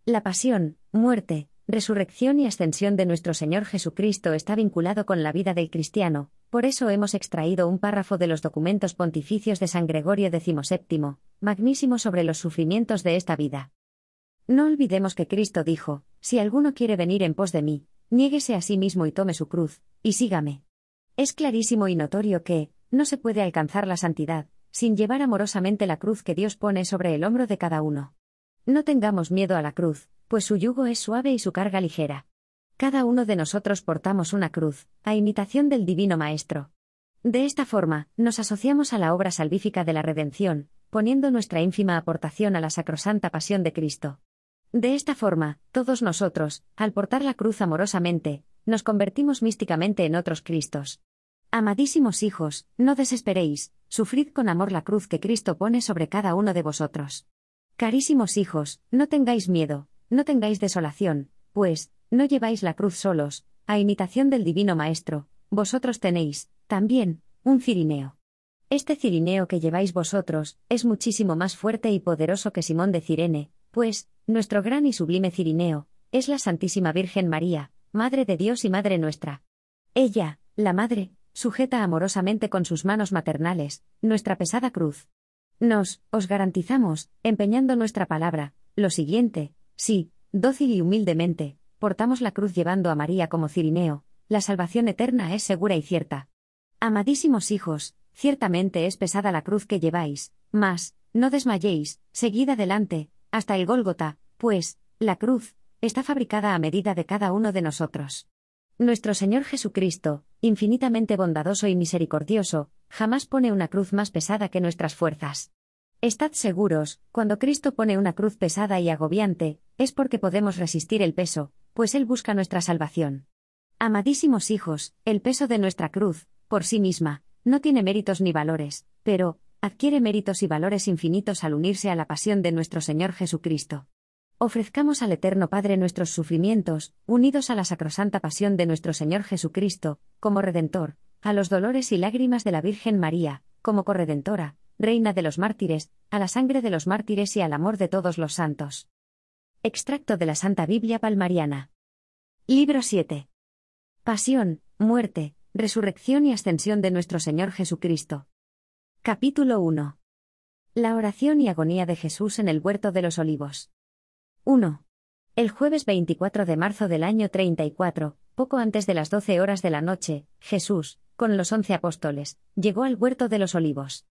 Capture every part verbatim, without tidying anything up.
La pasión, muerte, resurrección y ascensión de nuestro Señor Jesucristo está vinculado con la vida del cristiano, por eso hemos extraído un párrafo de los documentos pontificios de San Gregorio decimoséptimo, magnísimo sobre los sufrimientos de esta vida. No olvidemos que Cristo dijo: si alguno quiere venir en pos de mí, niéguese a sí mismo y tome su cruz, y sígame. Es clarísimo y notorio que, no se puede alcanzar la santidad, sin llevar amorosamente la cruz que Dios pone sobre el hombro de cada uno. No tengamos miedo a la cruz, pues su yugo es suave y su carga ligera. Cada uno de nosotros portamos una cruz, a imitación del Divino Maestro. De esta forma, nos asociamos a la obra salvífica de la redención, poniendo nuestra ínfima aportación a la sacrosanta pasión de Cristo. De esta forma, todos nosotros, al portar la cruz amorosamente, nos convertimos místicamente en otros Cristos. Amadísimos hijos, no desesperéis, sufrid con amor la cruz que Cristo pone sobre cada uno de vosotros. Carísimos hijos, no tengáis miedo, no tengáis desolación, pues, no lleváis la cruz solos, a imitación del Divino Maestro, vosotros tenéis, también, un cirineo. Este cirineo que lleváis vosotros, es muchísimo más fuerte y poderoso que Simón de Cirene, pues, nuestro gran y sublime cirineo, es la Santísima Virgen María, Madre de Dios y Madre nuestra. Ella, la Madre, sujeta amorosamente con sus manos maternales, nuestra pesada cruz. Nos, os garantizamos, empeñando nuestra palabra, lo siguiente: si, dócil y humildemente, portamos la cruz llevando a María como cirineo, la salvación eterna es segura y cierta. Amadísimos hijos, ciertamente es pesada la cruz que lleváis, mas, no desmayéis, seguid adelante, hasta el Gólgota, pues, la cruz, está fabricada a medida de cada uno de nosotros. Nuestro Señor Jesucristo, infinitamente bondadoso y misericordioso, jamás pone una cruz más pesada que nuestras fuerzas. Estad seguros, cuando Cristo pone una cruz pesada y agobiante, es porque podemos resistir el peso, pues Él busca nuestra salvación. Amadísimos hijos, el peso de nuestra cruz, por sí misma, no tiene méritos ni valores, pero, adquiere méritos y valores infinitos al unirse a la pasión de nuestro Señor Jesucristo. Ofrezcamos al Eterno Padre nuestros sufrimientos, unidos a la sacrosanta pasión de nuestro Señor Jesucristo, como Redentor, a los dolores y lágrimas de la Virgen María, como corredentora, Reina de los mártires, a la sangre de los mártires y al amor de todos los santos. Extracto de la Santa Biblia Palmariana. Libro siete. Pasión, muerte, resurrección y ascensión de nuestro Señor Jesucristo. Capítulo uno. La oración y agonía de Jesús en el huerto de los olivos. uno. El jueves veinticuatro de marzo del año treinta y cuatro, poco antes de las doce horas de la noche, Jesús, con los once apóstoles, llegó al huerto de los olivos.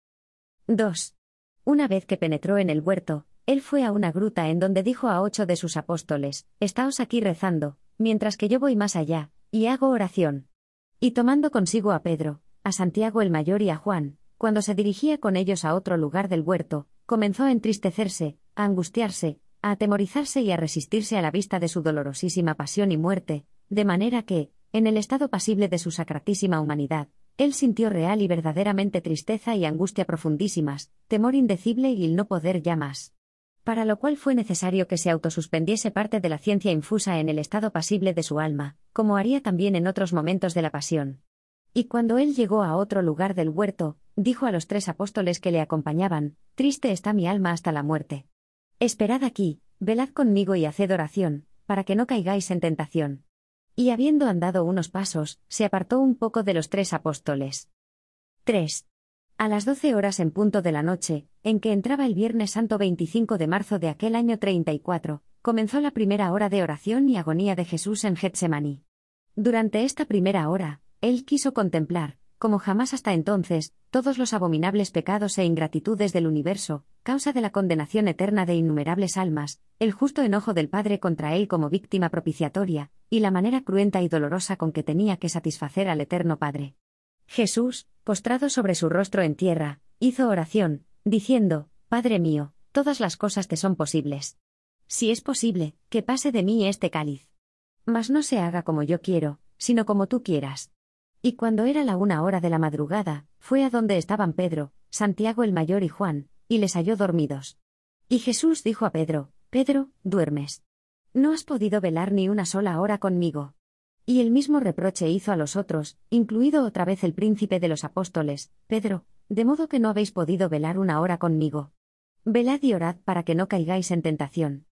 dos. Una vez que penetró en el huerto, él fue a una gruta en donde dijo a ocho de sus apóstoles: Estaos aquí rezando, mientras que yo voy más allá, y hago oración. Y tomando consigo a Pedro, a Santiago el mayor y a Juan, cuando se dirigía con ellos a otro lugar del huerto, comenzó a entristecerse, a angustiarse, a atemorizarse y a resistirse a la vista de su dolorosísima pasión y muerte, de manera que, en el estado pasible de su sacratísima humanidad, él sintió real y verdaderamente tristeza y angustia profundísimas, temor indecible y el no poder ya más. Para lo cual fue necesario que se autosuspendiese parte de la ciencia infusa en el estado pasible de su alma, como haría también en otros momentos de la pasión. Y cuando él llegó a otro lugar del huerto, dijo a los tres apóstoles que le acompañaban: Triste está mi alma hasta la muerte. Esperad aquí, velad conmigo y haced oración, para que no caigáis en tentación. Y habiendo andado unos pasos, se apartó un poco de los tres apóstoles. tres. A las doce horas en punto de la noche, en que entraba el Viernes Santo veinticinco de marzo de aquel año treinta y cuatro, comenzó la primera hora de oración y agonía de Jesús en Getsemaní. Durante esta primera hora, él quiso contemplar, como jamás hasta entonces, todos los abominables pecados e ingratitudes del universo, causa de la condenación eterna de innumerables almas, el justo enojo del Padre contra él como víctima propiciatoria, y la manera cruenta y dolorosa con que tenía que satisfacer al Eterno Padre. Jesús, postrado sobre su rostro en tierra, hizo oración, diciendo: Padre mío, todas las cosas te son posibles. Si es posible, que pase de mí este cáliz. Mas no se haga como yo quiero, sino como tú quieras. Y cuando era la una hora de la madrugada, fue a donde estaban Pedro, Santiago el mayor y Juan, y les halló dormidos. Y Jesús dijo a Pedro: Pedro, ¿duermes? ¿No has podido velar ni una sola hora conmigo? Y el mismo reproche hizo a los otros, incluido otra vez el príncipe de los apóstoles: Pedro, de modo que no habéis podido velar una hora conmigo. Velad y orad para que no caigáis en tentación.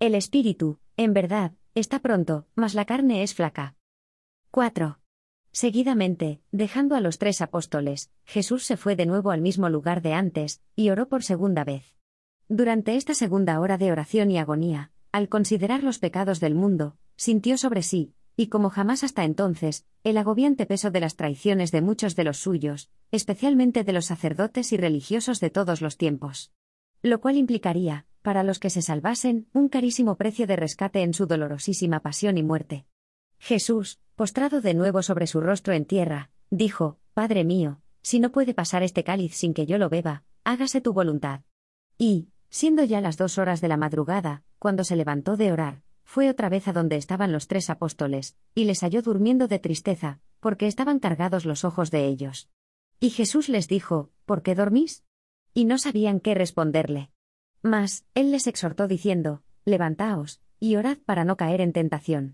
El espíritu, en verdad, está pronto, mas la carne es flaca. cuatro. Seguidamente, dejando a los tres apóstoles, Jesús se fue de nuevo al mismo lugar de antes, y oró por segunda vez. Durante esta segunda hora de oración y agonía, al considerar los pecados del mundo, sintió sobre sí, y como jamás hasta entonces, el agobiante peso de las traiciones de muchos de los suyos, especialmente de los sacerdotes y religiosos de todos los tiempos. Lo cual implicaría, para los que se salvasen, un carísimo precio de rescate en su dolorosísima pasión y muerte. Jesús, postrado de nuevo sobre su rostro en tierra, dijo: Padre mío, si no puede pasar este cáliz sin que yo lo beba, hágase tu voluntad. Y, siendo ya las dos horas de la madrugada, cuando se levantó de orar, fue otra vez a donde estaban los tres apóstoles, y les halló durmiendo de tristeza, porque estaban cargados los ojos de ellos. Y Jesús les dijo: ¿Por qué dormís? Y no sabían qué responderle. Mas, él les exhortó diciendo: Levantaos, y orad para no caer en tentación.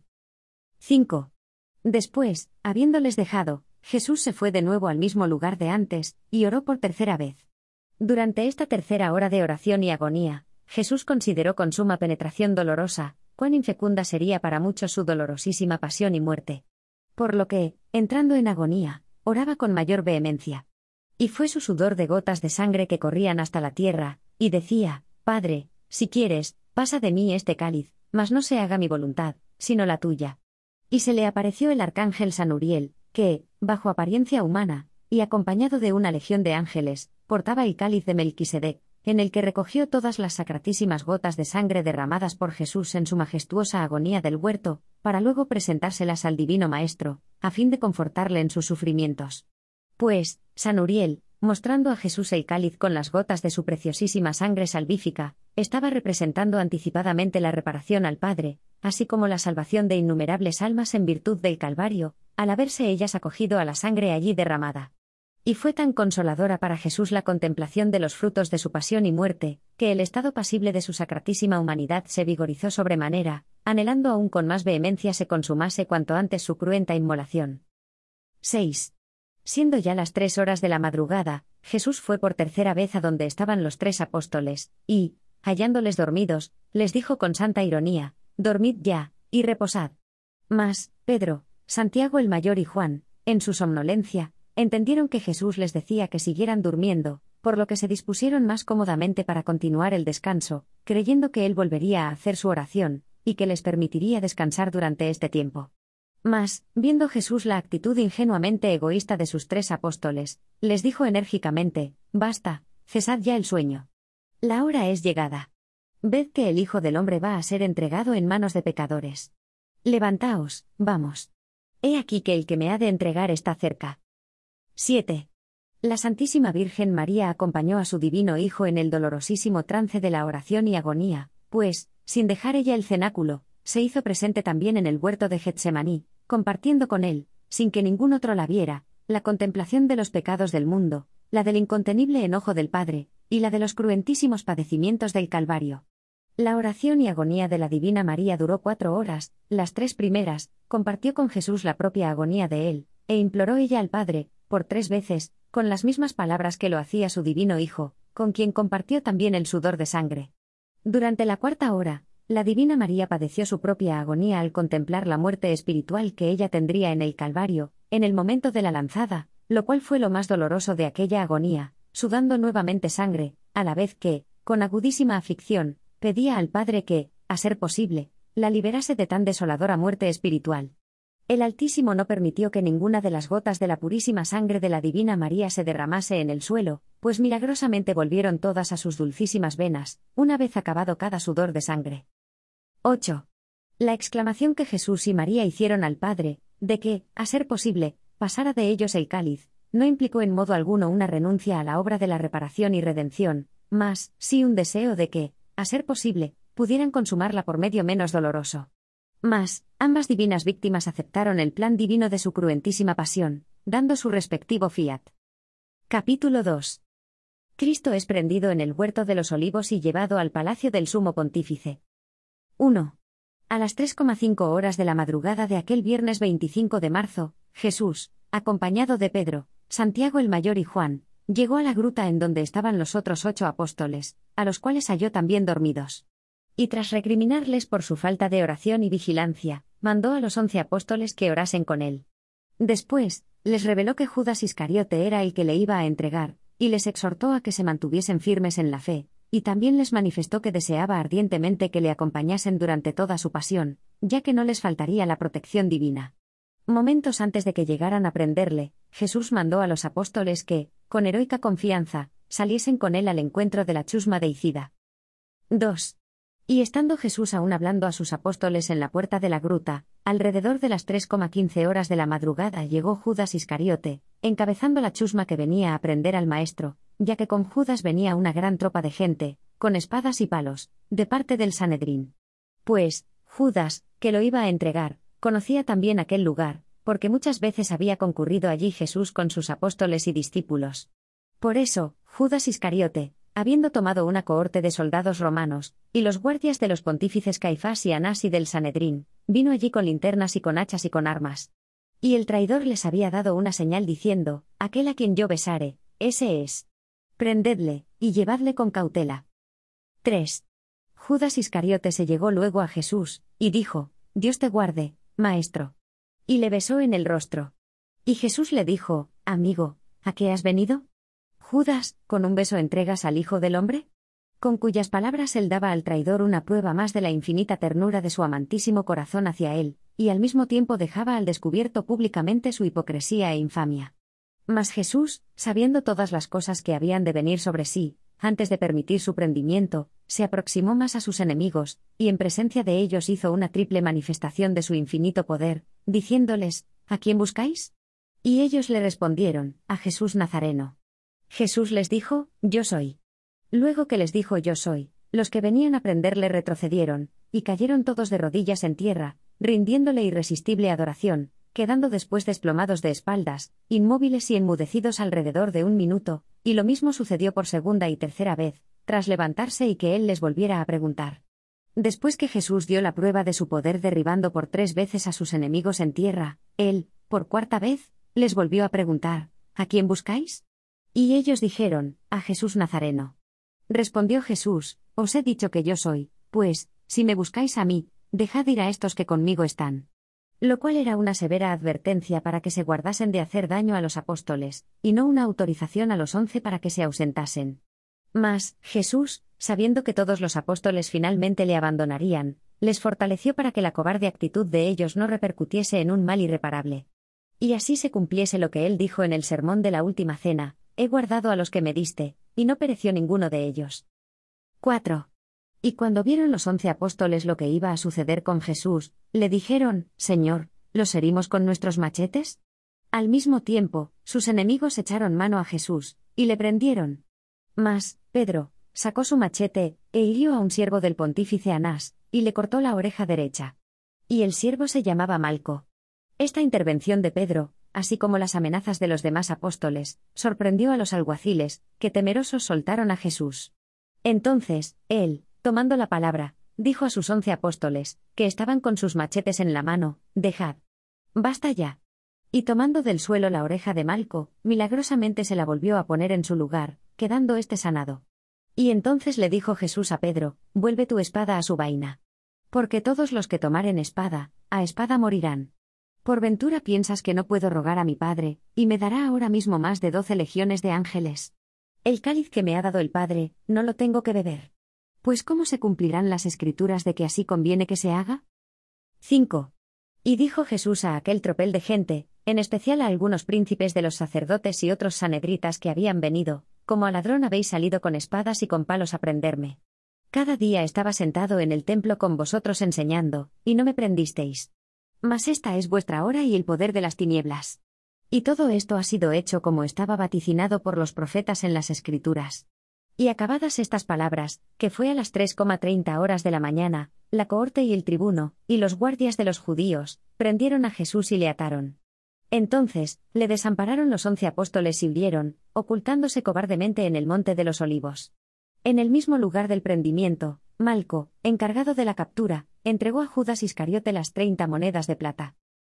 cinco. Después, habiéndoles dejado, Jesús se fue de nuevo al mismo lugar de antes, y oró por tercera vez. Durante esta tercera hora de oración y agonía, Jesús consideró con suma penetración dolorosa, cuán infecunda sería para muchos su dolorosísima pasión y muerte. Por lo que, entrando en agonía, oraba con mayor vehemencia. Y fue su sudor de gotas de sangre que corrían hasta la tierra, y decía: Padre, si quieres, pasa de mí este cáliz, mas no se haga mi voluntad, sino la tuya. Y se le apareció el arcángel San Uriel, que, bajo apariencia humana, y acompañado de una legión de ángeles, portaba el cáliz de Melquisedec, en el que recogió todas las sacratísimas gotas de sangre derramadas por Jesús en su majestuosa agonía del huerto, para luego presentárselas al Divino Maestro, a fin de confortarle en sus sufrimientos. Pues, San Uriel, mostrando a Jesús el cáliz con las gotas de su preciosísima sangre salvífica, estaba representando anticipadamente la reparación al Padre, así como la salvación de innumerables almas en virtud del Calvario, al haberse ellas acogido a la sangre allí derramada. Y fue tan consoladora para Jesús la contemplación de los frutos de su pasión y muerte, que el estado pasible de su sacratísima humanidad se vigorizó sobremanera, anhelando aún con más vehemencia se consumase cuanto antes su cruenta inmolación. seis. Siendo ya las tres horas de la madrugada, Jesús fue por tercera vez a donde estaban los tres apóstoles, y, hallándoles dormidos, les dijo con santa ironía: Dormid ya, y reposad. Mas, Pedro, Santiago el mayor y Juan, en su somnolencia, entendieron que Jesús les decía que siguieran durmiendo, por lo que se dispusieron más cómodamente para continuar el descanso, creyendo que él volvería a hacer su oración, y que les permitiría descansar durante este tiempo. Mas, viendo Jesús la actitud ingenuamente egoísta de sus tres apóstoles, les dijo enérgicamente: Basta, cesad ya el sueño. La hora es llegada. Ved que el Hijo del Hombre va a ser entregado en manos de pecadores. Levantaos, vamos. He aquí que el que me ha de entregar está cerca. siete. La Santísima Virgen María acompañó a su divino Hijo en el dolorosísimo trance de la oración y agonía, pues, sin dejar ella el cenáculo, se hizo presente también en el huerto de Getsemaní, compartiendo con él, sin que ningún otro la viera, la contemplación de los pecados del mundo, la del incontenible enojo del Padre, y la de los cruentísimos padecimientos del Calvario. La oración y agonía de la Divina María duró cuatro horas, las tres primeras, compartió con Jesús la propia agonía de él, e imploró ella al Padre, por tres veces, con las mismas palabras que lo hacía su divino Hijo, con quien compartió también el sudor de sangre. Durante la cuarta hora, la Divina María padeció su propia agonía al contemplar la muerte espiritual que ella tendría en el Calvario, en el momento de la lanzada, lo cual fue lo más doloroso de aquella agonía, sudando nuevamente sangre, a la vez que, con agudísima aflicción, pedía al Padre que, a ser posible, la liberase de tan desoladora muerte espiritual. El Altísimo no permitió que ninguna de las gotas de la purísima sangre de la Divina María se derramase en el suelo, pues milagrosamente volvieron todas a sus dulcísimas venas, una vez acabado cada sudor de sangre. ocho. La exclamación que Jesús y María hicieron al Padre, de que, a ser posible, pasara de ellos el cáliz, no implicó en modo alguno una renuncia a la obra de la reparación y redención, mas, sí un deseo de que, a ser posible, pudieran consumarla por medio menos doloroso. Mas, ambas divinas víctimas aceptaron el plan divino de su cruentísima pasión, dando su respectivo fiat. Capítulo dos. Cristo es prendido en el huerto de los Olivos y llevado al palacio del Sumo Pontífice. uno. A las tres y cinco horas de la madrugada de aquel viernes veinticinco de marzo, Jesús, acompañado de Pedro, Santiago el mayor y Juan, llegó a la gruta en donde estaban los otros ocho apóstoles, a los cuales halló también dormidos. Y tras recriminarles por su falta de oración y vigilancia, mandó a los once apóstoles que orasen con él. Después, les reveló que Judas Iscariote era el que le iba a entregar, y les exhortó a que se mantuviesen firmes en la fe, y también les manifestó que deseaba ardientemente que le acompañasen durante toda su pasión, ya que no les faltaría la protección divina. Momentos antes de que llegaran a prenderle, Jesús mandó a los apóstoles que, con heroica confianza, saliesen con él al encuentro de la chusma deicida. dos. Y estando Jesús aún hablando a sus apóstoles en la puerta de la gruta, alrededor de las tres y quince horas de la madrugada llegó Judas Iscariote, encabezando la chusma que venía a prender al Maestro, ya que con Judas venía una gran tropa de gente, con espadas y palos, de parte del Sanedrín. Pues, Judas, que lo iba a entregar, conocía también aquel lugar, porque muchas veces había concurrido allí Jesús con sus apóstoles y discípulos. Por eso, Judas Iscariote, habiendo tomado una cohorte de soldados romanos, y los guardias de los pontífices Caifás y Anás y del Sanedrín, vino allí con linternas y con hachas y con armas. Y el traidor les había dado una señal diciendo: aquel a quien yo besare, ese es. Prendedle, y llevadle con cautela. tres. Judas Iscariote se llegó luego a Jesús, y dijo: Dios te guarde, Maestro. Y le besó en el rostro. Y Jesús le dijo: Amigo, ¿a qué has venido? Judas, ¿con un beso entregas al Hijo del Hombre? Con cuyas palabras él daba al traidor una prueba más de la infinita ternura de su amantísimo corazón hacia él, y al mismo tiempo dejaba al descubierto públicamente su hipocresía e infamia. Mas Jesús, sabiendo todas las cosas que habían de venir sobre sí, antes de permitir su prendimiento, se aproximó más a sus enemigos, y en presencia de ellos hizo una triple manifestación de su infinito poder, diciéndoles: ¿A quién buscáis? Y ellos le respondieron: a Jesús Nazareno. Jesús les dijo: Yo soy. Luego que les dijo: Yo soy, los que venían a prenderle retrocedieron, y cayeron todos de rodillas en tierra, rindiéndole irresistible adoración, quedando después desplomados de espaldas, inmóviles y enmudecidos alrededor de un minuto, y lo mismo sucedió por segunda y tercera vez, tras levantarse y que él les volviera a preguntar. Después que Jesús dio la prueba de su poder derribando por tres veces a sus enemigos en tierra, él, por cuarta vez, les volvió a preguntar: ¿A quién buscáis? Y ellos dijeron: a Jesús Nazareno. Respondió Jesús: Os he dicho que yo soy, pues, si me buscáis a mí, dejad ir a estos que conmigo están. Lo cual era una severa advertencia para que se guardasen de hacer daño a los apóstoles, y no una autorización a los once para que se ausentasen. Mas, Jesús, sabiendo que todos los apóstoles finalmente le abandonarían, les fortaleció para que la cobarde actitud de ellos no repercutiese en un mal irreparable. Y así se cumpliese lo que él dijo en el sermón de la última cena: he guardado a los que me diste, y no pereció ninguno de ellos. cuatro. Y cuando vieron los once apóstoles lo que iba a suceder con Jesús, le dijeron: Señor, ¿los herimos con nuestros machetes? Al mismo tiempo, sus enemigos echaron mano a Jesús, y le prendieron. Mas, Pedro, sacó su machete, e hirió a un siervo del pontífice Anás, y le cortó la oreja derecha. Y el siervo se llamaba Malco. Esta intervención de Pedro, así como las amenazas de los demás apóstoles, sorprendió a los alguaciles, que temerosos soltaron a Jesús. Entonces, él, tomando la palabra, dijo a sus once apóstoles, que estaban con sus machetes en la mano: dejad. Basta ya. Y tomando del suelo la oreja de Malco, milagrosamente se la volvió a poner en su lugar, quedando éste sanado. Y entonces le dijo Jesús a Pedro: vuelve tu espada a su vaina. Porque todos los que tomaren espada, a espada morirán. ¿Por ventura piensas que no puedo rogar a mi Padre, y me dará ahora mismo más de doce legiones de ángeles? El cáliz que me ha dado el Padre, no lo tengo que beber. Pues ¿cómo se cumplirán las escrituras de que así conviene que se haga? cinco. Y dijo Jesús a aquel tropel de gente, en especial a algunos príncipes de los sacerdotes y otros sanedritas que habían venido: como a ladrón habéis salido con espadas y con palos a prenderme. Cada día estaba sentado en el templo con vosotros enseñando, y no me prendisteis. Mas esta es vuestra hora y el poder de las tinieblas. Y todo esto ha sido hecho como estaba vaticinado por los profetas en las Escrituras. Y acabadas estas palabras, que fue a las tres y treinta horas de la mañana, la cohorte y el tribuno, y los guardias de los judíos, prendieron a Jesús y le ataron. Entonces, le desampararon los once apóstoles y huyeron, ocultándose cobardemente en el monte de los Olivos. En el mismo lugar del prendimiento, Malco, encargado de la captura, entregó a Judas Iscariote las treinta monedas de plata.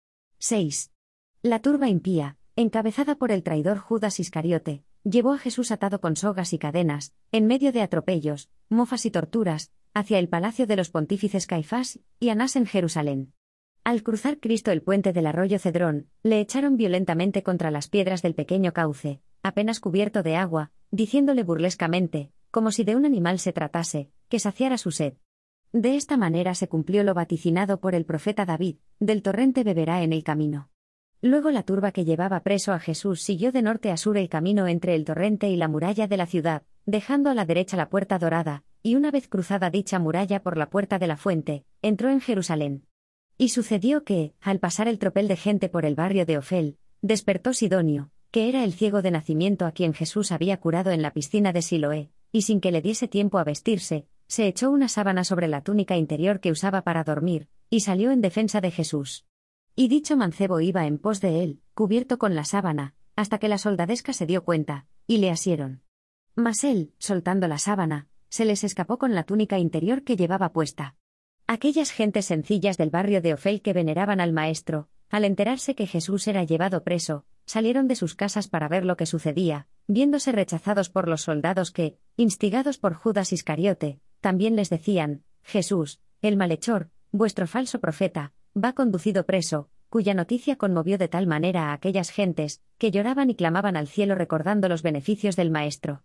seis. La turba impía, encabezada por el traidor Judas Iscariote, llevó a Jesús atado con sogas y cadenas, en medio de atropellos, mofas y torturas, hacia el palacio de los pontífices Caifás y Anás en Jerusalén. Al cruzar Cristo el puente del arroyo Cedrón, le echaron violentamente contra las piedras del pequeño cauce, apenas cubierto de agua, diciéndole burlescamente, como si de un animal se tratase, que saciara su sed. De esta manera se cumplió lo vaticinado por el profeta David: del torrente beberá en el camino. Luego la turba que llevaba preso a Jesús siguió de norte a sur el camino entre el torrente y la muralla de la ciudad, dejando a la derecha la puerta dorada, y una vez cruzada dicha muralla por la puerta de la fuente, entró en Jerusalén. Y sucedió que, al pasar el tropel de gente por el barrio de Ofel, despertó Sidonio, que era el ciego de nacimiento a quien Jesús había curado en la piscina de Siloé, y sin que le diese tiempo a vestirse, se echó una sábana sobre la túnica interior que usaba para dormir, y salió en defensa de Jesús. Y dicho mancebo iba en pos de él, cubierto con la sábana, hasta que la soldadesca se dio cuenta, y le asieron. Mas él, soltando la sábana, se les escapó con la túnica interior que llevaba puesta. Aquellas gentes sencillas del barrio de Ofel que veneraban al Maestro, al enterarse que Jesús era llevado preso, salieron de sus casas para ver lo que sucedía, viéndose rechazados por los soldados que, instigados por Judas Iscariote, también les decían: Jesús, el malhechor, vuestro falso profeta, va conducido preso, cuya noticia conmovió de tal manera a aquellas gentes, que lloraban y clamaban al cielo recordando los beneficios del Maestro.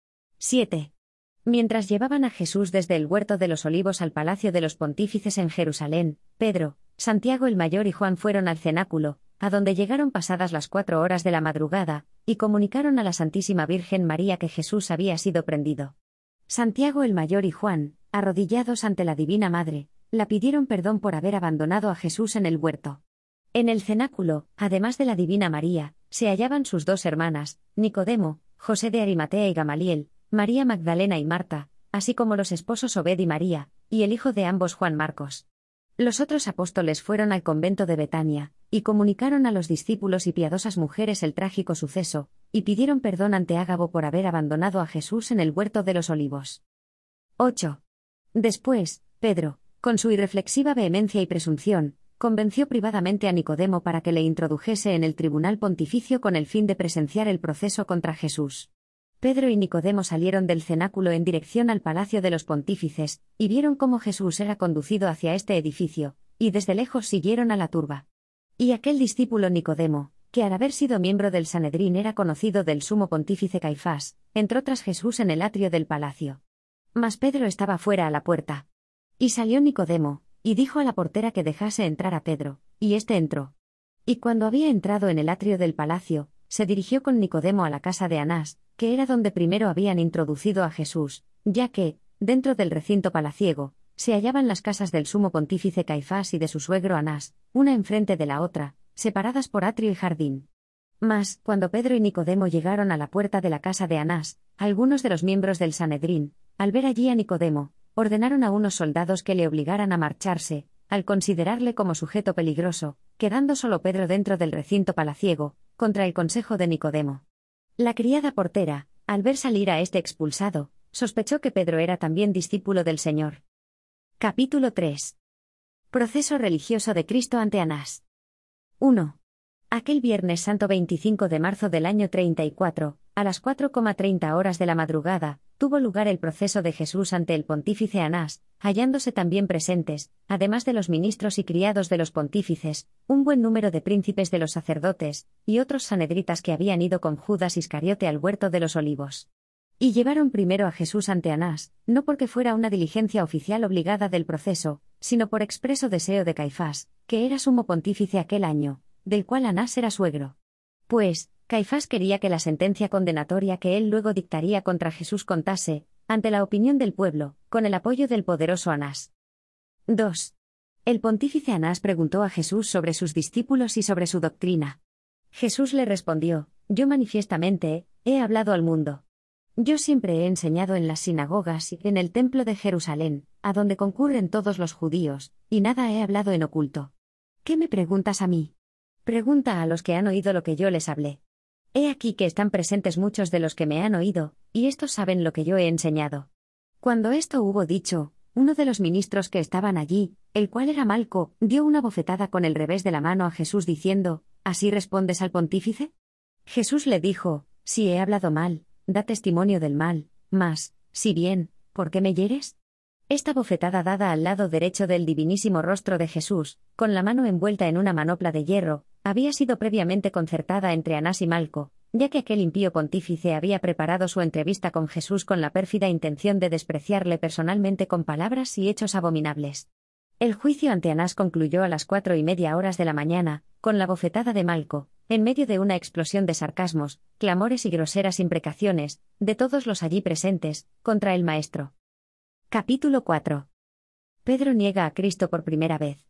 siete. Mientras llevaban a Jesús desde el huerto de los Olivos al palacio de los pontífices en Jerusalén, Pedro, Santiago el mayor y Juan fueron al cenáculo, a donde llegaron pasadas las cuatro horas de la madrugada, y comunicaron a la Santísima Virgen María que Jesús había sido prendido. Santiago el mayor y Juan, arrodillados ante la Divina Madre, la pidieron perdón por haber abandonado a Jesús en el huerto. En el cenáculo, además de la Divina María, se hallaban sus dos hermanas, Nicodemo, José de Arimatea y Gamaliel, María Magdalena y Marta, así como los esposos Obed y María, y el hijo de ambos Juan Marcos. Los otros apóstoles fueron al convento de Betania, y comunicaron a los discípulos y piadosas mujeres el trágico suceso, y pidieron perdón ante Ágabo por haber abandonado a Jesús en el huerto de los Olivos. ocho. Después, Pedro, con su irreflexiva vehemencia y presunción, convenció privadamente a Nicodemo para que le introdujese en el tribunal pontificio con el fin de presenciar el proceso contra Jesús. Pedro y Nicodemo salieron del cenáculo en dirección al palacio de los pontífices, y vieron cómo Jesús era conducido hacia este edificio, y desde lejos siguieron a la turba. Y aquel discípulo Nicodemo, que al haber sido miembro del Sanedrín era conocido del sumo pontífice Caifás, entró tras Jesús en el atrio del palacio. Mas Pedro estaba fuera a la puerta. Y salió Nicodemo, y dijo a la portera que dejase entrar a Pedro, y éste entró. Y cuando había entrado en el atrio del palacio, se dirigió con Nicodemo a la casa de Anás, que era donde primero habían introducido a Jesús, ya que, dentro del recinto palaciego, se hallaban las casas del sumo pontífice Caifás y de su suegro Anás, una enfrente de la otra, separadas por atrio y jardín. Mas, cuando Pedro y Nicodemo llegaron a la puerta de la casa de Anás, algunos de los miembros del Sanedrín, al ver allí a Nicodemo, ordenaron a unos soldados que le obligaran a marcharse, al considerarle como sujeto peligroso, quedando solo Pedro dentro del recinto palaciego, contra el consejo de Nicodemo. La criada portera, al ver salir a este expulsado, sospechó que Pedro era también discípulo del Señor. Capítulo tres. Proceso religioso de Cristo ante Anás. uno. Aquel Viernes Santo veinticinco de marzo del año treinta y cuatro, a las cuatro y treinta horas de la madrugada, tuvo lugar el proceso de Jesús ante el pontífice Anás, hallándose también presentes, además de los ministros y criados de los pontífices, un buen número de príncipes de los sacerdotes, y otros sanedritas que habían ido con Judas Iscariote al huerto de los Olivos. Y llevaron primero a Jesús ante Anás, no porque fuera una diligencia oficial obligada del proceso, sino por expreso deseo de Caifás, que era sumo pontífice aquel año, del cual Anás era suegro. Pues, Caifás quería que la sentencia condenatoria que él luego dictaría contra Jesús contase, ante la opinión del pueblo, con el apoyo del poderoso Anás. dos. El pontífice Anás preguntó a Jesús sobre sus discípulos y sobre su doctrina. Jesús le respondió: Yo manifiestamente he hablado al mundo. Yo siempre he enseñado en las sinagogas y en el templo de Jerusalén, a donde concurren todos los judíos, y nada he hablado en oculto. ¿Qué me preguntas a mí? Pregunta a los que han oído lo que yo les hablé. He aquí que están presentes muchos de los que me han oído, y estos saben lo que yo he enseñado. Cuando esto hubo dicho, uno de los ministros que estaban allí, el cual era Malco, dio una bofetada con el revés de la mano a Jesús diciendo: ¿Así respondes al pontífice? Jesús le dijo: Si he hablado mal, da testimonio del mal, mas, si bien, ¿por qué me hieres? Esta bofetada dada al lado derecho del divinísimo rostro de Jesús, con la mano envuelta en una manopla de hierro, había sido previamente concertada entre Anás y Malco, ya que aquel impío pontífice había preparado su entrevista con Jesús con la pérfida intención de despreciarle personalmente con palabras y hechos abominables. El juicio ante Anás concluyó a las cuatro y media horas de la mañana, con la bofetada de Malco, en medio de una explosión de sarcasmos, clamores y groseras imprecaciones, de todos los allí presentes, contra el Maestro. Capítulo cuatro. Pedro niega a Cristo por primera vez.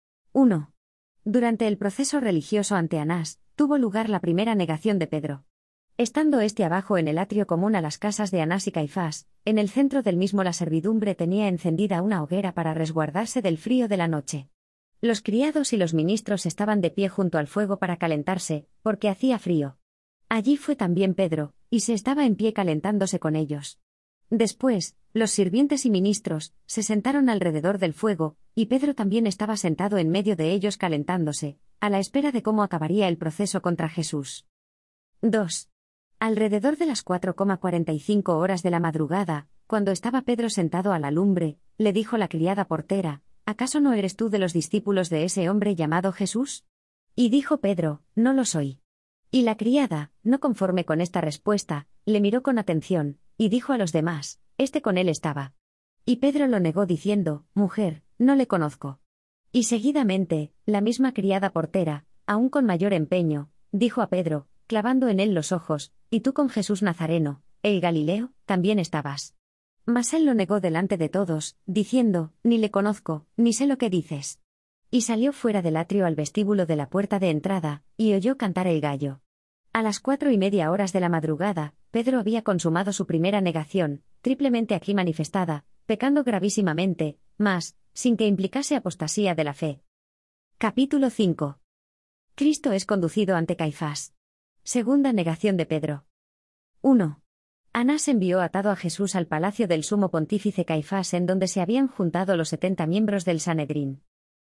uno. Durante el proceso religioso ante Anás, tuvo lugar la primera negación de Pedro. Estando éste abajo en el atrio común a las casas de Anás y Caifás, en el centro del mismo la servidumbre tenía encendida una hoguera para resguardarse del frío de la noche. Los criados y los ministros estaban de pie junto al fuego para calentarse, porque hacía frío. Allí fue también Pedro, y se estaba en pie calentándose con ellos. Después, los sirvientes y ministros se sentaron alrededor del fuego, y Pedro también estaba sentado en medio de ellos calentándose, a la espera de cómo acabaría el proceso contra Jesús. dos. Alrededor de las cuatro y cuarenta y cinco horas de la madrugada, cuando estaba Pedro sentado a la lumbre, le dijo la criada portera: ¿Acaso no eres tú de los discípulos de ese hombre llamado Jesús? Y dijo Pedro: No lo soy. Y la criada, no conforme con esta respuesta, le miró con atención, y dijo a los demás: Este con él estaba. Y Pedro lo negó diciendo: Mujer, no le conozco. Y seguidamente, la misma criada portera, aún con mayor empeño, dijo a Pedro, clavando en él los ojos: ¿Y tú con Jesús Nazareno, el Galileo, también estabas? Mas él lo negó delante de todos, diciendo: Ni le conozco, ni sé lo que dices. Y salió fuera del atrio al vestíbulo de la puerta de entrada, y oyó cantar el gallo. A las cuatro y media horas de la madrugada, Pedro había consumado su primera negación, triplemente aquí manifestada, pecando gravísimamente, mas, sin que implicase apostasía de la fe. Capítulo cinco. Cristo es conducido ante Caifás. Segunda negación de Pedro. uno. Anás envió atado a Jesús al palacio del sumo pontífice Caifás, en donde se habían juntado los setenta miembros del Sanedrín.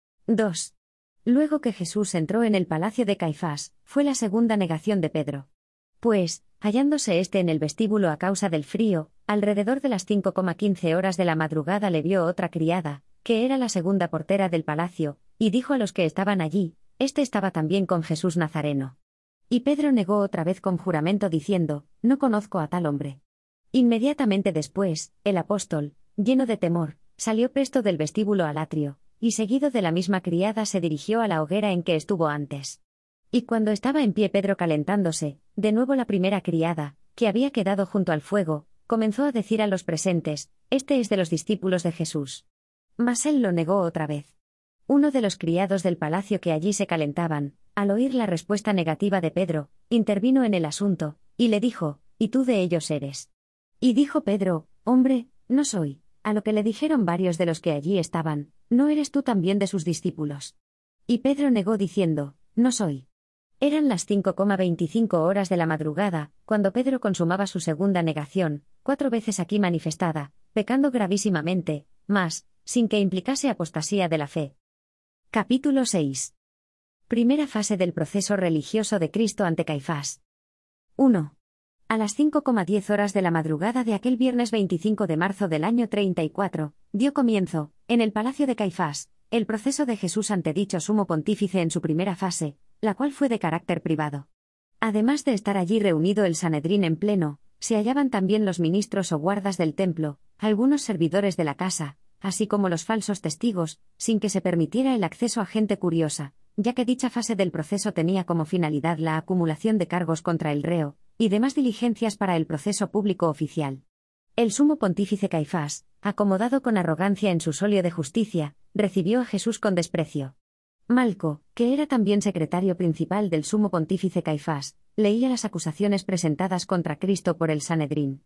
dos. Luego que Jesús entró en el palacio de Caifás, fue la segunda negación de Pedro. Pues, hallándose éste en el vestíbulo a causa del frío, alrededor de las cinco y quince horas de la madrugada le vio otra criada, que era la segunda portera del palacio, y dijo a los que estaban allí: Este estaba también con Jesús Nazareno. Y Pedro negó otra vez con juramento diciendo: No conozco a tal hombre. Inmediatamente después, el apóstol, lleno de temor, salió presto del vestíbulo al atrio, y seguido de la misma criada se dirigió a la hoguera en que estuvo antes. Y cuando estaba en pie Pedro calentándose, de nuevo la primera criada, que había quedado junto al fuego, comenzó a decir a los presentes: Este es de los discípulos de Jesús. Mas él lo negó otra vez. Uno de los criados del palacio que allí se calentaban, al oír la respuesta negativa de Pedro, intervino en el asunto, y le dijo: ¿Y tú de ellos eres? Y dijo Pedro: Hombre, no soy. A lo que le dijeron varios de los que allí estaban: ¿No eres tú también de sus discípulos? Y Pedro negó diciendo: No soy. Eran las cinco y veinticinco horas de la madrugada, cuando Pedro consumaba su segunda negación, cuatro veces aquí manifestada, pecando gravísimamente, mas, sin que implicase apostasía de la fe. Capítulo seis. Primera fase del proceso religioso de Cristo ante Caifás. uno. A las cinco y diez horas de la madrugada de aquel viernes veinticinco de marzo del año treinta y cuatro, dio comienzo, en el palacio de Caifás, el proceso de Jesús ante dicho sumo pontífice en su primera fase, la cual fue de carácter privado. Además de estar allí reunido el Sanedrín en pleno, se hallaban también los ministros o guardas del templo, algunos servidores de la casa, así como los falsos testigos, sin que se permitiera el acceso a gente curiosa, ya que dicha fase del proceso tenía como finalidad la acumulación de cargos contra el reo, y demás diligencias para el proceso público oficial. El sumo pontífice Caifás, acomodado con arrogancia en su solio de justicia, recibió a Jesús con desprecio. Malco, que era también secretario principal del sumo pontífice Caifás, leía las acusaciones presentadas contra Cristo por el Sanedrín.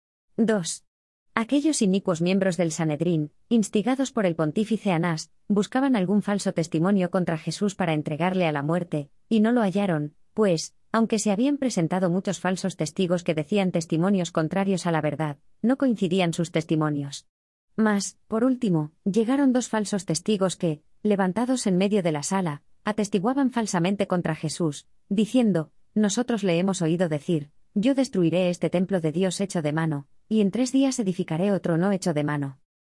dos. Aquellos inicuos miembros del Sanedrín, instigados por el pontífice Anás, buscaban algún falso testimonio contra Jesús para entregarle a la muerte, y no lo hallaron, pues, aunque se habían presentado muchos falsos testigos que decían testimonios contrarios a la verdad, no coincidían sus testimonios. Mas, por último, llegaron dos falsos testigos que, levantados en medio de la sala, atestiguaban falsamente contra Jesús, diciendo: Nosotros le hemos oído decir: Yo destruiré este templo de Dios hecho de mano, y en tres días edificaré otro no hecho de mano.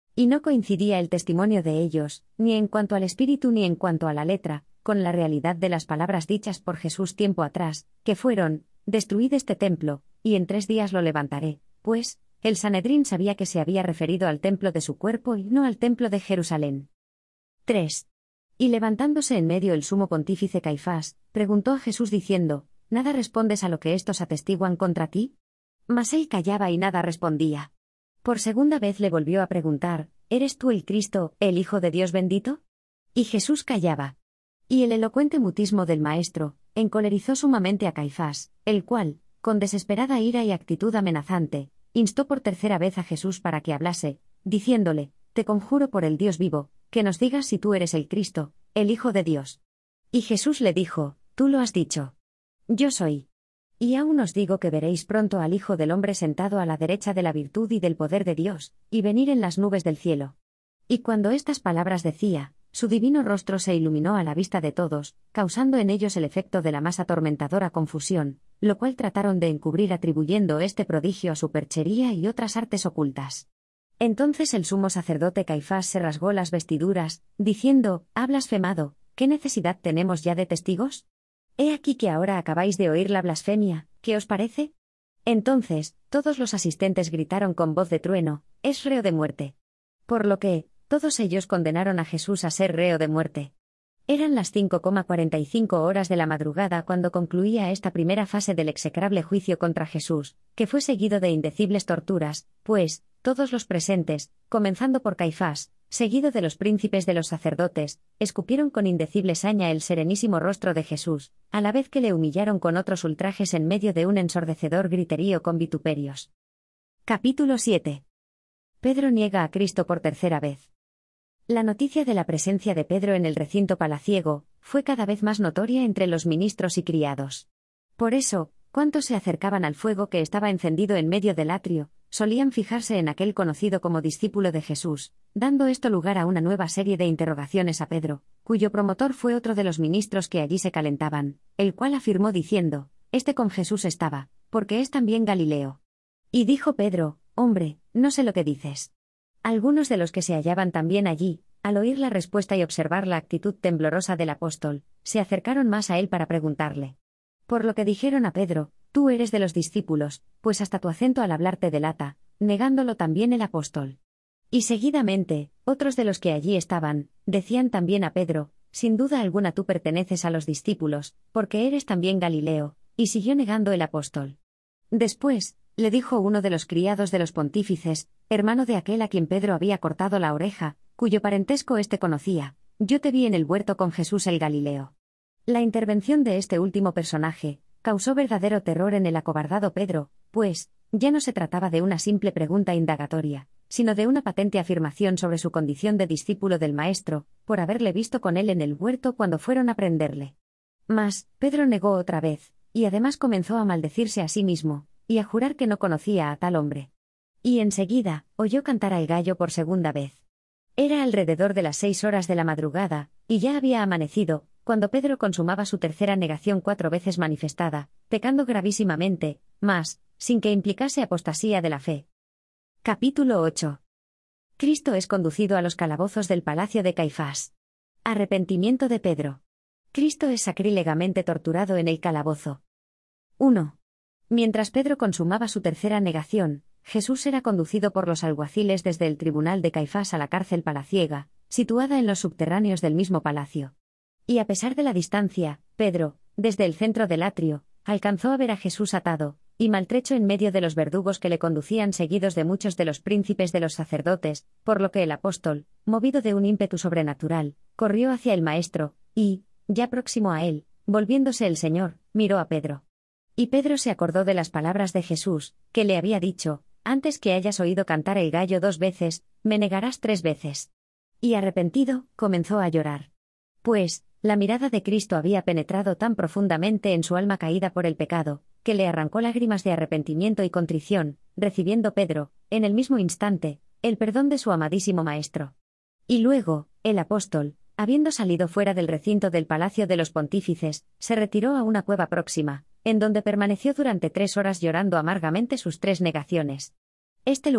Y no coincidía el testimonio de ellos, ni en cuanto al espíritu ni en cuanto a la letra, con la realidad de las palabras dichas por Jesús tiempo atrás, que fueron: destruid este templo, y en tres días lo levantaré, pues el Sanedrín sabía que se había referido al templo de su cuerpo y no al templo de Jerusalén. tres. Y levantándose en medio el sumo pontífice Caifás, preguntó a Jesús diciendo: ¿Nada respondes a lo que estos atestiguan contra ti? Mas él callaba y nada respondía. Por segunda vez le volvió a preguntar: ¿Eres tú el Cristo, el Hijo de Dios bendito? Y Jesús callaba. Y el elocuente mutismo del maestro encolerizó sumamente a Caifás, el cual, con desesperada ira y actitud amenazante, instó por tercera vez a Jesús para que hablase, diciéndole: Te conjuro por el Dios vivo, que nos digas si tú eres el Cristo, el Hijo de Dios. Y Jesús le dijo: Tú lo has dicho. Yo soy. Y aún os digo que veréis pronto al Hijo del Hombre sentado a la derecha de la virtud y del poder de Dios, y venir en las nubes del cielo. Y cuando estas palabras decía, su divino rostro se iluminó a la vista de todos, causando en ellos el efecto de la más atormentadora confusión, lo cual trataron de encubrir atribuyendo este prodigio a superchería y otras artes ocultas. Entonces el sumo sacerdote Caifás se rasgó las vestiduras, diciendo: «¿Ha blasfemado? ¿Qué necesidad tenemos ya de testigos? He aquí que ahora acabáis de oír la blasfemia, ¿qué os parece?» Entonces, todos los asistentes gritaron con voz de trueno: «Es reo de muerte». Por lo que, todos ellos condenaron a Jesús a ser reo de muerte. Eran las cinco cuarenta y cinco horas de la madrugada cuando concluía esta primera fase del execrable juicio contra Jesús, que fue seguido de indecibles torturas, pues, todos los presentes, comenzando por Caifás, seguido de los príncipes de los sacerdotes, escupieron con indecible saña el serenísimo rostro de Jesús, a la vez que le humillaron con otros ultrajes en medio de un ensordecedor griterío con vituperios. Capítulo siete. Pedro niega a Cristo por tercera vez. La noticia de la presencia de Pedro en el recinto palaciego fue cada vez más notoria entre los ministros y criados. Por eso, cuantos se acercaban al fuego que estaba encendido en medio del atrio, solían fijarse en aquel conocido como discípulo de Jesús, dando esto lugar a una nueva serie de interrogaciones a Pedro, cuyo promotor fue otro de los ministros que allí se calentaban, el cual afirmó diciendo: «Este con Jesús estaba, porque es también Galileo». Y dijo Pedro: «Hombre, no sé lo que dices». Algunos de los que se hallaban también allí, al oír la respuesta y observar la actitud temblorosa del apóstol, se acercaron más a él para preguntarle. Por lo que dijeron a Pedro: «Tú eres de los discípulos, pues hasta tu acento al hablar te delata», negándolo también el apóstol. Y seguidamente, otros de los que allí estaban, decían también a Pedro: «Sin duda alguna tú perteneces a los discípulos, porque eres también Galileo», y siguió negando el apóstol. Después, le dijo uno de los criados de los pontífices, hermano de aquel a quien Pedro había cortado la oreja, cuyo parentesco éste conocía: «Yo te vi en el huerto con Jesús el Galileo». La intervención de este último personaje causó verdadero terror en el acobardado Pedro, pues, ya no se trataba de una simple pregunta indagatoria, sino de una patente afirmación sobre su condición de discípulo del Maestro, por haberle visto con él en el huerto cuando fueron a prenderle. Mas, Pedro negó otra vez, y además comenzó a maldecirse a sí mismo, y a jurar que no conocía a tal hombre. Y enseguida, oyó cantar al gallo por segunda vez. Era alrededor de las seis horas de la madrugada, y ya había amanecido, cuando Pedro consumaba su tercera negación cuatro veces manifestada, pecando gravísimamente, mas, sin que implicase apostasía de la fe. Capítulo ocho. Cristo es conducido a los calabozos del palacio de Caifás. Arrepentimiento de Pedro. Cristo es sacrílegamente torturado en el calabozo. uno. Mientras Pedro consumaba su tercera negación, Jesús era conducido por los alguaciles desde el tribunal de Caifás a la cárcel palaciega, situada en los subterráneos del mismo palacio. Y a pesar de la distancia, Pedro, desde el centro del atrio, alcanzó a ver a Jesús atado y maltrecho en medio de los verdugos que le conducían seguidos de muchos de los príncipes de los sacerdotes, por lo que el apóstol, movido de un ímpetu sobrenatural, corrió hacia el Maestro, y, ya próximo a él, volviéndose el Señor, miró a Pedro. Y Pedro se acordó de las palabras de Jesús, que le había dicho: «Antes que hayas oído cantar el gallo dos veces, me negarás tres veces». Y arrepentido, comenzó a llorar. Pues, la mirada de Cristo había penetrado tan profundamente en su alma caída por el pecado, que le arrancó lágrimas de arrepentimiento y contrición, recibiendo Pedro, en el mismo instante, el perdón de su amadísimo Maestro. Y luego, el apóstol, habiendo salido fuera del recinto del palacio de los pontífices, se retiró a una cueva próxima, en donde permaneció durante tres horas llorando amargamente sus tres negaciones. Este lugar,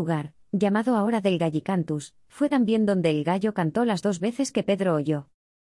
llamado ahora del Gallicantus, fue también donde el gallo cantó las dos veces que Pedro oyó.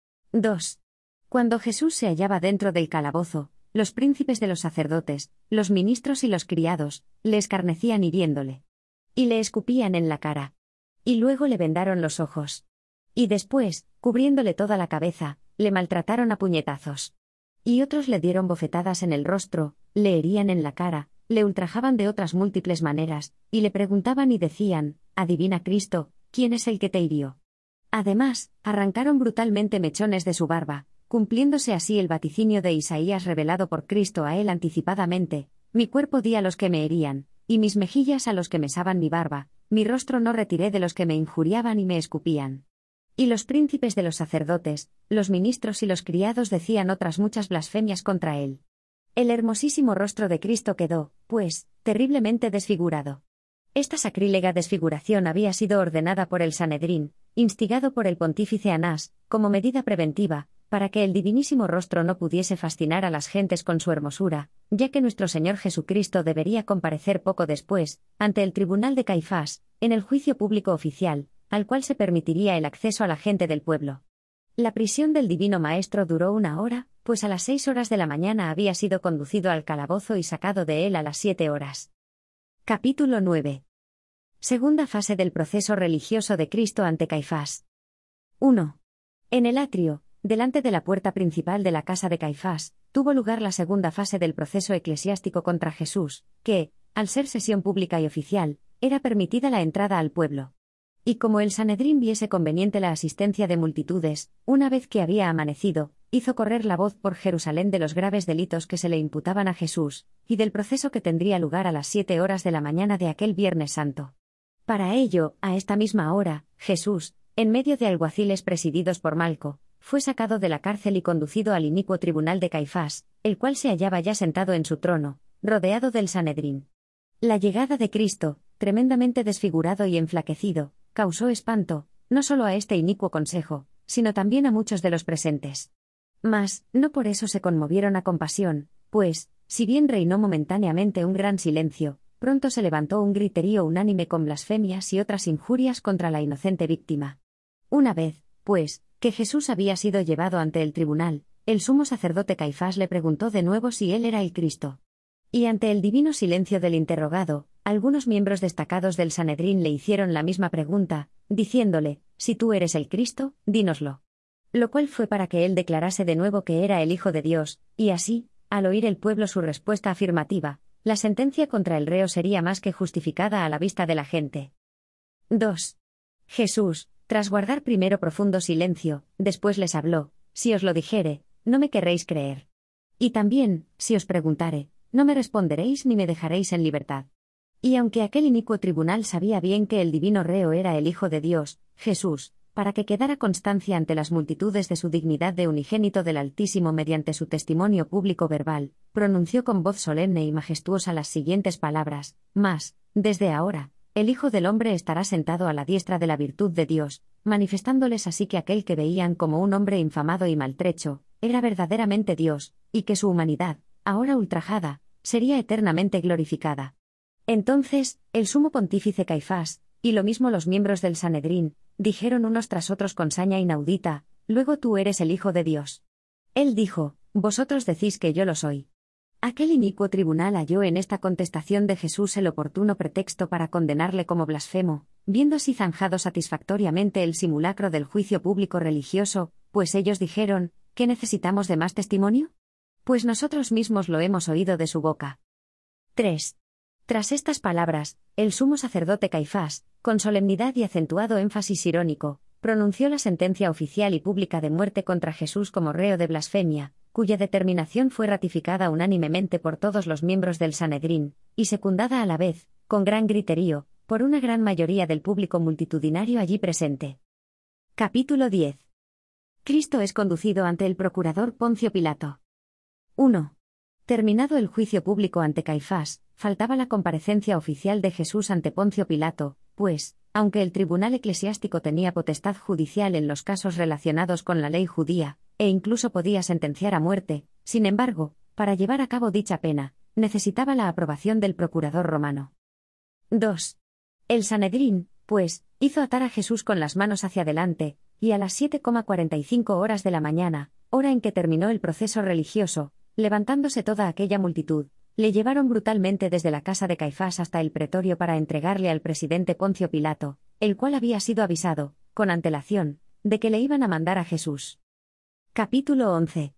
dos. Cuando Jesús se hallaba dentro del calabozo, los príncipes de los sacerdotes, los ministros y los criados, le escarnecían hiriéndole. Y le escupían en la cara. Y luego le vendaron los ojos. Y después, cubriéndole toda la cabeza, le maltrataron a puñetazos. Y otros le dieron bofetadas en el rostro, le herían en la cara, le ultrajaban de otras múltiples maneras, y le preguntaban y decían: «Adivina, Cristo, ¿quién es el que te hirió?». Además, arrancaron brutalmente mechones de su barba, cumpliéndose así el vaticinio de Isaías revelado por Cristo a él anticipadamente: «Mi cuerpo di a los que me herían, y mis mejillas a los que mesaban mi barba, mi rostro no retiré de los que me injuriaban y me escupían». Y los príncipes de los sacerdotes, los ministros y los criados decían otras muchas blasfemias contra él. El hermosísimo rostro de Cristo quedó, pues, terriblemente desfigurado. Esta sacrílega desfiguración había sido ordenada por el Sanedrín, instigado por el pontífice Anás, como medida preventiva, para que el divinísimo rostro no pudiese fascinar a las gentes con su hermosura, ya que nuestro Señor Jesucristo debería comparecer poco después, ante el tribunal de Caifás, en el juicio público oficial, al cual se permitiría el acceso a la gente del pueblo. La prisión del Divino Maestro duró una hora, pues a las seis horas de la mañana había sido conducido al calabozo y sacado de él a las siete horas. Capítulo nueve. Segunda fase del proceso religioso de Cristo ante Caifás. uno. En el atrio, delante de la puerta principal de la casa de Caifás, tuvo lugar la segunda fase del proceso eclesiástico contra Jesús, que, al ser sesión pública y oficial, era permitida la entrada al pueblo. Y como el Sanedrín viese conveniente la asistencia de multitudes, una vez que había amanecido, hizo correr la voz por Jerusalén de los graves delitos que se le imputaban a Jesús, y del proceso que tendría lugar a las siete horas de la mañana de aquel Viernes Santo. Para ello, a esta misma hora, Jesús, en medio de alguaciles presididos por Malco, fue sacado de la cárcel y conducido al inicuo tribunal de Caifás, el cual se hallaba ya sentado en su trono, rodeado del Sanedrín. La llegada de Cristo, tremendamente desfigurado y enflaquecido, causó espanto, no solo a este inicuo consejo, sino también a muchos de los presentes. Mas, no por eso se conmovieron a compasión, pues, si bien reinó momentáneamente un gran silencio, pronto se levantó un griterío unánime con blasfemias y otras injurias contra la inocente víctima. Una vez, pues, que Jesús había sido llevado ante el tribunal, el sumo sacerdote Caifás le preguntó de nuevo si él era el Cristo. Y ante el divino silencio del interrogado, algunos miembros destacados del Sanedrín le hicieron la misma pregunta, diciéndole: «Si tú eres el Cristo, dínoslo». Lo cual fue para que él declarase de nuevo que era el Hijo de Dios, y así, al oír el pueblo su respuesta afirmativa, la sentencia contra el reo sería más que justificada a la vista de la gente. dos. Jesús, tras guardar primero profundo silencio, después les habló: «Si os lo dijere, no me querréis creer. Y también, si os preguntare, no me responderéis ni me dejaréis en libertad». Y aunque aquel inicuo tribunal sabía bien que el divino reo era el Hijo de Dios, Jesús, para que quedara constancia ante las multitudes de su dignidad de unigénito del Altísimo mediante su testimonio público verbal, pronunció con voz solemne y majestuosa las siguientes palabras: «Mas, desde ahora, el Hijo del Hombre estará sentado a la diestra de la virtud de Dios», manifestándoles así que aquel que veían como un hombre infamado y maltrecho, era verdaderamente Dios, y que su humanidad, ahora ultrajada, sería eternamente glorificada. Entonces, el sumo pontífice Caifás, y lo mismo los miembros del Sanedrín, dijeron unos tras otros con saña inaudita: «Luego tú eres el Hijo de Dios». Él dijo: «Vosotros decís que yo lo soy». Aquel inicuo tribunal halló en esta contestación de Jesús el oportuno pretexto para condenarle como blasfemo, viendo así zanjado satisfactoriamente el simulacro del juicio público religioso, pues ellos dijeron: «¿Qué necesitamos de más testimonio? Pues nosotros mismos lo hemos oído de su boca». tres. Tras estas palabras, el sumo sacerdote Caifás, con solemnidad y acentuado énfasis irónico, pronunció la sentencia oficial y pública de muerte contra Jesús como reo de blasfemia, cuya determinación fue ratificada unánimemente por todos los miembros del Sanedrín, y secundada a la vez, con gran griterío, por una gran mayoría del público multitudinario allí presente. Capítulo diez. Cristo es conducido ante el procurador Poncio Pilato. uno. Terminado el juicio público ante Caifás, faltaba la comparecencia oficial de Jesús ante Poncio Pilato, pues, aunque el tribunal eclesiástico tenía potestad judicial en los casos relacionados con la ley judía, e incluso podía sentenciar a muerte, sin embargo, para llevar a cabo dicha pena, necesitaba la aprobación del procurador romano. dos. El Sanedrín, pues, hizo atar a Jesús con las manos hacia adelante, y a las siete cuarenta y cinco horas de la mañana, hora en que terminó el proceso religioso, levantándose toda aquella multitud, le llevaron brutalmente desde la casa de Caifás hasta el pretorio para entregarle al presidente Poncio Pilato, el cual había sido avisado, con antelación, de que le iban a mandar a Jesús. Capítulo once.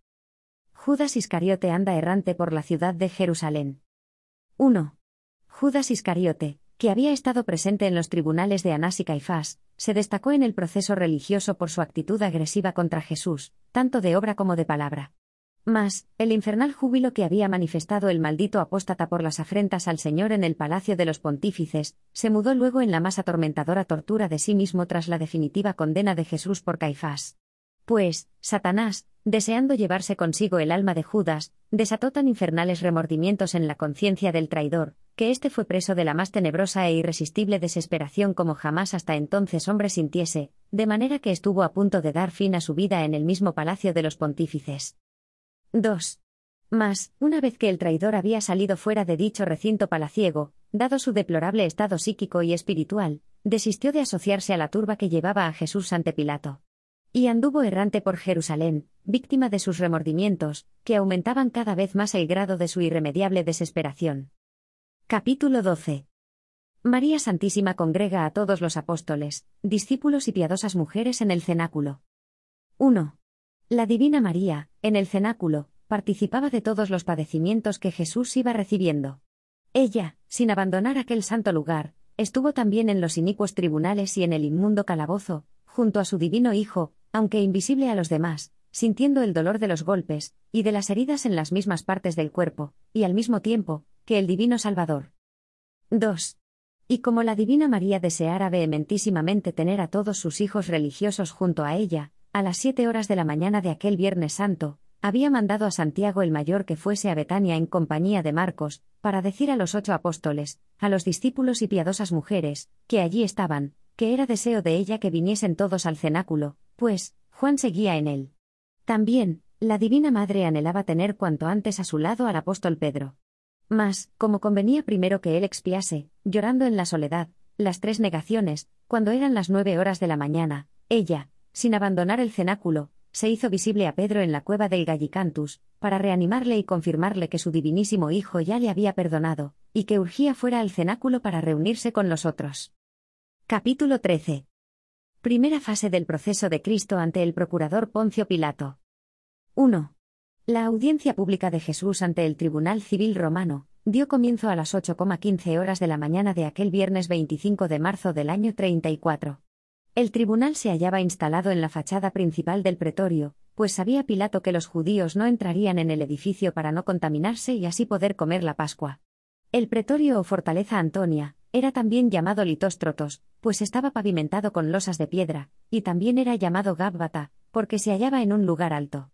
Judas Iscariote anda errante por la ciudad de Jerusalén. uno. Judas Iscariote, que había estado presente en los tribunales de Anás y Caifás, se destacó en el proceso religioso por su actitud agresiva contra Jesús, tanto de obra como de palabra. Mas, el infernal júbilo que había manifestado el maldito apóstata por las afrentas al Señor en el palacio de los pontífices, se mudó luego en la más atormentadora tortura de sí mismo tras la definitiva condena de Jesús por Caifás. Pues, Satanás, deseando llevarse consigo el alma de Judas, desató tan infernales remordimientos en la conciencia del traidor, que éste fue preso de la más tenebrosa e irresistible desesperación como jamás hasta entonces hombre sintiese, de manera que estuvo a punto de dar fin a su vida en el mismo palacio de los pontífices. dos. Mas, una vez que el traidor había salido fuera de dicho recinto palaciego, dado su deplorable estado psíquico y espiritual, desistió de asociarse a la turba que llevaba a Jesús ante Pilato. Y anduvo errante por Jerusalén, víctima de sus remordimientos, que aumentaban cada vez más el grado de su irremediable desesperación. Capítulo doce. María Santísima congrega a todos los apóstoles, discípulos y piadosas mujeres en el cenáculo. uno. La Divina María, en el cenáculo, participaba de todos los padecimientos que Jesús iba recibiendo. Ella, sin abandonar aquel santo lugar, estuvo también en los inicuos tribunales y en el inmundo calabozo, junto a su divino Hijo, aunque invisible a los demás, sintiendo el dolor de los golpes, y de las heridas en las mismas partes del cuerpo, y al mismo tiempo, que el divino Salvador. dos. Y como la Divina María deseara vehementísimamente tener a todos sus hijos religiosos junto a ella, a las siete horas de la mañana de aquel Viernes Santo, había mandado a Santiago el mayor que fuese a Betania en compañía de Marcos, para decir a los ocho apóstoles, a los discípulos y piadosas mujeres, que allí estaban, que era deseo de ella que viniesen todos al cenáculo, pues, Juan seguía en él. También, la Divina Madre anhelaba tener cuanto antes a su lado al apóstol Pedro. Mas, como convenía primero que él expiase, llorando en la soledad, las tres negaciones, cuando eran las nueve horas de la mañana, ella, sin abandonar el cenáculo, se hizo visible a Pedro en la cueva del Gallicantus, para reanimarle y confirmarle que su divinísimo Hijo ya le había perdonado, y que urgía fuera al cenáculo para reunirse con los otros. Capítulo trece. Primera fase del proceso de Cristo ante el procurador Poncio Pilato. uno. La audiencia pública de Jesús ante el Tribunal Civil Romano dio comienzo a las ocho quince horas de la mañana de aquel viernes veinticinco de marzo del año treinta y cuatro. El tribunal se hallaba instalado en la fachada principal del pretorio, pues sabía Pilato que los judíos no entrarían en el edificio para no contaminarse y así poder comer la Pascua. El pretorio o fortaleza Antonia era también llamado Litóstrotos, pues estaba pavimentado con losas de piedra, y también era llamado Gábata, porque se hallaba en un lugar alto.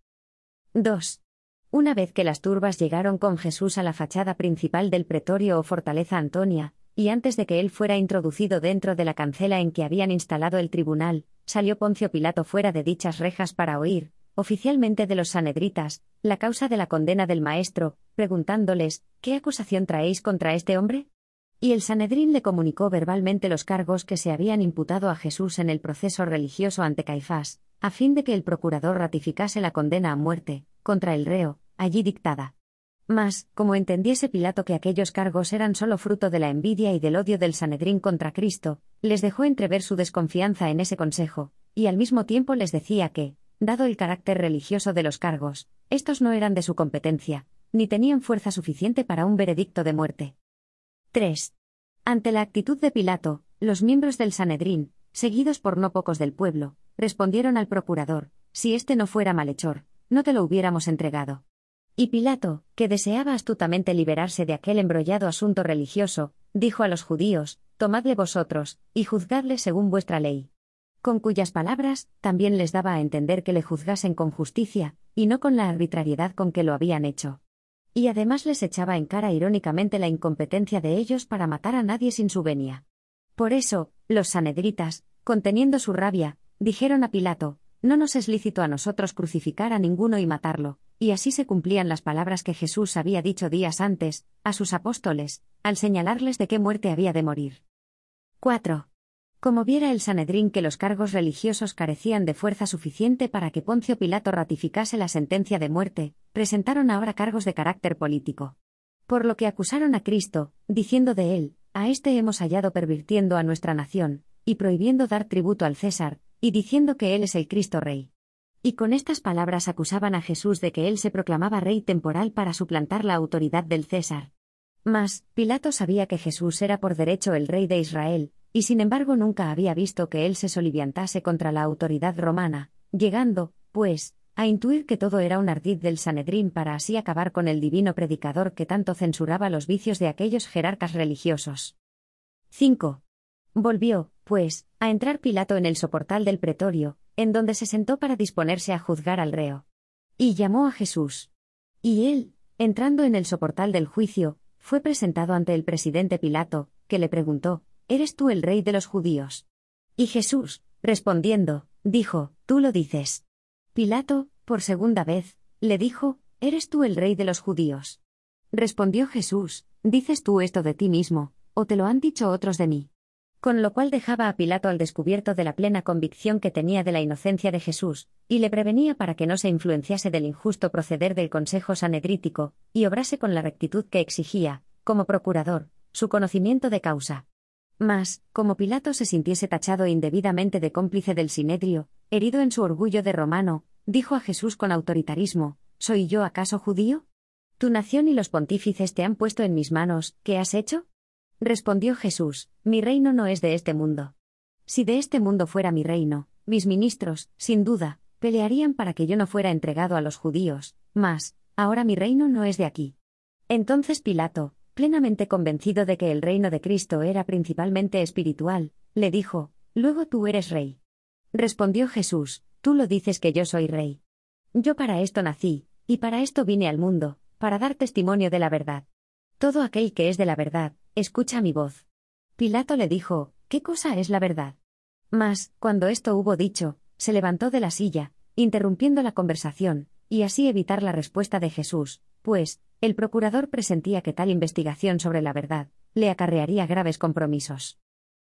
dos. Una vez que las turbas llegaron con Jesús a la fachada principal del pretorio o fortaleza Antonia, y antes de que él fuera introducido dentro de la cancela en que habían instalado el tribunal, salió Poncio Pilato fuera de dichas rejas para oír, oficialmente de los sanedritas, la causa de la condena del maestro, preguntándoles, ¿qué acusación traéis contra este hombre? Y el Sanedrín le comunicó verbalmente los cargos que se habían imputado a Jesús en el proceso religioso ante Caifás, a fin de que el procurador ratificase la condena a muerte, contra el reo, allí dictada. Mas, como entendiese Pilato que aquellos cargos eran solo fruto de la envidia y del odio del Sanedrín contra Cristo, les dejó entrever su desconfianza en ese consejo, y al mismo tiempo les decía que, dado el carácter religioso de los cargos, estos no eran de su competencia, ni tenían fuerza suficiente para un veredicto de muerte. tres. Ante la actitud de Pilato, los miembros del Sanedrín, seguidos por no pocos del pueblo, respondieron al procurador, si éste no fuera malhechor, no te lo hubiéramos entregado. Y Pilato, que deseaba astutamente liberarse de aquel embrollado asunto religioso, dijo a los judíos, tomadle vosotros, y juzgadle según vuestra ley. Con cuyas palabras, también les daba a entender que le juzgasen con justicia, y no con la arbitrariedad con que lo habían hecho. Y además les echaba en cara irónicamente la incompetencia de ellos para matar a nadie sin su venia. Por eso, los sanedritas, conteniendo su rabia, dijeron a Pilato, no nos es lícito a nosotros crucificar a ninguno y matarlo, y así se cumplían las palabras que Jesús había dicho días antes, a sus apóstoles, al señalarles de qué muerte había de morir. cuatro. Como viera el Sanedrín que los cargos religiosos carecían de fuerza suficiente para que Poncio Pilato ratificase la sentencia de muerte, presentaron ahora cargos de carácter político. Por lo que acusaron a Cristo, diciendo de él: a este hemos hallado pervirtiendo a nuestra nación, y prohibiendo dar tributo al César, y diciendo que él es el Cristo Rey. Y con estas palabras acusaban a Jesús de que él se proclamaba rey temporal para suplantar la autoridad del César. Mas, Pilato sabía que Jesús era por derecho el rey de Israel, y sin embargo nunca había visto que él se soliviantase contra la autoridad romana, llegando, pues, a intuir que todo era un ardid del Sanedrín para así acabar con el divino predicador que tanto censuraba los vicios de aquellos jerarcas religiosos. cinco. Volvió, pues, a entrar Pilato en el soportal del pretorio, en donde se sentó para disponerse a juzgar al reo. Y llamó a Jesús. Y él, entrando en el soportal del juicio, fue presentado ante el presidente Pilato, que le preguntó: ¿eres tú el rey de los judíos? Y Jesús, respondiendo, dijo: tú lo dices. Pilato, por segunda vez, le dijo: ¿eres tú el rey de los judíos? Respondió Jesús: ¿dices tú esto de ti mismo, o te lo han dicho otros de mí? Con lo cual dejaba a Pilato al descubierto de la plena convicción que tenía de la inocencia de Jesús, y le prevenía para que no se influenciase del injusto proceder del Consejo Sanedrítico, y obrase con la rectitud que exigía, como procurador, su conocimiento de causa. Mas, como Pilato se sintiese tachado indebidamente de cómplice del Sinedrio, herido en su orgullo de romano, dijo a Jesús con autoritarismo: ¿soy yo acaso judío? Tu nación y los pontífices te han puesto en mis manos, ¿qué has hecho? Respondió Jesús: mi reino no es de este mundo. Si de este mundo fuera mi reino, mis ministros, sin duda, pelearían para que yo no fuera entregado a los judíos, mas, ahora mi reino no es de aquí. Entonces Pilato, plenamente convencido de que el reino de Cristo era principalmente espiritual, le dijo: luego tú eres rey. Respondió Jesús: tú lo dices que yo soy rey. Yo para esto nací, y para esto vine al mundo, para dar testimonio de la verdad. Todo aquel que es de la verdad, escucha mi voz. Pilato le dijo: ¿qué cosa es la verdad? Mas, cuando esto hubo dicho, se levantó de la silla, interrumpiendo la conversación, y así evitar la respuesta de Jesús, pues, el procurador presentía que tal investigación sobre la verdad le acarrearía graves compromisos.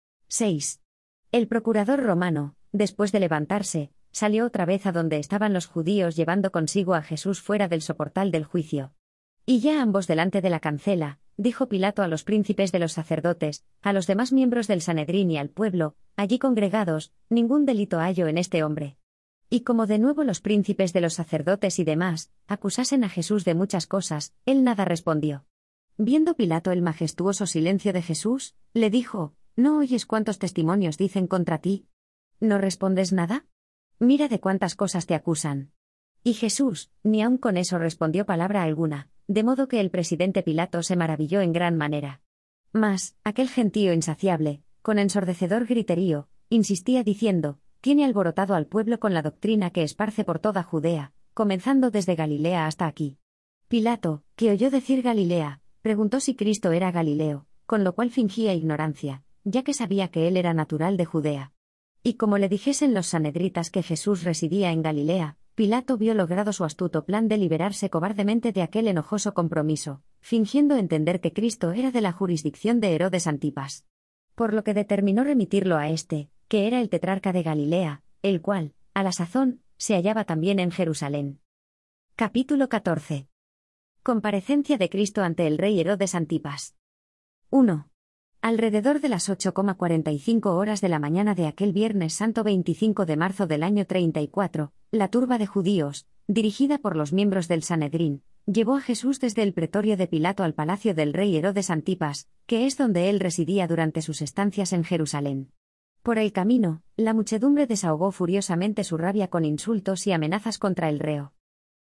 seis. El procurador romano, después de levantarse, salió otra vez a donde estaban los judíos llevando consigo a Jesús fuera del soportal del juicio. Y ya ambos delante de la cancela, dijo Pilato a los príncipes de los sacerdotes, a los demás miembros del Sanedrín y al pueblo, allí congregados: ningún delito hallo en este hombre. Y como de nuevo los príncipes de los sacerdotes y demás acusasen a Jesús de muchas cosas, él nada respondió. Viendo Pilato el majestuoso silencio de Jesús, le dijo: ¿no oyes cuántos testimonios dicen contra ti? ¿No respondes nada? Mira de cuántas cosas te acusan. Y Jesús, ni aun con eso respondió palabra alguna, de modo que el presidente Pilato se maravilló en gran manera. Mas, aquel gentío insaciable, con ensordecedor griterío, insistía diciendo: tiene alborotado al pueblo con la doctrina que esparce por toda Judea, comenzando desde Galilea hasta aquí. Pilato, que oyó decir Galilea, preguntó si Cristo era Galileo, con lo cual fingía ignorancia, ya que sabía que él era natural de Judea. Y como le dijesen los sanedritas que Jesús residía en Galilea, Pilato vio logrado su astuto plan de liberarse cobardemente de aquel enojoso compromiso, fingiendo entender que Cristo era de la jurisdicción de Herodes Antipas. Por lo que determinó remitirlo a este, que era el tetrarca de Galilea, el cual, a la sazón, se hallaba también en Jerusalén. Capítulo catorce. Comparecencia de Cristo ante el rey Herodes Antipas. uno. Alrededor de las ocho cuarenta y cinco horas de la mañana de aquel Viernes Santo veinticinco de marzo del año treinta y cuatro, la turba de judíos, dirigida por los miembros del Sanedrín, llevó a Jesús desde el pretorio de Pilato al palacio del rey Herodes Antipas, que es donde él residía durante sus estancias en Jerusalén. Por el camino, la muchedumbre desahogó furiosamente su rabia con insultos y amenazas contra el reo.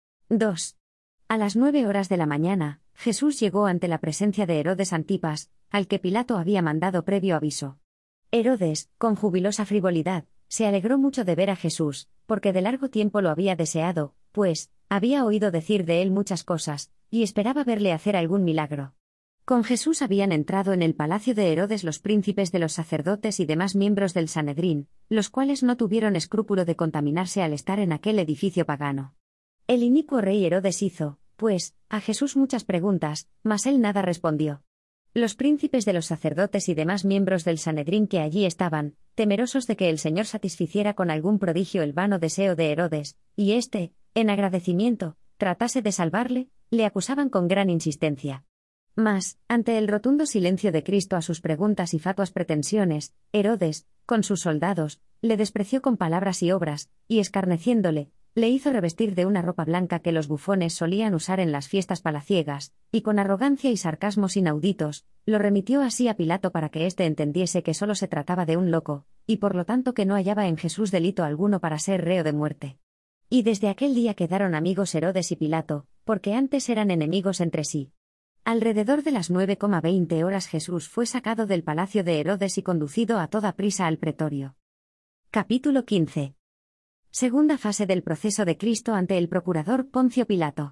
dos. A las nueve horas de la mañana, Jesús llegó ante la presencia de Herodes Antipas, al que Pilato había mandado previo aviso. Herodes, con jubilosa frivolidad, se alegró mucho de ver a Jesús, porque de largo tiempo lo había deseado, pues, había oído decir de él muchas cosas, y esperaba verle hacer algún milagro. Con Jesús habían entrado en el palacio de Herodes los príncipes de los sacerdotes y demás miembros del Sanedrín, los cuales no tuvieron escrúpulo de contaminarse al estar en aquel edificio pagano. El inicuo rey Herodes hizo, pues, a Jesús muchas preguntas, mas él nada respondió. Los príncipes de los sacerdotes y demás miembros del Sanedrín que allí estaban, temerosos de que el Señor satisficiera con algún prodigio el vano deseo de Herodes, y éste, en agradecimiento, tratase de salvarle, le acusaban con gran insistencia. Mas, ante el rotundo silencio de Cristo a sus preguntas y fatuas pretensiones, Herodes, con sus soldados, le despreció con palabras y obras, y escarneciéndole, le hizo revestir de una ropa blanca que los bufones solían usar en las fiestas palaciegas, y con arrogancia y sarcasmos inauditos, lo remitió así a Pilato para que éste entendiese que solo se trataba de un loco, y por lo tanto que no hallaba en Jesús delito alguno para ser reo de muerte. Y desde aquel día quedaron amigos Herodes y Pilato, porque antes eran enemigos entre sí. Alrededor de las nueve y veinte horas Jesús fue sacado del palacio de Herodes y conducido a toda prisa al pretorio. Capítulo quince. Segunda fase del proceso de Cristo ante el procurador Poncio Pilato.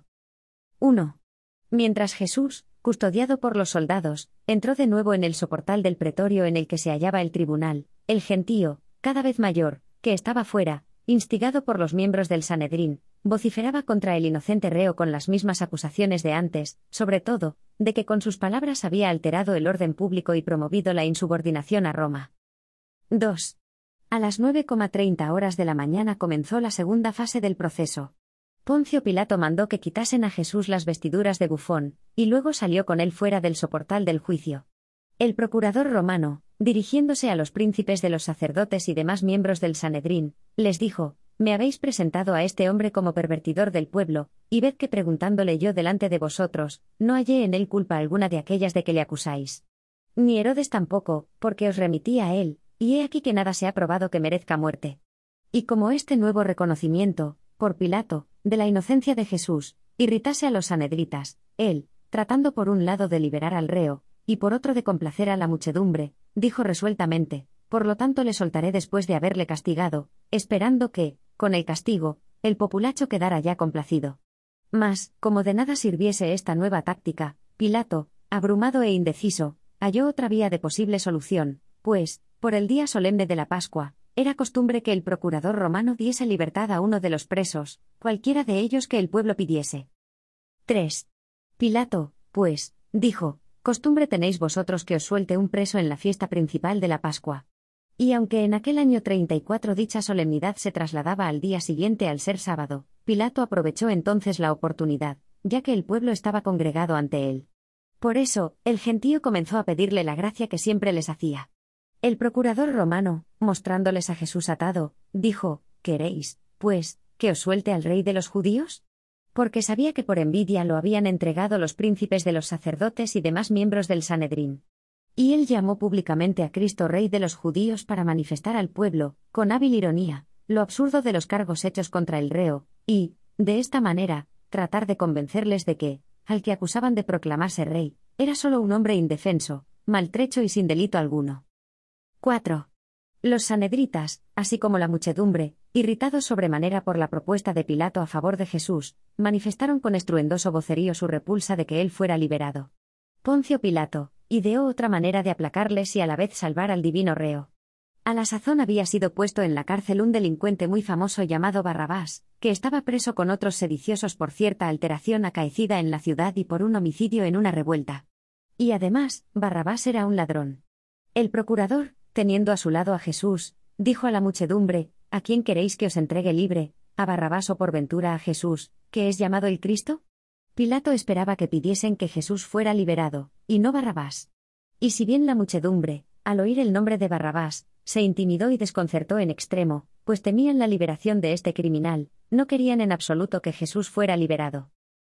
uno. Mientras Jesús, custodiado por los soldados, entró de nuevo en el soportal del pretorio en el que se hallaba el tribunal, el gentío, cada vez mayor, que estaba fuera, instigado por los miembros del Sanedrín, vociferaba contra el inocente reo con las mismas acusaciones de antes, sobre todo, de que con sus palabras había alterado el orden público y promovido la insubordinación a Roma. dos. A las nueve y treinta horas de la mañana comenzó la segunda fase del proceso. Poncio Pilato mandó que quitasen a Jesús las vestiduras de bufón, y luego salió con él fuera del soportal del juicio. El procurador romano, dirigiéndose a los príncipes de los sacerdotes y demás miembros del Sanedrín, les dijo: «Me habéis presentado a este hombre como pervertidor del pueblo, y ved que preguntándole yo delante de vosotros, no hallé en él culpa alguna de aquellas de que le acusáis. Ni Herodes tampoco, porque os remití a él, y he aquí que nada se ha probado que merezca muerte». Y como este nuevo reconocimiento, por Pilato, de la inocencia de Jesús, irritase a los sanedritas, él, tratando por un lado de liberar al reo, y por otro de complacer a la muchedumbre, dijo resueltamente: «Por lo tanto le soltaré después de haberle castigado», esperando que, con el castigo, el populacho quedara ya complacido. Mas, como de nada sirviese esta nueva táctica, Pilato, abrumado e indeciso, halló otra vía de posible solución, pues, por el día solemne de la Pascua, era costumbre que el procurador romano diese libertad a uno de los presos, cualquiera de ellos que el pueblo pidiese. tres. Pilato, pues, dijo: «Costumbre tenéis vosotros que os suelte un preso en la fiesta principal de la Pascua». Y aunque en aquel año treinta y cuatro dicha solemnidad se trasladaba al día siguiente al ser sábado, Pilato aprovechó entonces la oportunidad, ya que el pueblo estaba congregado ante él. Por eso, el gentío comenzó a pedirle la gracia que siempre les hacía. El procurador romano, mostrándoles a Jesús atado, dijo: «¿Queréis, pues, que os suelte al rey de los judíos?». Porque sabía que por envidia lo habían entregado los príncipes de los sacerdotes y demás miembros del Sanedrín. Y él llamó públicamente a Cristo Rey de los judíos para manifestar al pueblo, con hábil ironía, lo absurdo de los cargos hechos contra el reo, y, de esta manera, tratar de convencerles de que, al que acusaban de proclamarse rey, era solo un hombre indefenso, maltrecho y sin delito alguno. cuatro. Los sanedritas, así como la muchedumbre, irritados sobremanera por la propuesta de Pilato a favor de Jesús, manifestaron con estruendoso vocerío su repulsa de que él fuera liberado. Poncio Pilato ideó otra manera de aplacarles y a la vez salvar al divino reo. A la sazón había sido puesto en la cárcel un delincuente muy famoso llamado Barrabás, que estaba preso con otros sediciosos por cierta alteración acaecida en la ciudad y por un homicidio en una revuelta. Y además, Barrabás era un ladrón. El procurador, teniendo a su lado a Jesús, dijo a la muchedumbre: «¿A quién queréis que os entregue libre, a Barrabás o por ventura a Jesús, que es llamado el Cristo?». Pilato esperaba que pidiesen que Jesús fuera liberado, y no Barrabás. Y si bien la muchedumbre, al oír el nombre de Barrabás, se intimidó y desconcertó en extremo, pues temían la liberación de este criminal, no querían en absoluto que Jesús fuera liberado.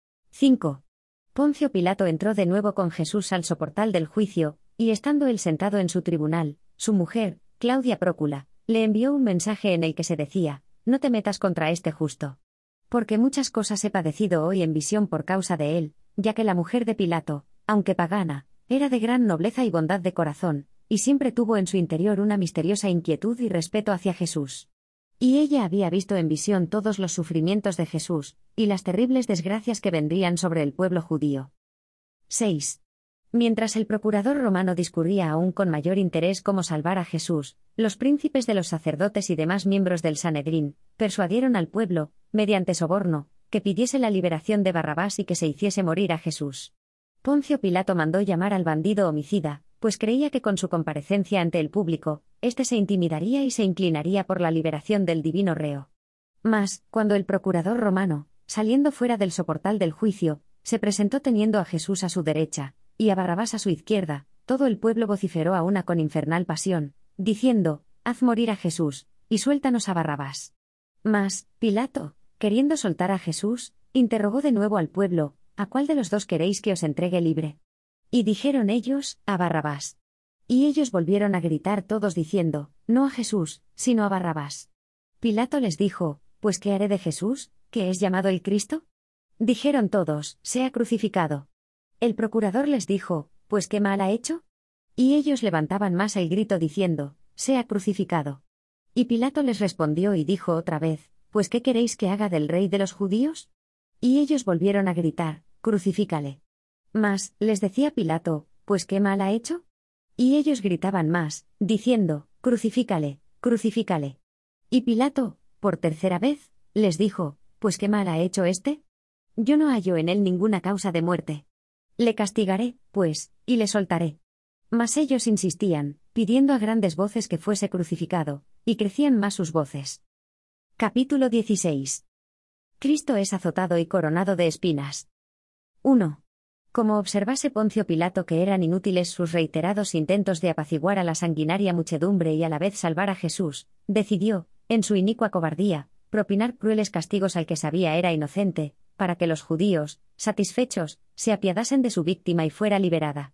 cinco. Poncio Pilato entró de nuevo con Jesús al soportal del juicio, y estando él sentado en su tribunal, su mujer, Claudia Prócula, le envió un mensaje en el que se decía: «No te metas contra este justo. Porque muchas cosas he padecido hoy en visión por causa de él», ya que la mujer de Pilato, aunque pagana, era de gran nobleza y bondad de corazón, y siempre tuvo en su interior una misteriosa inquietud y respeto hacia Jesús. Y ella había visto en visión todos los sufrimientos de Jesús, y las terribles desgracias que vendrían sobre el pueblo judío. seis. Mientras el procurador romano discurría aún con mayor interés cómo salvar a Jesús, los príncipes de los sacerdotes y demás miembros del Sanedrín persuadieron al pueblo, mediante soborno, que pidiese la liberación de Barrabás y que se hiciese morir a Jesús. Poncio Pilato mandó llamar al bandido homicida, pues creía que con su comparecencia ante el público, éste se intimidaría y se inclinaría por la liberación del divino reo. Mas, cuando el procurador romano, saliendo fuera del soportal del juicio, se presentó teniendo a Jesús a su derecha, y a Barrabás a su izquierda, todo el pueblo vociferó a una con infernal pasión, diciendo: «Haz morir a Jesús, y suéltanos a Barrabás». Mas, Pilato, queriendo soltar a Jesús, interrogó de nuevo al pueblo: «¿A cuál de los dos queréis que os entregue libre?». Y dijeron ellos: «A Barrabás». Y ellos volvieron a gritar todos diciendo: «No a Jesús, sino a Barrabás». Pilato les dijo: «Pues ¿qué haré de Jesús, que es llamado el Cristo?». Dijeron todos: «Sea crucificado». El procurador les dijo: «Pues ¿qué mal ha hecho?». Y ellos levantaban más el grito diciendo: «Sea crucificado». Y Pilato les respondió y dijo otra vez: «Pues ¿qué queréis que haga del rey de los judíos?». Y ellos volvieron a gritar: «Crucifícale». Mas, les decía Pilato: «¿Pues qué mal ha hecho?». Y ellos gritaban más, diciendo: «Crucifícale, crucifícale». Y Pilato, por tercera vez, les dijo: «¿Pues qué mal ha hecho éste? Yo no hallo en él ninguna causa de muerte. Le castigaré, pues, y le soltaré». Mas ellos insistían, pidiendo a grandes voces que fuese crucificado, y crecían más sus voces. Capítulo dieciséis. Cristo es azotado y coronado de espinas. uno. Como observase Poncio Pilato que eran inútiles sus reiterados intentos de apaciguar a la sanguinaria muchedumbre y a la vez salvar a Jesús, decidió, en su inicua cobardía, propinar crueles castigos al que sabía era inocente, para que los judíos, satisfechos, se apiadasen de su víctima y fuera liberada.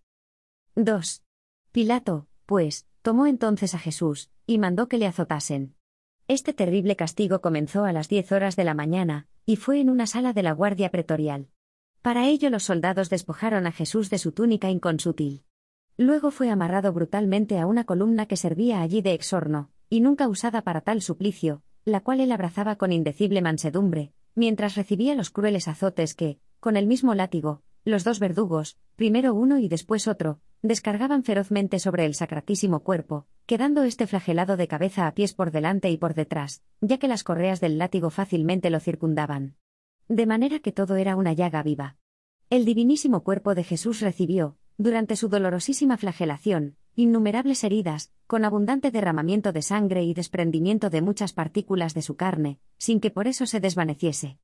dos. Pilato, pues, tomó entonces a Jesús, y mandó que le azotasen. Este terrible castigo comenzó a las diez horas de la mañana, y fue en una sala de la guardia pretorial. Para ello los soldados despojaron a Jesús de su túnica inconsútil. Luego fue amarrado brutalmente a una columna que servía allí de exorno, y nunca usada para tal suplicio, la cual él abrazaba con indecible mansedumbre, mientras recibía los crueles azotes que, con el mismo látigo, los dos verdugos, primero uno y después otro, descargaban ferozmente sobre el sacratísimo cuerpo, quedando este flagelado de cabeza a pies por delante y por detrás, ya que las correas del látigo fácilmente lo circundaban. De manera que todo era una llaga viva. El divinísimo cuerpo de Jesús recibió, durante su dolorosísima flagelación, innumerables heridas, con abundante derramamiento de sangre y desprendimiento de muchas partículas de su carne, sin que por eso se desvaneciese.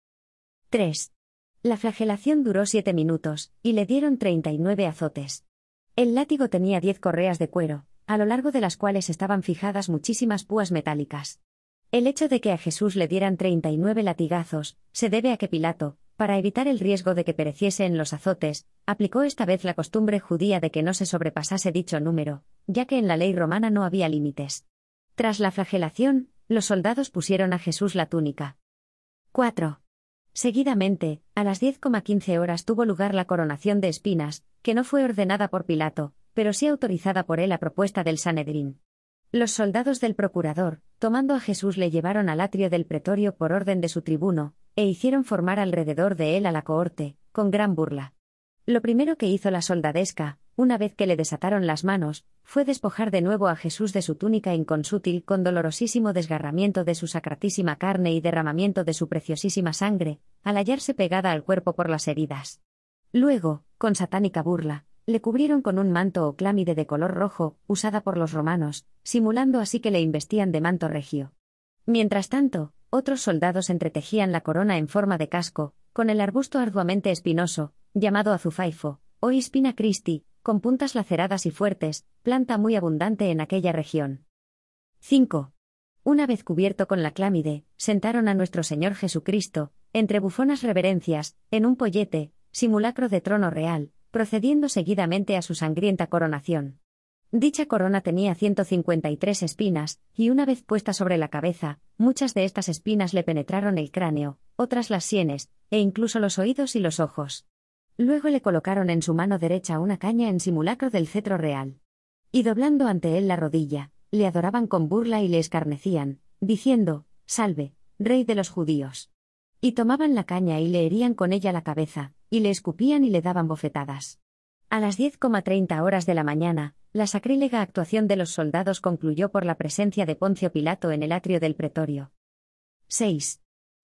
tres. La flagelación duró siete minutos, y le dieron treinta y nueve azotes. El látigo tenía diez correas de cuero, a lo largo de las cuales estaban fijadas muchísimas púas metálicas. El hecho de que a Jesús le dieran treinta y nueve latigazos, se debe a que Pilato, para evitar el riesgo de que pereciese en los azotes, aplicó esta vez la costumbre judía de que no se sobrepasase dicho número, ya que en la ley romana no había límites. Tras la flagelación, los soldados pusieron a Jesús la túnica. cuatro. Seguidamente, a las diez quince horas tuvo lugar la coronación de espinas, que no fue ordenada por Pilato, pero sí autorizada por él a propuesta del Sanedrín. Los soldados del procurador, tomando a Jesús, le llevaron al atrio del pretorio por orden de su tribuno, e hicieron formar alrededor de él a la cohorte, con gran burla. Lo primero que hizo la soldadesca, una vez que le desataron las manos, fue despojar de nuevo a Jesús de su túnica inconsútil con dolorosísimo desgarramiento de su sacratísima carne y derramamiento de su preciosísima sangre, al hallarse pegada al cuerpo por las heridas. Luego, con satánica burla, le cubrieron con un manto o clámide de color rojo, usada por los romanos, simulando así que le investían de manto regio. Mientras tanto, otros soldados entretejían la corona en forma de casco, con el arbusto arduamente espinoso, llamado azufaifo, o Spina Christi, con puntas laceradas y fuertes, planta muy abundante en aquella región. cinco. Una vez cubierto con la clámide, sentaron a nuestro Señor Jesucristo, entre bufonas reverencias, en un pollete, simulacro de trono real, procediendo seguidamente a su sangrienta coronación. Dicha corona tenía ciento cincuenta y tres espinas, y una vez puesta sobre la cabeza, muchas de estas espinas le penetraron el cráneo, otras las sienes, e incluso los oídos y los ojos. Luego le colocaron en su mano derecha una caña en simulacro del cetro real. Y doblando ante él la rodilla, le adoraban con burla y le escarnecían, diciendo: «Salve, Rey de los judíos». Y tomaban la caña y le herían con ella la cabeza, y le escupían y le daban bofetadas. A las diez treinta horas de la mañana, la sacrílega actuación de los soldados concluyó por la presencia de Poncio Pilato en el atrio del pretorio. seis.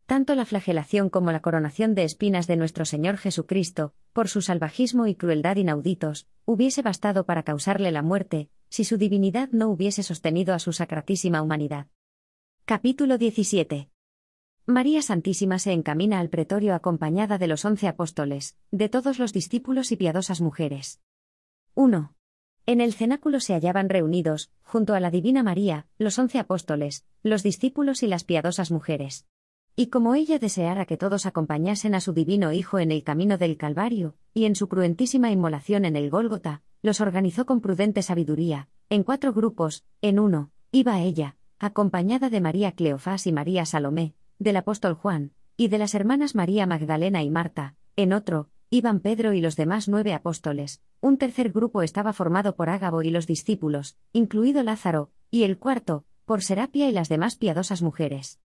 Tanto la flagelación como la coronación de espinas de nuestro Señor Jesucristo, por su salvajismo y crueldad inauditos, hubiese bastado para causarle la muerte, si su divinidad no hubiese sostenido a su sacratísima humanidad. Capítulo diecisiete. María Santísima se encamina al pretorio acompañada de los once apóstoles, de todos los discípulos y piadosas mujeres. uno. En el cenáculo se hallaban reunidos, junto a la Divina María, los once apóstoles, los discípulos y las piadosas mujeres. Y como ella deseara que todos acompañasen a su divino Hijo en el camino del Calvario, y en su cruentísima inmolación en el Gólgota, los organizó con prudente sabiduría, en cuatro grupos. En uno, iba ella, acompañada de María Cleofás y María Salomé, del apóstol Juan, y de las hermanas María Magdalena y Marta. En otro, iban Pedro y los demás nueve apóstoles. Un tercer grupo estaba formado por Ágabo y los discípulos, incluido Lázaro, y el cuarto, por Serapia y las demás piadosas mujeres.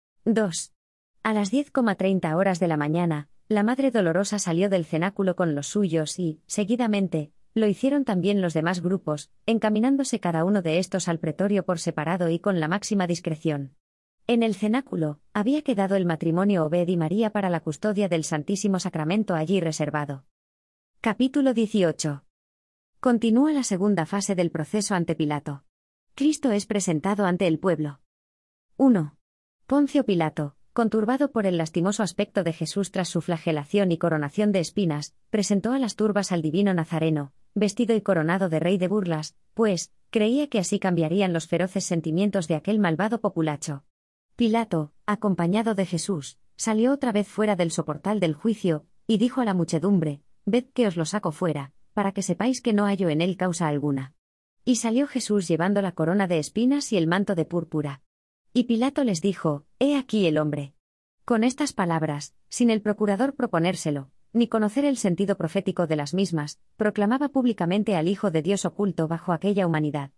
dos. A las diez treinta horas de la mañana, la Madre Dolorosa salió del cenáculo con los suyos y, seguidamente, lo hicieron también los demás grupos, encaminándose cada uno de estos al pretorio por separado y con la máxima discreción. En el cenáculo, había quedado el matrimonio Obed y María para la custodia del Santísimo Sacramento allí reservado. Capítulo dieciocho. Continúa la segunda fase del proceso ante Pilato. Cristo es presentado ante el pueblo. uno. Poncio Pilato, conturbado por el lastimoso aspecto de Jesús tras su flagelación y coronación de espinas, presentó a las turbas al divino Nazareno, vestido y coronado de rey de burlas, pues, creía que así cambiarían los feroces sentimientos de aquel malvado populacho. Pilato, acompañado de Jesús, salió otra vez fuera del soportal del juicio, y dijo a la muchedumbre: «Ved que os lo saco fuera, para que sepáis que no hallo en él causa alguna». Y salió Jesús llevando la corona de espinas y el manto de púrpura. Y Pilato les dijo: «He aquí el hombre». Con estas palabras, sin el procurador proponérselo, ni conocer el sentido profético de las mismas, proclamaba públicamente al Hijo de Dios oculto bajo aquella humanidad.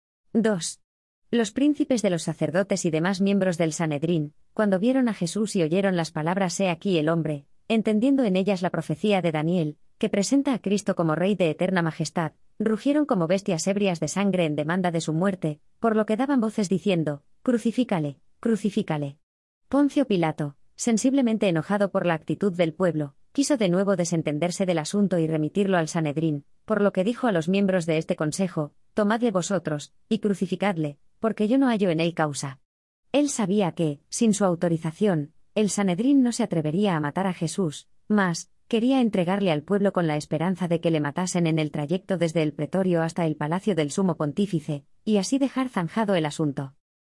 dos. Los príncipes de los sacerdotes y demás miembros del Sanedrín, cuando vieron a Jesús y oyeron las palabras «He aquí el hombre», entendiendo en ellas la profecía de Daniel, que presenta a Cristo como Rey de eterna majestad, rugieron como bestias ebrias de sangre en demanda de su muerte, por lo que daban voces diciendo: «Crucifícale, crucifícale». Poncio Pilato, sensiblemente enojado por la actitud del pueblo, quiso de nuevo desentenderse del asunto y remitirlo al Sanedrín, por lo que dijo a los miembros de este consejo: «Tomadle vosotros, y crucificadle, porque yo no hallo en él causa». Él sabía que, sin su autorización, el Sanedrín no se atrevería a matar a Jesús, mas quería entregarle al pueblo con la esperanza de que le matasen en el trayecto desde el pretorio hasta el palacio del sumo pontífice, y así dejar zanjado el asunto.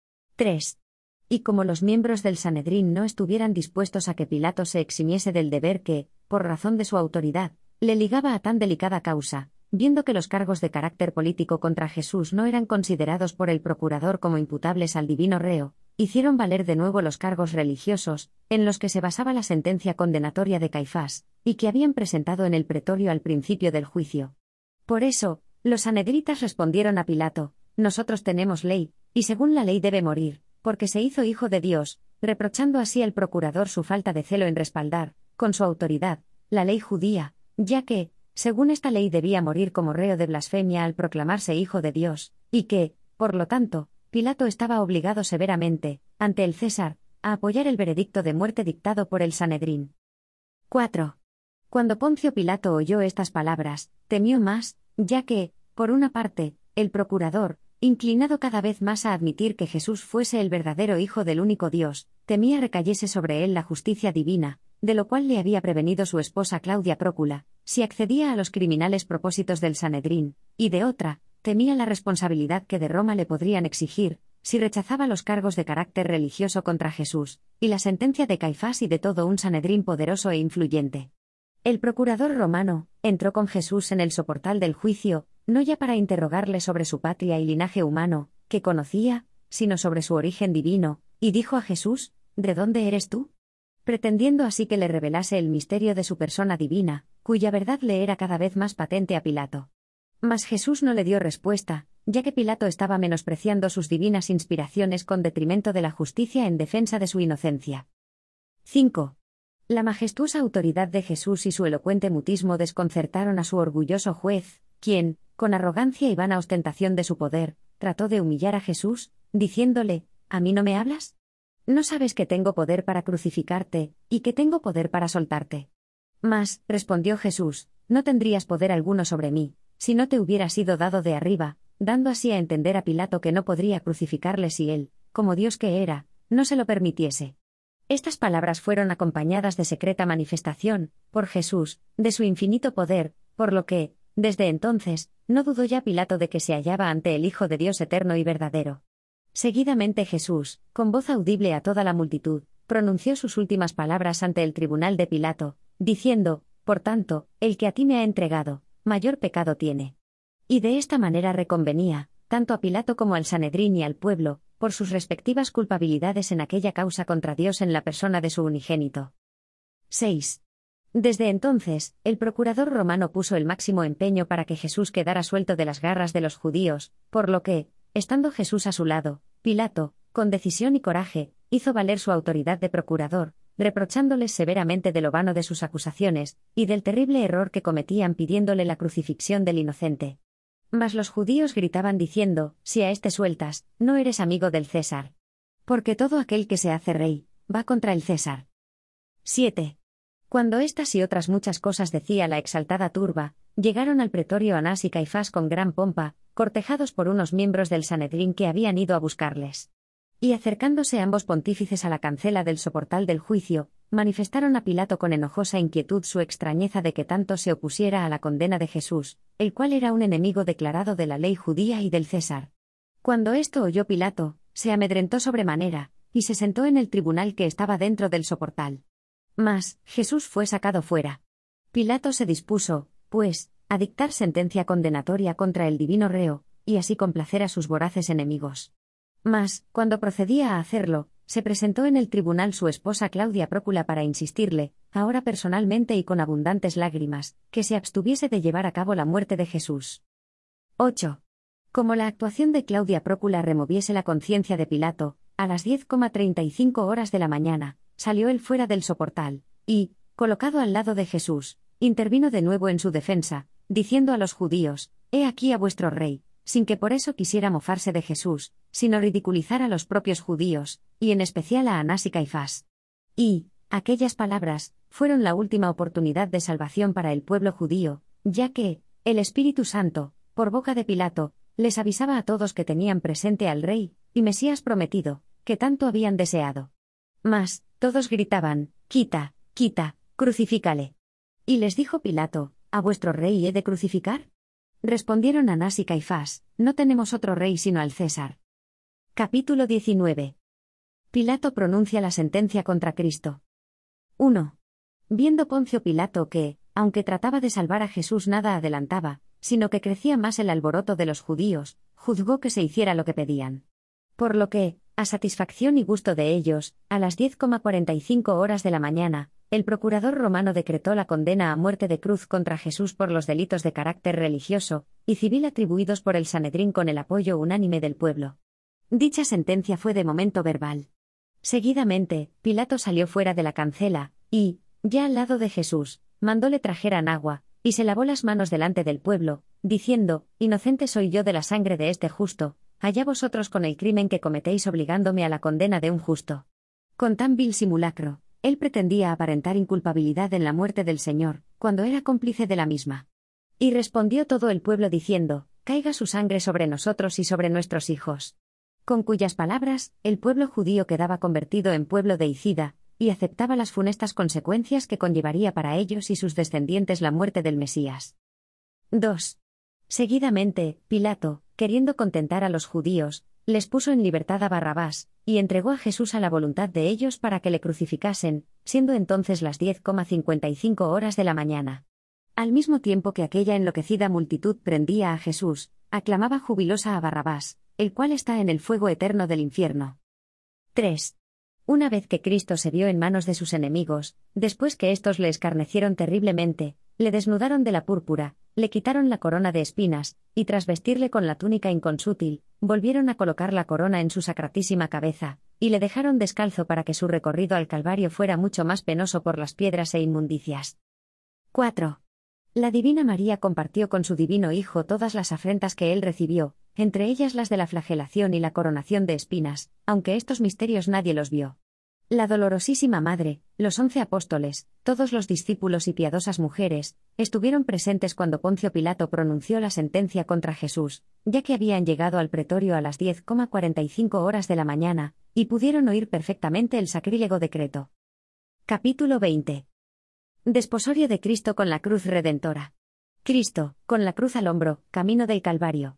tres. Y como los miembros del Sanedrín no estuvieran dispuestos a que Pilato se eximiese del deber que, por razón de su autoridad, le ligaba a tan delicada causa, viendo que los cargos de carácter político contra Jesús no eran considerados por el procurador como imputables al divino reo, hicieron valer de nuevo los cargos religiosos, en los que se basaba la sentencia condenatoria de Caifás, y que habían presentado en el pretorio al principio del juicio. Por eso, los sanedritas respondieron a Pilato: «Nosotros tenemos ley, y según la ley debe morir, porque se hizo hijo de Dios», reprochando así al procurador su falta de celo en respaldar, con su autoridad, la ley judía, ya que, según esta ley debía morir como reo de blasfemia al proclamarse hijo de Dios, y que, por lo tanto, Pilato estaba obligado severamente, ante el César, a apoyar el veredicto de muerte dictado por el Sanedrín. cuatro. Cuando Poncio Pilato oyó estas palabras, temió más, ya que, por una parte, el procurador, inclinado cada vez más a admitir que Jesús fuese el verdadero Hijo del único Dios, temía recayese sobre él la justicia divina, de lo cual le había prevenido su esposa Claudia Prócula, si accedía a los criminales propósitos del Sanedrín, y de otra, temía la responsabilidad que de Roma le podrían exigir, si rechazaba los cargos de carácter religioso contra Jesús, y la sentencia de Caifás y de todo un Sanedrín poderoso e influyente. El procurador romano entró con Jesús en el soportal del juicio, no ya para interrogarle sobre su patria y linaje humano, que conocía, sino sobre su origen divino, y dijo a Jesús: «¿De dónde eres tú?», pretendiendo así que le revelase el misterio de su persona divina, cuya verdad le era cada vez más patente a Pilato. Mas Jesús no le dio respuesta, ya que Pilato estaba menospreciando sus divinas inspiraciones con detrimento de la justicia en defensa de su inocencia. cinco. La majestuosa autoridad de Jesús y su elocuente mutismo desconcertaron a su orgulloso juez, quien, con arrogancia y vana ostentación de su poder, trató de humillar a Jesús, diciéndole: «¿A mí no me hablas?». ¿No sabes que tengo poder para crucificarte, y que tengo poder para soltarte? Mas, respondió Jesús, no tendrías poder alguno sobre mí, si no te hubiera sido dado de arriba, dando así a entender a Pilato que no podría crucificarle si él, como Dios que era, no se lo permitiese. Estas palabras fueron acompañadas de secreta manifestación, por Jesús, de su infinito poder, por lo que, desde entonces, no dudó ya Pilato de que se hallaba ante el Hijo de Dios eterno y verdadero. Seguidamente Jesús, con voz audible a toda la multitud, pronunció sus últimas palabras ante el tribunal de Pilato, diciendo, por tanto, el que a ti me ha entregado, mayor pecado tiene. Y de esta manera reconvenía, tanto a Pilato como al Sanedrín y al pueblo, por sus respectivas culpabilidades en aquella causa contra Dios en la persona de su unigénito. seis. Desde entonces, el procurador romano puso el máximo empeño para que Jesús quedara suelto de las garras de los judíos, por lo que, estando Jesús a su lado, Pilato, con decisión y coraje, hizo valer su autoridad de procurador, reprochándoles severamente de lo vano de sus acusaciones, y del terrible error que cometían pidiéndole la crucifixión del inocente. Mas los judíos gritaban diciendo, si a éste sueltas, no eres amigo del César. Porque todo aquel que se hace rey, va contra el César. siete. Cuando estas y otras muchas cosas decía la exaltada turba, llegaron al pretorio Anás y Caifás con gran pompa, cortejados por unos miembros del Sanedrín que habían ido a buscarles. Y acercándose ambos pontífices a la cancela del soportal del juicio, manifestaron a Pilato con enojosa inquietud su extrañeza de que tanto se opusiera a la condena de Jesús, el cual era un enemigo declarado de la ley judía y del César. Cuando esto oyó Pilato, se amedrentó sobremanera, y se sentó en el tribunal que estaba dentro del soportal. Mas, Jesús fue sacado fuera. Pilato se dispuso, pues, a dictar sentencia condenatoria contra el divino reo, y así complacer a sus voraces enemigos. Mas, cuando procedía a hacerlo, se presentó en el tribunal su esposa Claudia Prócula para insistirle, ahora personalmente y con abundantes lágrimas, que se abstuviese de llevar a cabo la muerte de Jesús. ocho. Como la actuación de Claudia Prócula removiese la conciencia de Pilato, a las diez treinta y cinco horas de la mañana, salió él fuera del soportal, y, colocado al lado de Jesús, intervino de nuevo en su defensa, diciendo a los judíos, «He aquí a vuestro rey», sin que por eso quisiera mofarse de Jesús, sino ridiculizar a los propios judíos, y en especial a Anás y Caifás. Y, aquellas palabras, fueron la última oportunidad de salvación para el pueblo judío, ya que, el Espíritu Santo, por boca de Pilato, les avisaba a todos que tenían presente al Rey, y Mesías prometido, que tanto habían deseado. Mas, todos gritaban, «Quita, quita, crucifícale». Y les dijo Pilato, ¿a vuestro rey he de crucificar? Respondieron Anás y Caifás, no tenemos otro rey sino al César. Capítulo diecinueve. Pilato pronuncia la sentencia contra Cristo. uno. Viendo Poncio Pilato que, aunque trataba de salvar a Jesús nada adelantaba, sino que crecía más el alboroto de los judíos, juzgó que se hiciera lo que pedían. Por lo que, a satisfacción y gusto de ellos, a las diez cuarenta y cinco horas de la mañana, el procurador romano decretó la condena a muerte de cruz contra Jesús por los delitos de carácter religioso y civil atribuidos por el Sanedrín con el apoyo unánime del pueblo. Dicha sentencia fue de momento verbal. Seguidamente, Pilato salió fuera de la cancela, y, ya al lado de Jesús, mandóle trajeran agua, y se lavó las manos delante del pueblo, diciendo, «Inocente soy yo de la sangre de este justo, allá vosotros con el crimen que cometéis obligándome a la condena de un justo». Con tan vil simulacro, él pretendía aparentar inculpabilidad en la muerte del Señor, cuando era cómplice de la misma. Y respondió todo el pueblo diciendo, «Caiga su sangre sobre nosotros y sobre nuestros hijos». Con cuyas palabras, el pueblo judío quedaba convertido en pueblo deicida, y aceptaba las funestas consecuencias que conllevaría para ellos y sus descendientes la muerte del Mesías. dos. Seguidamente, Pilato, queriendo contentar a los judíos, les puso en libertad a Barrabás, y entregó a Jesús a la voluntad de ellos para que le crucificasen, siendo entonces las diez cincuenta y cinco horas de la mañana. Al mismo tiempo que aquella enloquecida multitud prendía a Jesús, aclamaba jubilosa a Barrabás, el cual está en el fuego eterno del infierno. tres. Una vez que Cristo se vio en manos de sus enemigos, después que éstos le escarnecieron terriblemente, le desnudaron de la púrpura, le quitaron la corona de espinas, y tras vestirle con la túnica inconsútil, volvieron a colocar la corona en su sacratísima cabeza, y le dejaron descalzo para que su recorrido al Calvario fuera mucho más penoso por las piedras e inmundicias. cuatro. La Divina María compartió con su Divino Hijo todas las afrentas que él recibió, entre ellas las de la flagelación y la coronación de espinas, aunque estos misterios nadie los vio. La dolorosísima Madre, los once apóstoles, todos los discípulos y piadosas mujeres, estuvieron presentes cuando Poncio Pilato pronunció la sentencia contra Jesús, ya que habían llegado al pretorio a las diez cuarenta y cinco horas de la mañana, y pudieron oír perfectamente el sacrílego decreto. Capítulo veinte. Desposorio de Cristo con la cruz redentora. Cristo, con la cruz al hombro, camino del Calvario.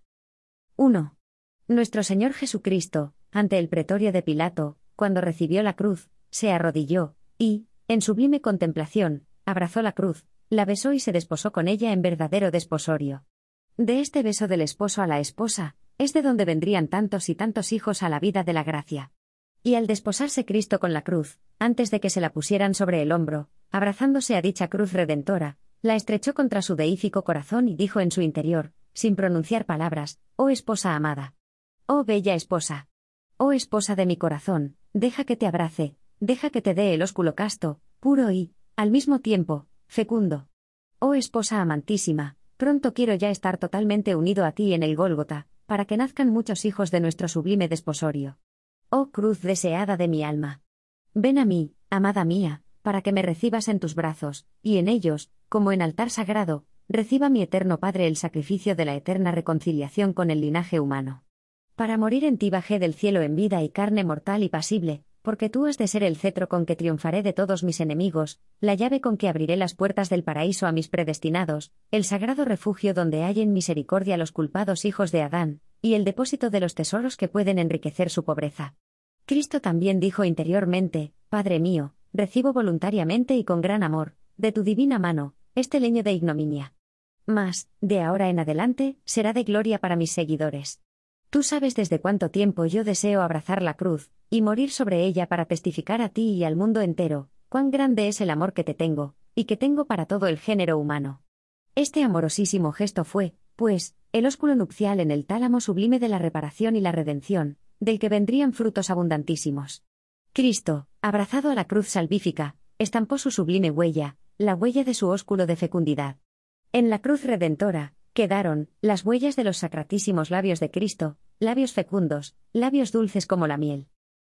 uno. Nuestro Señor Jesucristo, ante el pretorio de Pilato, cuando recibió la cruz, se arrodilló, y, en sublime contemplación, abrazó la cruz, la besó y se desposó con ella en verdadero desposorio. De este beso del esposo a la esposa, es de donde vendrían tantos y tantos hijos a la vida de la gracia. Y al desposarse Cristo con la cruz, antes de que se la pusieran sobre el hombro, abrazándose a dicha cruz redentora, la estrechó contra su deífico corazón y dijo en su interior, sin pronunciar palabras: «Oh esposa amada. Oh bella esposa. Oh esposa de mi corazón, deja que te abrace, deja que te dé el ósculo casto, puro y, al mismo tiempo, fecundo. Oh esposa amantísima, pronto quiero ya estar totalmente unido a ti en el Gólgota, para que nazcan muchos hijos de nuestro sublime desposorio. Oh cruz deseada de mi alma. Ven a mí, amada mía, para que me recibas en tus brazos, y en ellos, como en altar sagrado, reciba mi eterno Padre el sacrificio de la eterna reconciliación con el linaje humano. Para morir en ti bajé del cielo en vida y carne mortal y pasible, porque tú has de ser el cetro con que triunfaré de todos mis enemigos, la llave con que abriré las puertas del paraíso a mis predestinados, el sagrado refugio donde hallen misericordia los culpados hijos de Adán, y el depósito de los tesoros que pueden enriquecer su pobreza. Cristo también dijo interiormente: Padre mío, recibo voluntariamente y con gran amor, de tu divina mano, este leño de ignominia. Mas, de ahora en adelante, será de gloria para mis seguidores. Tú sabes desde cuánto tiempo yo deseo abrazar la cruz, y morir sobre ella para testificar a ti y al mundo entero, cuán grande es el amor que te tengo, y que tengo para todo el género humano. Este amorosísimo gesto fue, pues, el ósculo nupcial en el tálamo sublime de la reparación y la redención, del que vendrían frutos abundantísimos. Cristo, abrazado a la cruz salvífica, estampó su sublime huella, la huella de su ósculo de fecundidad. En la cruz redentora, quedaron las huellas de los sacratísimos labios de Cristo, labios fecundos, labios dulces como la miel.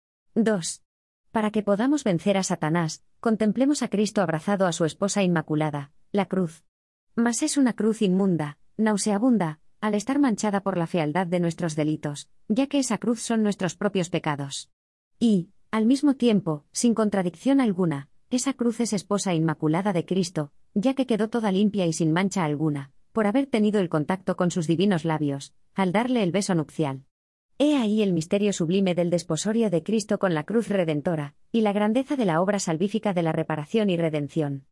dos. Para que podamos vencer a Satanás, contemplemos a Cristo abrazado a su esposa inmaculada, la cruz. Mas es una cruz inmunda, nauseabunda, al estar manchada por la fealdad de nuestros delitos, ya que esa cruz son nuestros propios pecados. Y, al mismo tiempo, sin contradicción alguna, esa cruz es esposa inmaculada de Cristo, ya que quedó toda limpia y sin mancha alguna, por haber tenido el contacto con sus divinos labios, al darle el beso nupcial. He ahí el misterio sublime del desposorio de Cristo con la cruz redentora, y la grandeza de la obra salvífica de la reparación y redención.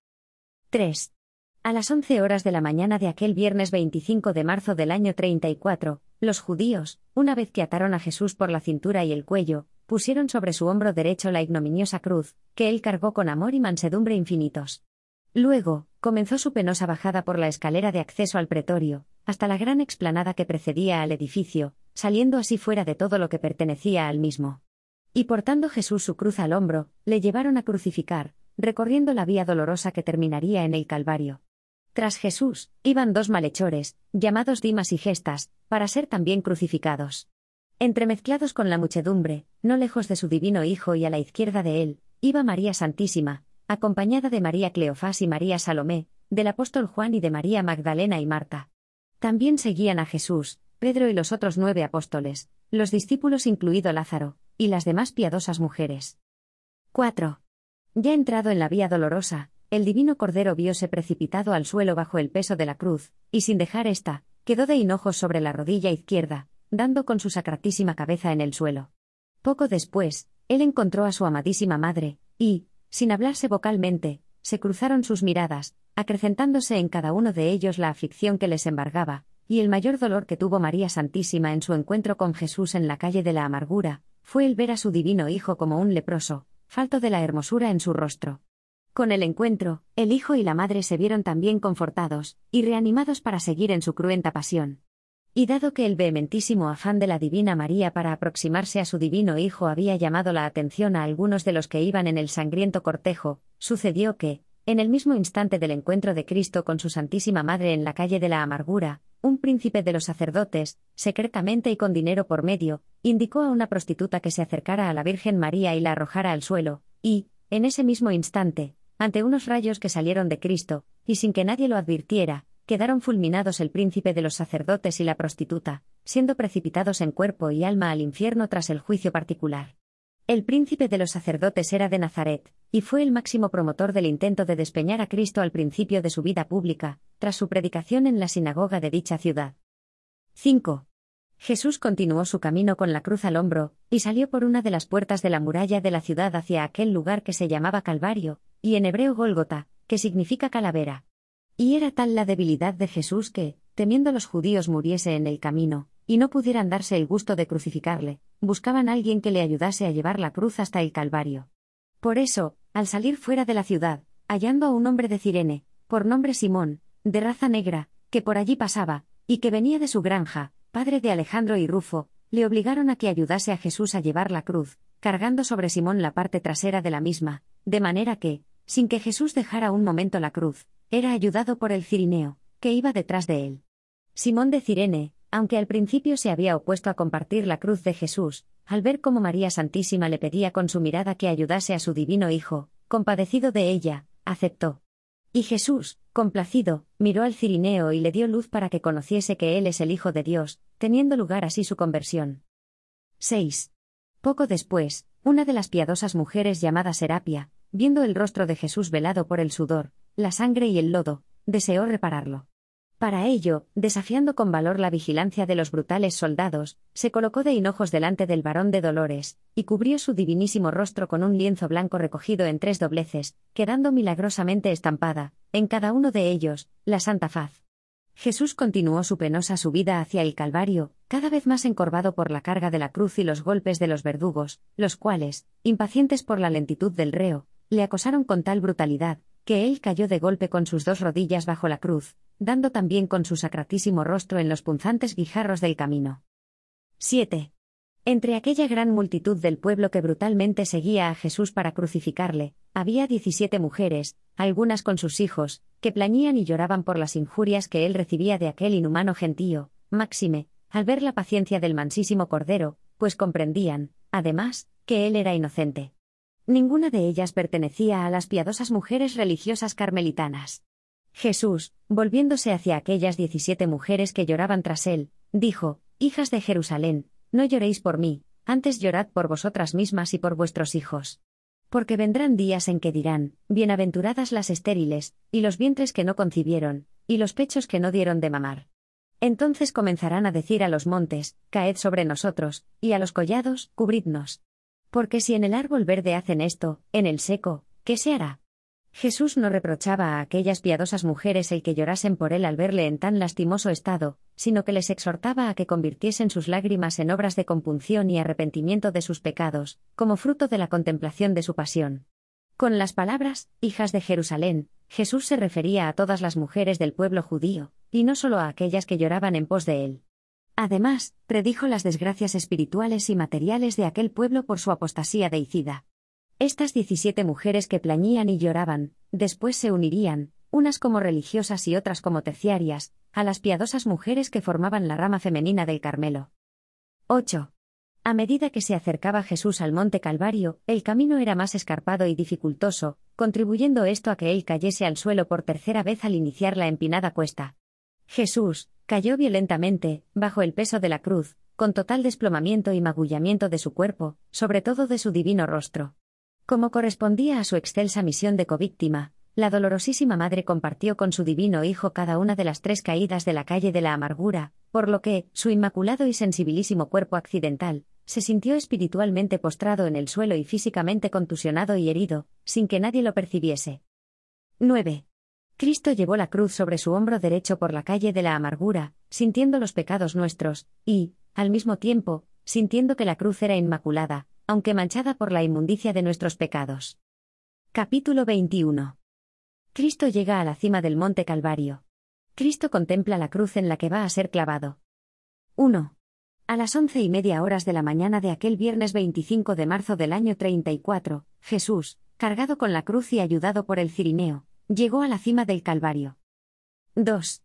tres. A las once horas de la mañana de aquel viernes veinticinco de marzo del año treinta y cuatro, los judíos, una vez que ataron a Jesús por la cintura y el cuello, pusieron sobre su hombro derecho la ignominiosa cruz, que él cargó con amor y mansedumbre infinitos. Luego, comenzó su penosa bajada por la escalera de acceso al pretorio, hasta la gran explanada que precedía al edificio, saliendo así fuera de todo lo que pertenecía al mismo. Y portando Jesús su cruz al hombro, le llevaron a crucificar, recorriendo la vía dolorosa que terminaría en el Calvario. Tras Jesús, iban dos malhechores, llamados Dimas y Gestas, para ser también crucificados. Entremezclados con la muchedumbre, no lejos de su divino Hijo y a la izquierda de él, iba María Santísima, acompañada de María Cleofás y María Salomé, del apóstol Juan y de María Magdalena y Marta. También seguían a Jesús, Pedro y los otros nueve apóstoles, los discípulos incluido Lázaro, y las demás piadosas mujeres. cuatro. Ya entrado en la vía dolorosa, el divino Cordero vióse precipitado al suelo bajo el peso de la cruz, y sin dejar ésta, quedó de hinojos sobre la rodilla izquierda, dando con su sacratísima cabeza en el suelo. Poco después, él encontró a su amadísima madre, y, sin hablarse vocalmente, se cruzaron sus miradas, acrecentándose en cada uno de ellos la aflicción que les embargaba, y el mayor dolor que tuvo María Santísima en su encuentro con Jesús en la calle de la Amargura, fue el ver a su divino Hijo como un leproso, falto de la hermosura en su rostro. Con el encuentro, el Hijo y la Madre se vieron también confortados, y reanimados para seguir en su cruenta pasión. Y dado que el vehementísimo afán de la Divina María para aproximarse a su divino Hijo había llamado la atención a algunos de los que iban en el sangriento cortejo, sucedió que, en el mismo instante del encuentro de Cristo con su Santísima Madre en la calle de la Amargura, un príncipe de los sacerdotes, secretamente y con dinero por medio, indicó a una prostituta que se acercara a la Virgen María y la arrojara al suelo, y, en ese mismo instante, ante unos rayos que salieron de Cristo, y sin que nadie lo advirtiera, quedaron fulminados el príncipe de los sacerdotes y la prostituta, siendo precipitados en cuerpo y alma al infierno tras el juicio particular. El príncipe de los sacerdotes era de Nazaret, y fue el máximo promotor del intento de despeñar a Cristo al principio de su vida pública, tras su predicación en la sinagoga de dicha ciudad. cinco. Jesús continuó su camino con la cruz al hombro, y salió por una de las puertas de la muralla de la ciudad hacia aquel lugar que se llamaba Calvario, y en hebreo Gólgota, que significa calavera. Y era tal la debilidad de Jesús que, temiendo los judíos muriese en el camino, y no pudieran darse el gusto de crucificarle, buscaban a alguien que le ayudase a llevar la cruz hasta el Calvario. Por eso, al salir fuera de la ciudad, hallando a un hombre de Cirene, por nombre Simón, de raza negra, que por allí pasaba, y que venía de su granja, padre de Alejandro y Rufo, le obligaron a que ayudase a Jesús a llevar la cruz, cargando sobre Simón la parte trasera de la misma, de manera que, sin que Jesús dejara un momento la cruz, era ayudado por el cirineo, que iba detrás de él. Simón de Cirene, aunque al principio se había opuesto a compartir la cruz de Jesús, al ver cómo María Santísima le pedía con su mirada que ayudase a su divino Hijo, compadecido de ella, aceptó. Y Jesús, complacido, miró al cirineo y le dio luz para que conociese que él es el Hijo de Dios, teniendo lugar así su conversión. seis. Poco después, una de las piadosas mujeres llamada Serapia, viendo el rostro de Jesús velado por el sudor, la sangre y el lodo, deseó repararlo. Para ello, desafiando con valor la vigilancia de los brutales soldados, se colocó de hinojos delante del varón de dolores, y cubrió su divinísimo rostro con un lienzo blanco recogido en tres dobleces, quedando milagrosamente estampada, en cada uno de ellos, la santa faz. Jesús continuó su penosa subida hacia el Calvario, cada vez más encorvado por la carga de la cruz y los golpes de los verdugos, los cuales, impacientes por la lentitud del reo, le acosaron con tal brutalidad, que él cayó de golpe con sus dos rodillas bajo la cruz, dando también con su sacratísimo rostro en los punzantes guijarros del camino. siete. Entre aquella gran multitud del pueblo que brutalmente seguía a Jesús para crucificarle, había diecisiete mujeres, algunas con sus hijos, que plañían y lloraban por las injurias que él recibía de aquel inhumano gentío, máxime, al ver la paciencia del mansísimo Cordero, pues comprendían, además, que él era inocente. Ninguna de ellas pertenecía a las piadosas mujeres religiosas carmelitanas. Jesús, volviéndose hacia aquellas diecisiete mujeres que lloraban tras él, dijo: «Hijas de Jerusalén, no lloréis por mí, antes llorad por vosotras mismas y por vuestros hijos. Porque vendrán días en que dirán: bienaventuradas las estériles, y los vientres que no concibieron, y los pechos que no dieron de mamar. Entonces comenzarán a decir a los montes: caed sobre nosotros, y a los collados: cubridnos. Porque si en el árbol verde hacen esto, en el seco, ¿qué se hará?». Jesús no reprochaba a aquellas piadosas mujeres el que llorasen por él al verle en tan lastimoso estado, sino que les exhortaba a que convirtiesen sus lágrimas en obras de compunción y arrepentimiento de sus pecados, como fruto de la contemplación de su pasión. Con las palabras, hijas de Jerusalén, Jesús se refería a todas las mujeres del pueblo judío, y no solo a aquellas que lloraban en pos de él. Además, predijo las desgracias espirituales y materiales de aquel pueblo por su apostasía deicida. Estas diecisiete mujeres que plañían y lloraban, después se unirían, unas como religiosas y otras como terciarias, a las piadosas mujeres que formaban la rama femenina del Carmelo. ocho. A medida que se acercaba Jesús al monte Calvario, el camino era más escarpado y dificultoso, contribuyendo esto a que él cayese al suelo por tercera vez al iniciar la empinada cuesta. Jesús cayó violentamente, bajo el peso de la cruz, con total desplomamiento y magullamiento de su cuerpo, sobre todo de su divino rostro. Como correspondía a su excelsa misión de covíctima, la dolorosísima Madre compartió con su divino Hijo cada una de las tres caídas de la calle de la amargura, por lo que, su inmaculado y sensibilísimo cuerpo accidental, se sintió espiritualmente postrado en el suelo y físicamente contusionado y herido, sin que nadie lo percibiese. nueve. Cristo llevó la cruz sobre su hombro derecho por la calle de la amargura, sintiendo los pecados nuestros, y, al mismo tiempo, sintiendo que la cruz era inmaculada, aunque manchada por la inmundicia de nuestros pecados. Capítulo veintiuno. Cristo llega a la cima del monte Calvario. Cristo contempla la cruz en la que va a ser clavado. uno. A las once y media horas de la mañana de aquel viernes veinticinco de marzo del año treinta y cuatro, Jesús, cargado con la cruz y ayudado por el cirineo, llegó a la cima del Calvario. dos.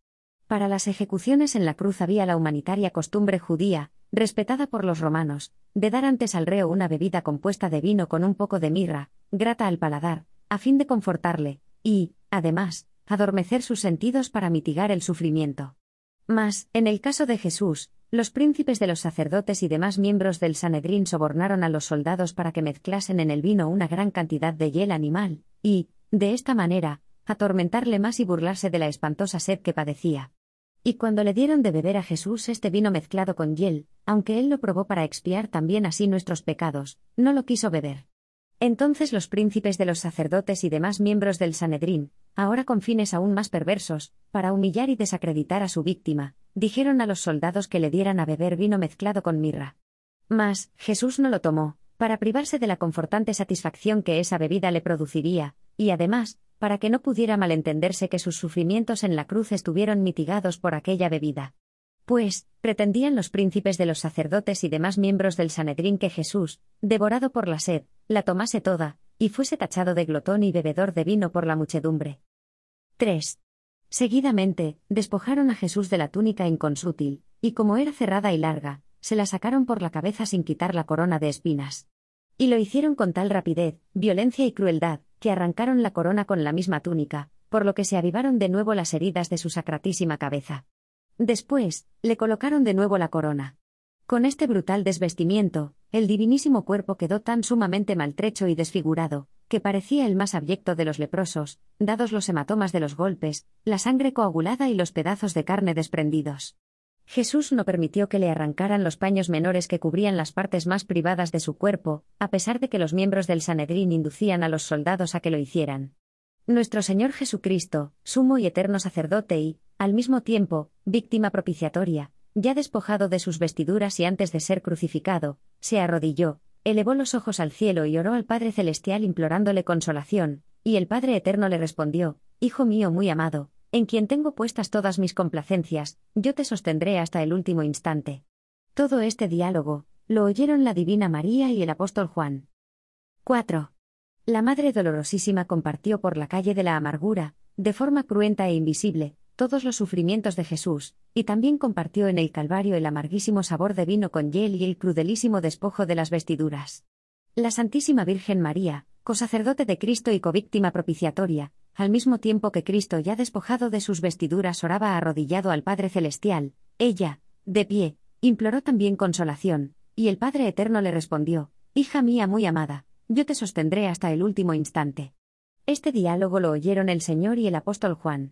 Para las ejecuciones en la cruz había la humanitaria costumbre judía, respetada por los romanos, de dar antes al reo una bebida compuesta de vino con un poco de mirra, grata al paladar, a fin de confortarle, y, además, adormecer sus sentidos para mitigar el sufrimiento. Mas, en el caso de Jesús, los príncipes de los sacerdotes y demás miembros del Sanedrín sobornaron a los soldados para que mezclasen en el vino una gran cantidad de hiel animal, y, de esta manera, atormentarle más y burlarse de la espantosa sed que padecía. Y cuando le dieron de beber a Jesús este vino mezclado con hiel, aunque él lo probó para expiar también así nuestros pecados, no lo quiso beber. Entonces los príncipes de los sacerdotes y demás miembros del Sanedrín, ahora con fines aún más perversos, para humillar y desacreditar a su víctima, dijeron a los soldados que le dieran a beber vino mezclado con mirra. Mas, Jesús no lo tomó, para privarse de la confortante satisfacción que esa bebida le produciría, y además, para que no pudiera malentenderse que sus sufrimientos en la cruz estuvieron mitigados por aquella bebida. Pues, pretendían los príncipes de los sacerdotes y demás miembros del Sanedrín que Jesús, devorado por la sed, la tomase toda, y fuese tachado de glotón y bebedor de vino por la muchedumbre. tres. Seguidamente, despojaron a Jesús de la túnica inconsútil, y como era cerrada y larga, se la sacaron por la cabeza sin quitar la corona de espinas. Y lo hicieron con tal rapidez, violencia y crueldad, que arrancaron la corona con la misma túnica, por lo que se avivaron de nuevo las heridas de su sacratísima cabeza. Después, le colocaron de nuevo la corona. Con este brutal desvestimiento, el divinísimo cuerpo quedó tan sumamente maltrecho y desfigurado, que parecía el más abyecto de los leprosos, dados los hematomas de los golpes, la sangre coagulada y los pedazos de carne desprendidos. Jesús no permitió que le arrancaran los paños menores que cubrían las partes más privadas de su cuerpo, a pesar de que los miembros del Sanedrín inducían a los soldados a que lo hicieran. Nuestro Señor Jesucristo, sumo y eterno sacerdote y, al mismo tiempo, víctima propiciatoria, ya despojado de sus vestiduras y antes de ser crucificado, se arrodilló, elevó los ojos al cielo y oró al Padre Celestial implorándole consolación, y el Padre Eterno le respondió: Hijo mío muy amado, en quien tengo puestas todas mis complacencias, yo te sostendré hasta el último instante. Todo este diálogo, lo oyeron la Divina María y el apóstol Juan. cuatro. La Madre Dolorosísima compartió por la calle de la amargura, de forma cruenta e invisible, todos los sufrimientos de Jesús, y también compartió en el Calvario el amarguísimo sabor de vino con hiel y el crudelísimo despojo de las vestiduras. La Santísima Virgen María, cosacerdote de Cristo y covíctima propiciatoria, al mismo tiempo que Cristo ya despojado de sus vestiduras oraba arrodillado al Padre Celestial, ella, de pie, imploró también consolación, y el Padre Eterno le respondió: Hija mía muy amada, yo te sostendré hasta el último instante. Este diálogo lo oyeron el Señor y el apóstol Juan.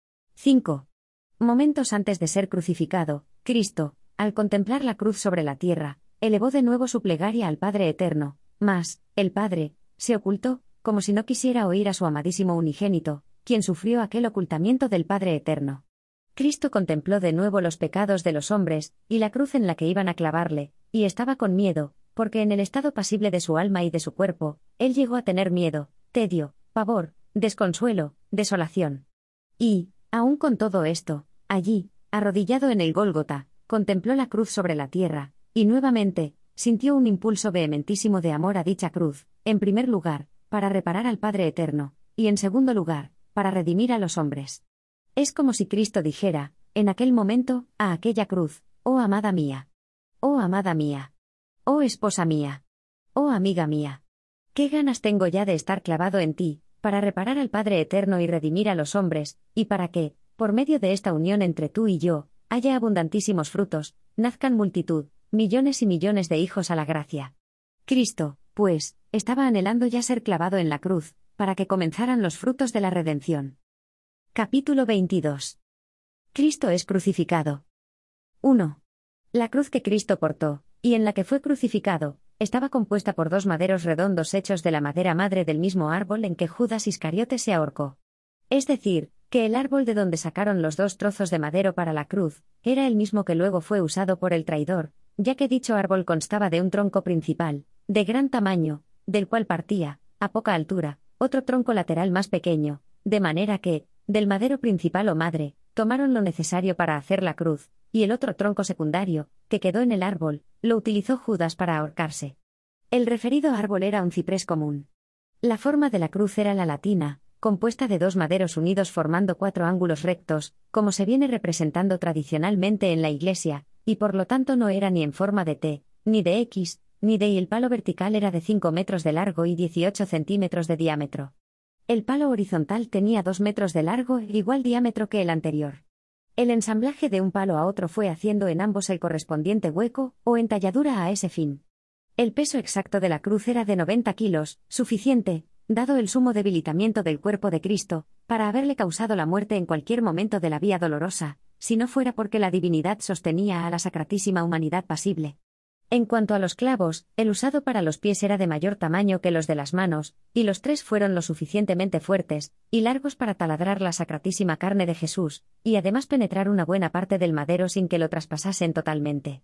cinco. Momentos antes de ser crucificado, Cristo, al contemplar la cruz sobre la tierra, elevó de nuevo su plegaria al Padre Eterno, mas, el Padre, se ocultó, como si no quisiera oír a su amadísimo unigénito, quien sufrió aquel ocultamiento del Padre Eterno. Cristo contempló de nuevo los pecados de los hombres, y la cruz en la que iban a clavarle, y estaba con miedo, porque en el estado pasible de su alma y de su cuerpo, él llegó a tener miedo, tedio, pavor, desconsuelo, desolación. Y, aun con todo esto, allí, arrodillado en el Gólgota, contempló la cruz sobre la tierra, y nuevamente, sintió un impulso vehementísimo de amor a dicha cruz, en primer lugar, para reparar al Padre Eterno, y en segundo lugar, para redimir a los hombres. Es como si Cristo dijera, en aquel momento, a aquella cruz: oh amada mía, oh amada mía, oh esposa mía, oh amiga mía, qué ganas tengo ya de estar clavado en ti, para reparar al Padre Eterno y redimir a los hombres, y para que, por medio de esta unión entre tú y yo, haya abundantísimos frutos, nazcan multitud, millones y millones de hijos a la gracia. Cristo, pues, estaba anhelando ya ser clavado en la cruz, para que comenzaran los frutos de la redención. Capítulo veintidós. Cristo es crucificado. uno. La cruz que Cristo portó, y en la que fue crucificado, estaba compuesta por dos maderos redondos hechos de la madera madre del mismo árbol en que Judas Iscariote se ahorcó. Es decir, que el árbol de donde sacaron los dos trozos de madero para la cruz, era el mismo que luego fue usado por el traidor, ya que dicho árbol constaba de un tronco principal, de gran tamaño, del cual partía, a poca altura, otro tronco lateral más pequeño, de manera que, del madero principal o madre, tomaron lo necesario para hacer la cruz, y el otro tronco secundario, que quedó en el árbol, lo utilizó Judas para ahorcarse. El referido árbol era un ciprés común. La forma de la cruz era la latina, compuesta de dos maderos unidos formando cuatro ángulos rectos, como se viene representando tradicionalmente en la iglesia, y por lo tanto no era ni en forma de T, ni de X, ni de y. El palo vertical era de cinco metros de largo y dieciocho centímetros de diámetro. El palo horizontal tenía dos metros de largo e igual diámetro que el anterior. El ensamblaje de un palo a otro fue haciendo en ambos el correspondiente hueco o entalladura a ese fin. El peso exacto de la cruz era de noventa kilos, suficiente, dado el sumo debilitamiento del cuerpo de Cristo, para haberle causado la muerte en cualquier momento de la vía dolorosa, si no fuera porque la divinidad sostenía a la sacratísima humanidad pasible. En cuanto a los clavos, el usado para los pies era de mayor tamaño que los de las manos, y los tres fueron lo suficientemente fuertes y largos para taladrar la sacratísima carne de Jesús, y además penetrar una buena parte del madero sin que lo traspasasen totalmente.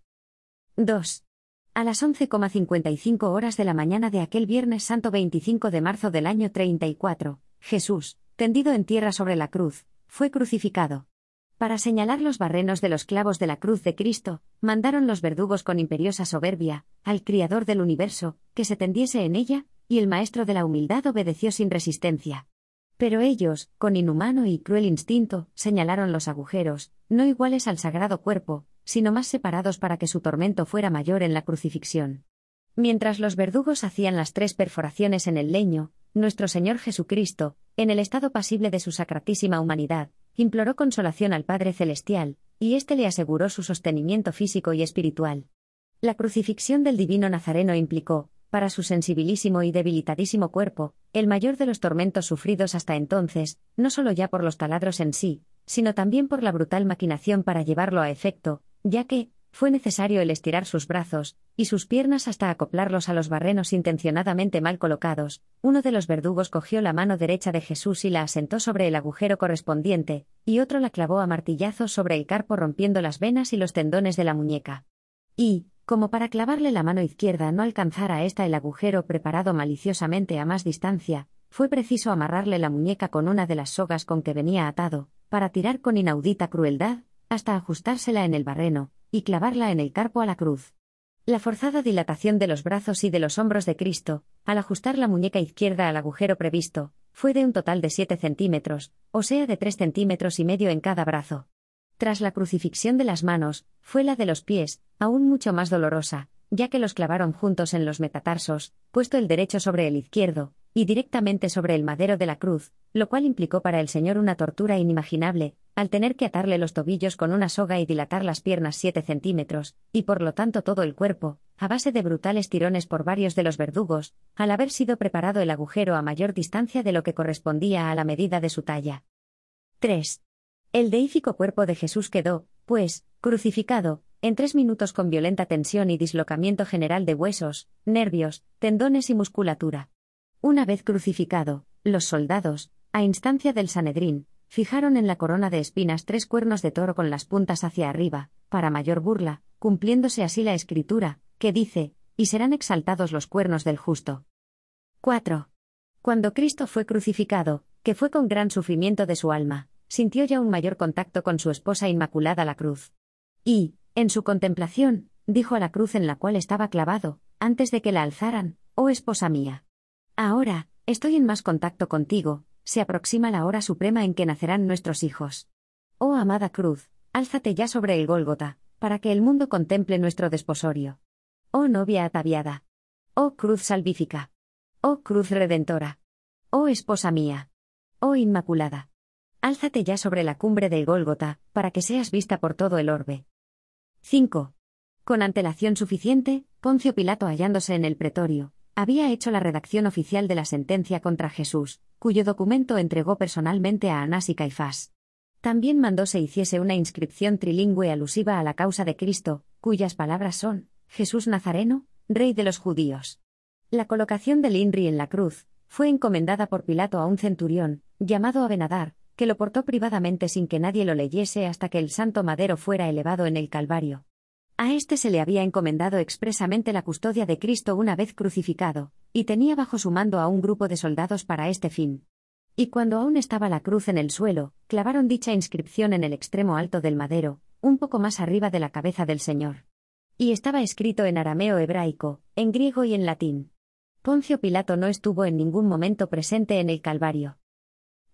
dos. A las once cincuenta y cinco horas de la mañana de aquel Viernes Santo veinticinco de marzo del año treinta y cuatro, Jesús, tendido en tierra sobre la cruz, fue crucificado. Para señalar los barrenos de los clavos de la cruz de Cristo, mandaron los verdugos con imperiosa soberbia, al Criador del universo, que se tendiese en ella, y el Maestro de la humildad obedeció sin resistencia. Pero ellos, con inhumano y cruel instinto, señalaron los agujeros, no iguales al sagrado cuerpo, sino más separados para que su tormento fuera mayor en la crucifixión. Mientras los verdugos hacían las tres perforaciones en el leño, nuestro Señor Jesucristo, en el estado pasible de su sacratísima humanidad, imploró consolación al Padre Celestial, y éste le aseguró su sostenimiento físico y espiritual. La crucifixión del divino Nazareno implicó, para su sensibilísimo y debilitadísimo cuerpo, el mayor de los tormentos sufridos hasta entonces, no solo ya por los taladros en sí, sino también por la brutal maquinación para llevarlo a efecto, ya que fue necesario el estirar sus brazos y sus piernas hasta acoplarlos a los barrenos intencionadamente mal colocados. Uno de los verdugos cogió la mano derecha de Jesús y la asentó sobre el agujero correspondiente, y otro la clavó a martillazos sobre el carpo rompiendo las venas y los tendones de la muñeca. Y, como para clavarle la mano izquierda no alcanzara a ésta el agujero preparado maliciosamente a más distancia, fue preciso amarrarle la muñeca con una de las sogas con que venía atado, para tirar con inaudita crueldad, hasta ajustársela en el barreno, y clavarla en el carpo a la cruz. La forzada dilatación de los brazos y de los hombros de Cristo, al ajustar la muñeca izquierda al agujero previsto, fue de un total de siete centímetros, o sea de tres centímetros y medio en cada brazo. Tras la crucifixión de las manos, fue la de los pies, aún mucho más dolorosa, ya que los clavaron juntos en los metatarsos, puesto el derecho sobre el izquierdo, y directamente sobre el madero de la cruz, lo cual implicó para el Señor una tortura inimaginable, al tener que atarle los tobillos con una soga y dilatar las piernas siete centímetros, y por lo tanto todo el cuerpo, a base de brutales tirones por varios de los verdugos, al haber sido preparado el agujero a mayor distancia de lo que correspondía a la medida de su talla. tres. El deífico cuerpo de Jesús quedó, pues, crucificado, en tres minutos con violenta tensión y dislocamiento general de huesos, nervios, tendones y musculatura. Una vez crucificado, los soldados, a instancia del Sanedrín, fijaron en la corona de espinas tres cuernos de toro con las puntas hacia arriba, para mayor burla, cumpliéndose así la Escritura, que dice, y serán exaltados los cuernos del justo. cuatro. Cuando Cristo fue crucificado, que fue con gran sufrimiento de su alma, sintió ya un mayor contacto con su esposa inmaculada la cruz. Y, en su contemplación, dijo a la cruz en la cual estaba clavado, antes de que la alzaran, oh esposa mía. Ahora, estoy en más contacto contigo, se aproxima la hora suprema en que nacerán nuestros hijos. Oh amada cruz, álzate ya sobre el Gólgota, para que el mundo contemple nuestro desposorio. Oh novia ataviada. Oh cruz salvífica. Oh cruz redentora. Oh esposa mía. Oh inmaculada. Álzate ya sobre la cumbre del Gólgota, para que seas vista por todo el orbe. cinco. Con antelación suficiente, Poncio Pilato hallándose en el pretorio, había hecho la redacción oficial de la sentencia contra Jesús, cuyo documento entregó personalmente a Anás y Caifás. También mandó se hiciese una inscripción trilingüe alusiva a la causa de Cristo, cuyas palabras son, Jesús Nazareno, Rey de los Judíos. La colocación del INRI en la cruz, fue encomendada por Pilato a un centurión, llamado Abenadar, que lo portó privadamente sin que nadie lo leyese hasta que el santo madero fuera elevado en el Calvario. A éste se le había encomendado expresamente la custodia de Cristo una vez crucificado, y tenía bajo su mando a un grupo de soldados para este fin. Y cuando aún estaba la cruz en el suelo, clavaron dicha inscripción en el extremo alto del madero, un poco más arriba de la cabeza del Señor. Y estaba escrito en arameo hebraico, en griego y en latín. Poncio Pilato no estuvo en ningún momento presente en el Calvario.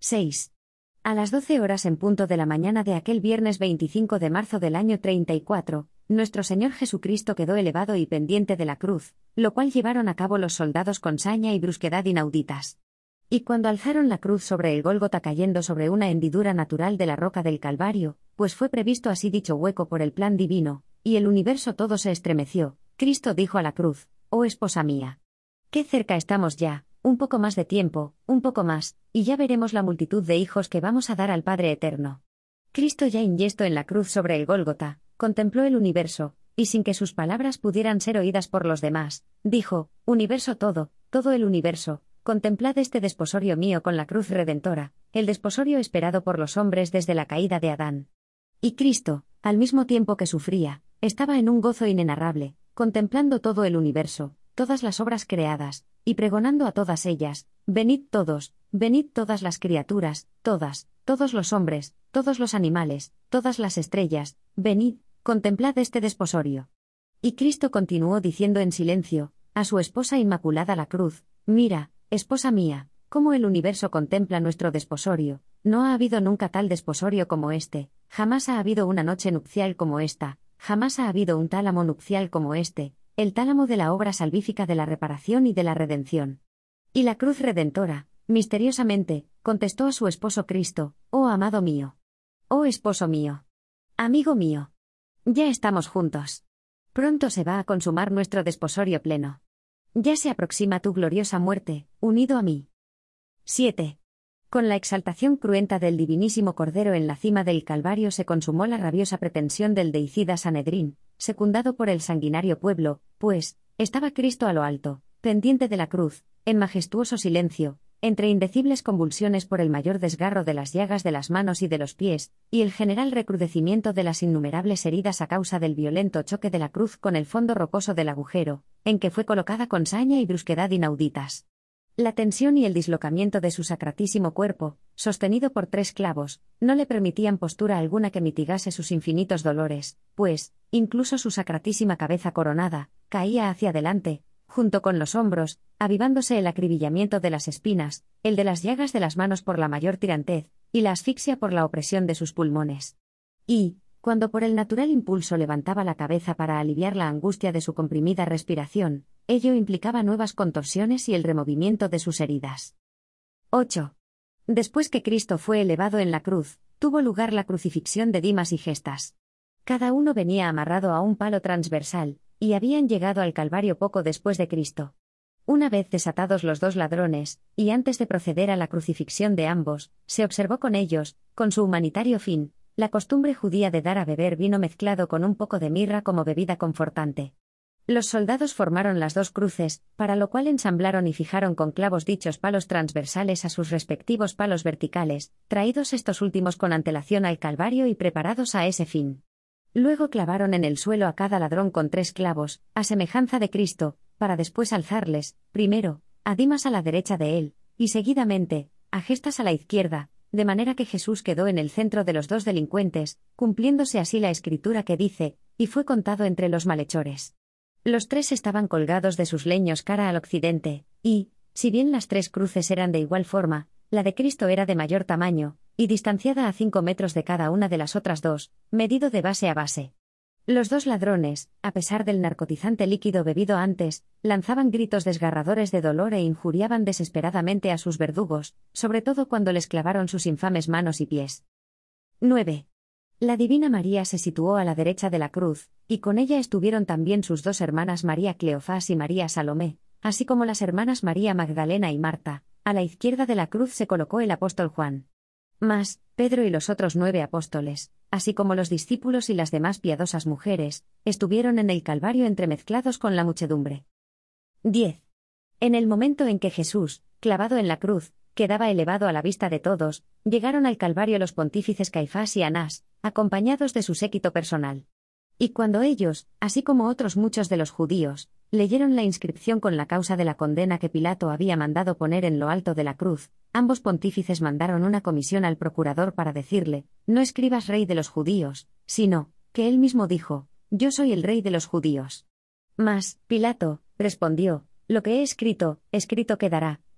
seis. A las doce horas en punto de la mañana de aquel viernes veinticinco de marzo del año treinta y cuatro, nuestro Señor Jesucristo quedó elevado y pendiente de la cruz, lo cual llevaron a cabo los soldados con saña y brusquedad inauditas. Y cuando alzaron la cruz sobre el Gólgota cayendo sobre una hendidura natural de la roca del Calvario, pues fue previsto así dicho hueco por el plan divino, y el universo todo se estremeció, Cristo dijo a la cruz: «Oh esposa mía, qué cerca estamos ya, un poco más de tiempo, un poco más, y ya veremos la multitud de hijos que vamos a dar al Padre Eterno». Cristo ya inyesto en la cruz sobre el Gólgota, contempló el universo, y sin que sus palabras pudieran ser oídas por los demás, dijo: «Universo todo, todo el universo, contemplad este desposorio mío con la cruz redentora, el desposorio esperado por los hombres desde la caída de Adán». Y Cristo, al mismo tiempo que sufría, estaba en un gozo inenarrable, contemplando todo el universo, todas las obras creadas, y pregonando a todas ellas: «Venid todos, venid todas las criaturas, todas, todos los hombres, todos los animales, todas las estrellas, venid, contemplad este desposorio». Y Cristo continuó diciendo en silencio, a su esposa inmaculada la cruz: «Mira, esposa mía, cómo el universo contempla nuestro desposorio, no ha habido nunca tal desposorio como este, jamás ha habido una noche nupcial como esta, jamás ha habido un tálamo nupcial como este, el tálamo de la obra salvífica de la reparación y de la redención». Y la cruz redentora, misteriosamente, contestó a su esposo Cristo: «Oh amado mío, oh esposo mío, amigo mío, ya estamos juntos. Pronto se va a consumar nuestro desposorio pleno. Ya se aproxima tu gloriosa muerte, unido a mí». siete. Con la exaltación cruenta del divinísimo Cordero en la cima del Calvario se consumó la rabiosa pretensión del deicida Sanedrín, secundado por el sanguinario pueblo, pues, estaba Cristo a lo alto, pendiente de la cruz, en majestuoso silencio, entre indecibles convulsiones por el mayor desgarro de las llagas de las manos y de los pies, y el general recrudecimiento de las innumerables heridas a causa del violento choque de la cruz con el fondo rocoso del agujero, en que fue colocada con saña y brusquedad inauditas. La tensión y el dislocamiento de su sacratísimo cuerpo, sostenido por tres clavos, no le permitían postura alguna que mitigase sus infinitos dolores, pues, incluso su sacratísima cabeza coronada, caía hacia adelante, junto con los hombros, avivándose el acribillamiento de las espinas, el de las llagas de las manos por la mayor tirantez, y la asfixia por la opresión de sus pulmones. Y, cuando por el natural impulso levantaba la cabeza para aliviar la angustia de su comprimida respiración, ello implicaba nuevas contorsiones y el removimiento de sus heridas. ocho. Después que Cristo fue elevado en la cruz, tuvo lugar la crucifixión de Dimas y Gestas. Cada uno venía amarrado a un palo transversal, y habían llegado al Calvario poco después de Cristo. Una vez desatados los dos ladrones, y antes de proceder a la crucifixión de ambos, se observó con ellos, con su humanitario fin, la costumbre judía de dar a beber vino mezclado con un poco de mirra como bebida confortante. Los soldados formaron las dos cruces, para lo cual ensamblaron y fijaron con clavos dichos palos transversales a sus respectivos palos verticales, traídos estos últimos con antelación al Calvario y preparados a ese fin. Luego clavaron en el suelo a cada ladrón con tres clavos, a semejanza de Cristo, para después alzarles, primero, a Dimas a la derecha de él, y seguidamente, a Gestas a la izquierda, de manera que Jesús quedó en el centro de los dos delincuentes, cumpliéndose así la escritura que dice: «Y fue contado entre los malhechores». Los tres estaban colgados de sus leños cara al occidente, y, si bien las tres cruces eran de igual forma, la de Cristo era de mayor tamaño, y distanciada a cinco metros de cada una de las otras dos, medido de base a base. Los dos ladrones, a pesar del narcotizante líquido bebido antes, lanzaban gritos desgarradores de dolor e injuriaban desesperadamente a sus verdugos, sobre todo cuando les clavaron sus infames manos y pies. nueve. La Divina María se situó a la derecha de la cruz, y con ella estuvieron también sus dos hermanas María Cleofás y María Salomé, así como las hermanas María Magdalena y Marta. A la izquierda de la cruz se colocó el apóstol Juan. Mas, Pedro y los otros nueve apóstoles, así como los discípulos y las demás piadosas mujeres, estuvieron en el Calvario entremezclados con la muchedumbre. diez. En el momento en que Jesús, clavado en la cruz, quedaba elevado a la vista de todos, llegaron al Calvario los pontífices Caifás y Anás, acompañados de su séquito personal. Y cuando ellos, así como otros muchos de los judíos, leyeron la inscripción con la causa de la condena que Pilato había mandado poner en lo alto de la cruz, ambos pontífices mandaron una comisión al procurador para decirle: «No escribas rey de los judíos», sino, que él mismo dijo: «Yo soy el rey de los judíos». Mas, Pilato, respondió: «Lo que he escrito, escrito quedará»,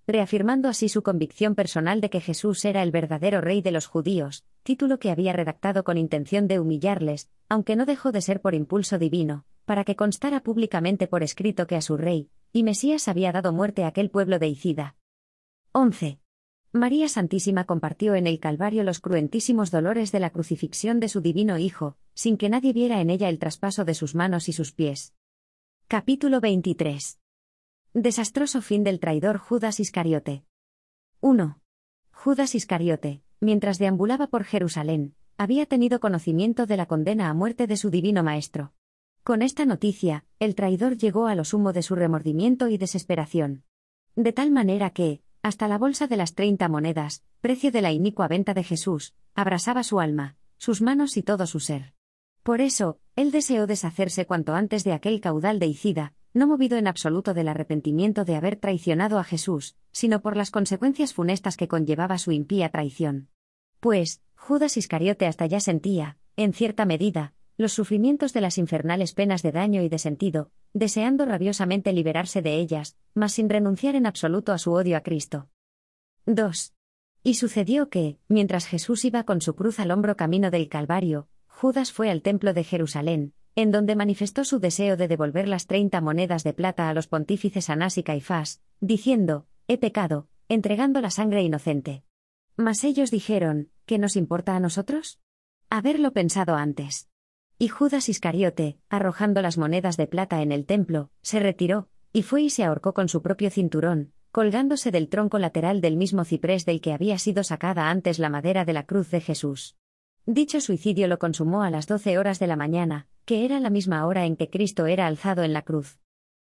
reafirmando así su convicción personal de que Jesús era el verdadero rey de los judíos, título que había redactado con intención de humillarles, aunque no dejó de ser por impulso divino, para que constara públicamente por escrito que a su rey y Mesías había dado muerte a aquel pueblo deicida. once. María Santísima compartió en el Calvario los cruentísimos dolores de la crucifixión de su divino Hijo, sin que nadie viera en ella el traspaso de sus manos y sus pies. Capítulo veintitrés. Desastroso fin del traidor Judas Iscariote. uno. Judas Iscariote, mientras deambulaba por Jerusalén, había tenido conocimiento de la condena a muerte de su divino Maestro. Con esta noticia, el traidor llegó a lo sumo de su remordimiento y desesperación. De tal manera que, hasta la bolsa de las treinta monedas, precio de la inicua venta de Jesús, abrasaba su alma, sus manos y todo su ser. Por eso, él deseó deshacerse cuanto antes de aquel caudal deicida, no movido en absoluto del arrepentimiento de haber traicionado a Jesús, sino por las consecuencias funestas que conllevaba su impía traición. Pues, Judas Iscariote hasta ya sentía, en cierta medida, los sufrimientos de las infernales penas de daño y de sentido, deseando rabiosamente liberarse de ellas, mas sin renunciar en absoluto a su odio a Cristo. dos. Y sucedió que, mientras Jesús iba con su cruz al hombro camino del Calvario, Judas fue al templo de Jerusalén, en donde manifestó su deseo de devolver las treinta monedas de plata a los pontífices Anás y Caifás, diciendo: «He pecado, entregando la sangre inocente». Mas ellos dijeron: «¿Qué nos importa a nosotros? Haberlo pensado antes». Y Judas Iscariote, arrojando las monedas de plata en el templo, se retiró, y fue y se ahorcó con su propio cinturón, colgándose del tronco lateral del mismo ciprés del que había sido sacada antes la madera de la cruz de Jesús. Dicho suicidio lo consumó a las doce horas de la mañana, que era la misma hora en que Cristo era alzado en la cruz.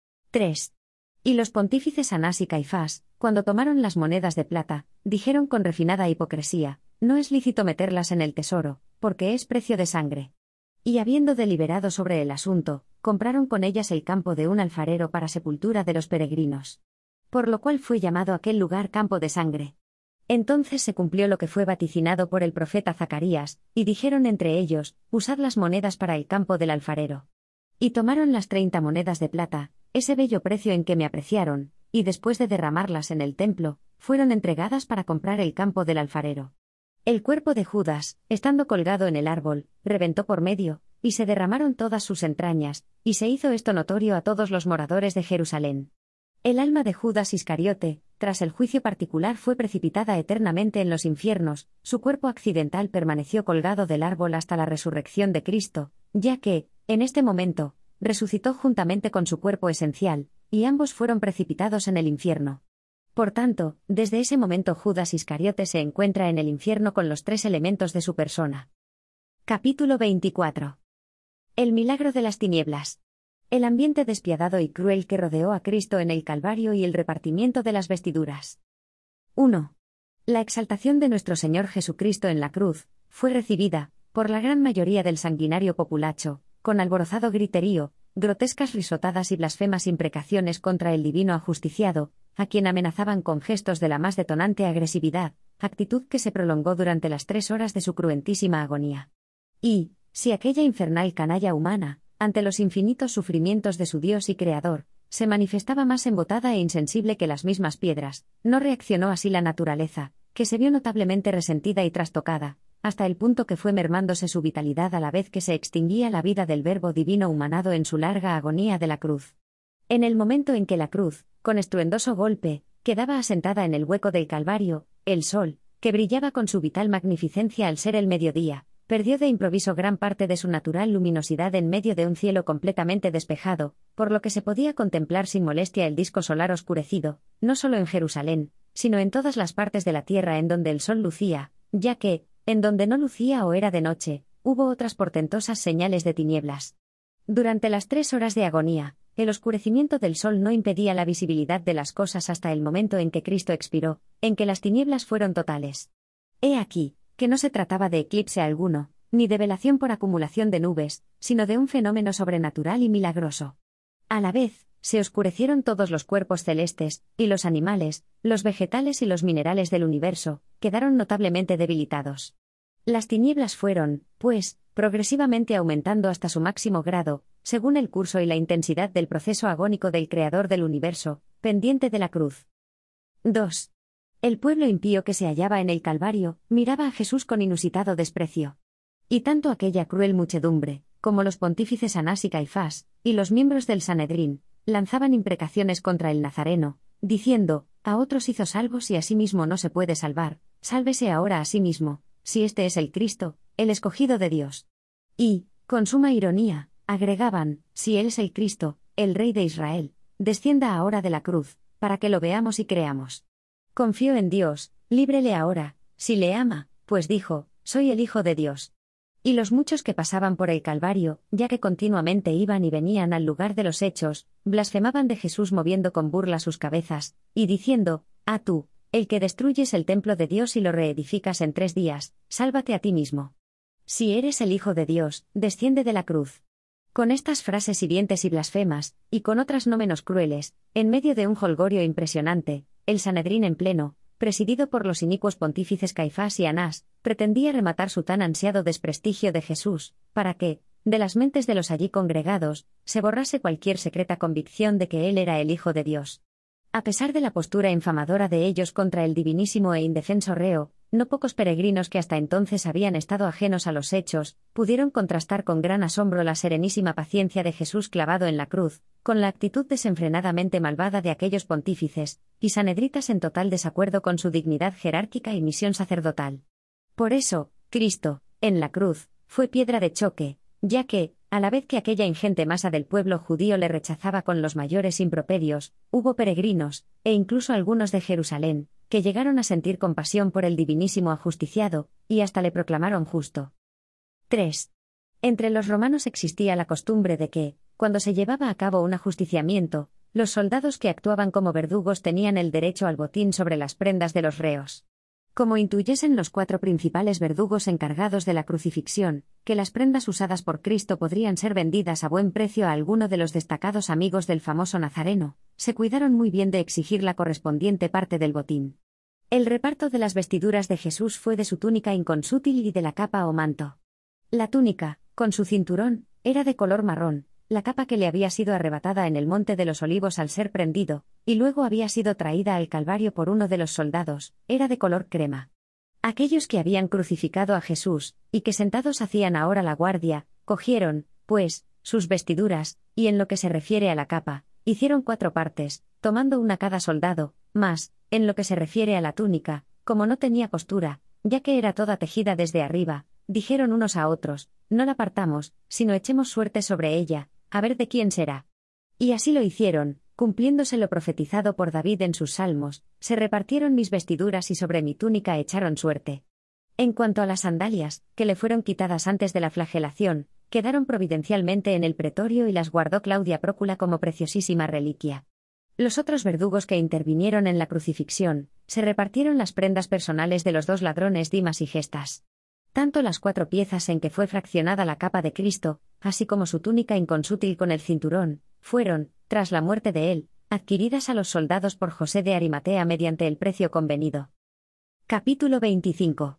tres. Y los pontífices Anás y Caifás, cuando tomaron las monedas de plata, dijeron con refinada hipocresía: «No es lícito meterlas en el tesoro, porque es precio de sangre». Y habiendo deliberado sobre el asunto, compraron con ellas el campo de un alfarero para sepultura de los peregrinos. Por lo cual fue llamado aquel lugar campo de sangre. Entonces se cumplió lo que fue vaticinado por el profeta Zacarías, y dijeron entre ellos: «Usad las monedas para el campo del alfarero». Y tomaron las treinta monedas de plata, ese bello precio en que me apreciaron, y después de derramarlas en el templo, fueron entregadas para comprar el campo del alfarero. El cuerpo de Judas, estando colgado en el árbol, reventó por medio, y se derramaron todas sus entrañas, y se hizo esto notorio a todos los moradores de Jerusalén. El alma de Judas Iscariote, tras el juicio particular, fue precipitada eternamente en los infiernos, su cuerpo accidental permaneció colgado del árbol hasta la resurrección de Cristo, ya que, en este momento, resucitó juntamente con su cuerpo esencial, y ambos fueron precipitados en el infierno. Por tanto, desde ese momento Judas Iscariote se encuentra en el infierno con los tres elementos de su persona. Capítulo veinticuatro. El milagro de las tinieblas. El ambiente despiadado y cruel que rodeó a Cristo en el Calvario y el repartimiento de las vestiduras. uno. La exaltación de nuestro Señor Jesucristo en la cruz fue recibida, por la gran mayoría del sanguinario populacho, con alborozado griterío, grotescas risotadas y blasfemas imprecaciones contra el divino ajusticiado, a quien amenazaban con gestos de la más detonante agresividad, actitud que se prolongó durante las tres horas de su cruentísima agonía. Y, si aquella infernal canalla humana, ante los infinitos sufrimientos de su Dios y Creador, se manifestaba más embotada e insensible que las mismas piedras, no reaccionó así la naturaleza, que se vio notablemente resentida y trastocada, hasta el punto que fue mermándose su vitalidad a la vez que se extinguía la vida del Verbo divino humanado en su larga agonía de la cruz. En el momento en que la cruz, con estruendoso golpe, quedaba asentada en el hueco del Calvario, el sol, que brillaba con su vital magnificencia al ser el mediodía, perdió de improviso gran parte de su natural luminosidad en medio de un cielo completamente despejado, por lo que se podía contemplar sin molestia el disco solar oscurecido, no solo en Jerusalén, sino en todas las partes de la tierra en donde el sol lucía, ya que, en donde no lucía o era de noche, hubo otras portentosas señales de tinieblas. Durante las tres horas de agonía, el oscurecimiento del sol no impedía la visibilidad de las cosas hasta el momento en que Cristo expiró, en que las tinieblas fueron totales. He aquí, que no se trataba de eclipse alguno, ni de velación por acumulación de nubes, sino de un fenómeno sobrenatural y milagroso. A la vez, se oscurecieron todos los cuerpos celestes, y los animales, los vegetales y los minerales del universo, quedaron notablemente debilitados. Las tinieblas fueron, pues, progresivamente aumentando hasta su máximo grado, según el curso y la intensidad del proceso agónico del Creador del universo, pendiente de la cruz. dos. El pueblo impío que se hallaba en el Calvario, miraba a Jesús con inusitado desprecio. Y tanto aquella cruel muchedumbre, como los pontífices Anás y Caifás, y los miembros del Sanedrín, lanzaban imprecaciones contra el Nazareno, diciendo: a otros hizo salvos y a sí mismo no se puede salvar, sálvese ahora a sí mismo, si este es el Cristo, el escogido de Dios. Y, con suma ironía, agregaban: si él es el Cristo, el Rey de Israel, descienda ahora de la cruz, para que lo veamos y creamos. Confío en Dios, líbrele ahora, si le ama, pues dijo: soy el Hijo de Dios. Y los muchos que pasaban por el Calvario, ya que continuamente iban y venían al lugar de los hechos, blasfemaban de Jesús moviendo con burla sus cabezas, y diciendo: ah tú, el que destruyes el templo de Dios y lo reedificas en tres días, sálvate a ti mismo. Si eres el Hijo de Dios, desciende de la cruz. Con estas frases hirientes y blasfemas, y con otras no menos crueles, en medio de un jolgorio impresionante, el Sanedrín en pleno, presidido por los inicuos pontífices Caifás y Anás, pretendía rematar su tan ansiado desprestigio de Jesús, para que, de las mentes de los allí congregados, se borrase cualquier secreta convicción de que él era el Hijo de Dios. A pesar de la postura infamadora de ellos contra el divinísimo e indefenso reo, no pocos peregrinos que hasta entonces habían estado ajenos a los hechos, pudieron contrastar con gran asombro la serenísima paciencia de Jesús clavado en la cruz, con la actitud desenfrenadamente malvada de aquellos pontífices, y sanedritas en total desacuerdo con su dignidad jerárquica y misión sacerdotal. Por eso, Cristo, en la cruz, fue piedra de choque, ya que, a la vez que aquella ingente masa del pueblo judío le rechazaba con los mayores improperios, hubo peregrinos, e incluso algunos de Jerusalén, que llegaron a sentir compasión por el divinísimo ajusticiado, y hasta le proclamaron justo. tres. Entre los romanos existía la costumbre de que, cuando se llevaba a cabo un ajusticiamiento, los soldados que actuaban como verdugos tenían el derecho al botín sobre las prendas de los reos. Como intuyesen los cuatro principales verdugos encargados de la crucifixión, que las prendas usadas por Cristo podrían ser vendidas a buen precio a alguno de los destacados amigos del famoso Nazareno, se cuidaron muy bien de exigir la correspondiente parte del botín. El reparto de las vestiduras de Jesús fue de su túnica inconsútil y de la capa o manto. La túnica, con su cinturón, era de color marrón, la capa que le había sido arrebatada en el Monte de los Olivos al ser prendido, y luego había sido traída al Calvario por uno de los soldados, era de color crema. Aquellos que habían crucificado a Jesús, y que sentados hacían ahora la guardia, cogieron, pues, sus vestiduras, y en lo que se refiere a la capa, hicieron cuatro partes, tomando una cada soldado, mas, en lo que se refiere a la túnica, como no tenía costura, ya que era toda tejida desde arriba, dijeron unos a otros: no la partamos, sino echemos suerte sobre ella, a ver de quién será. Y así lo hicieron, cumpliéndose lo profetizado por David en sus salmos: se repartieron mis vestiduras y sobre mi túnica echaron suerte. En cuanto a las sandalias, que le fueron quitadas antes de la flagelación, quedaron providencialmente en el pretorio y las guardó Claudia Prócula como preciosísima reliquia. Los otros verdugos que intervinieron en la crucifixión, se repartieron las prendas personales de los dos ladrones Dimas y Gestas. Tanto las cuatro piezas en que fue fraccionada la capa de Cristo, así como su túnica inconsútil con el cinturón, fueron, tras la muerte de él, adquiridas a los soldados por José de Arimatea mediante el precio convenido. Capítulo veinticinco.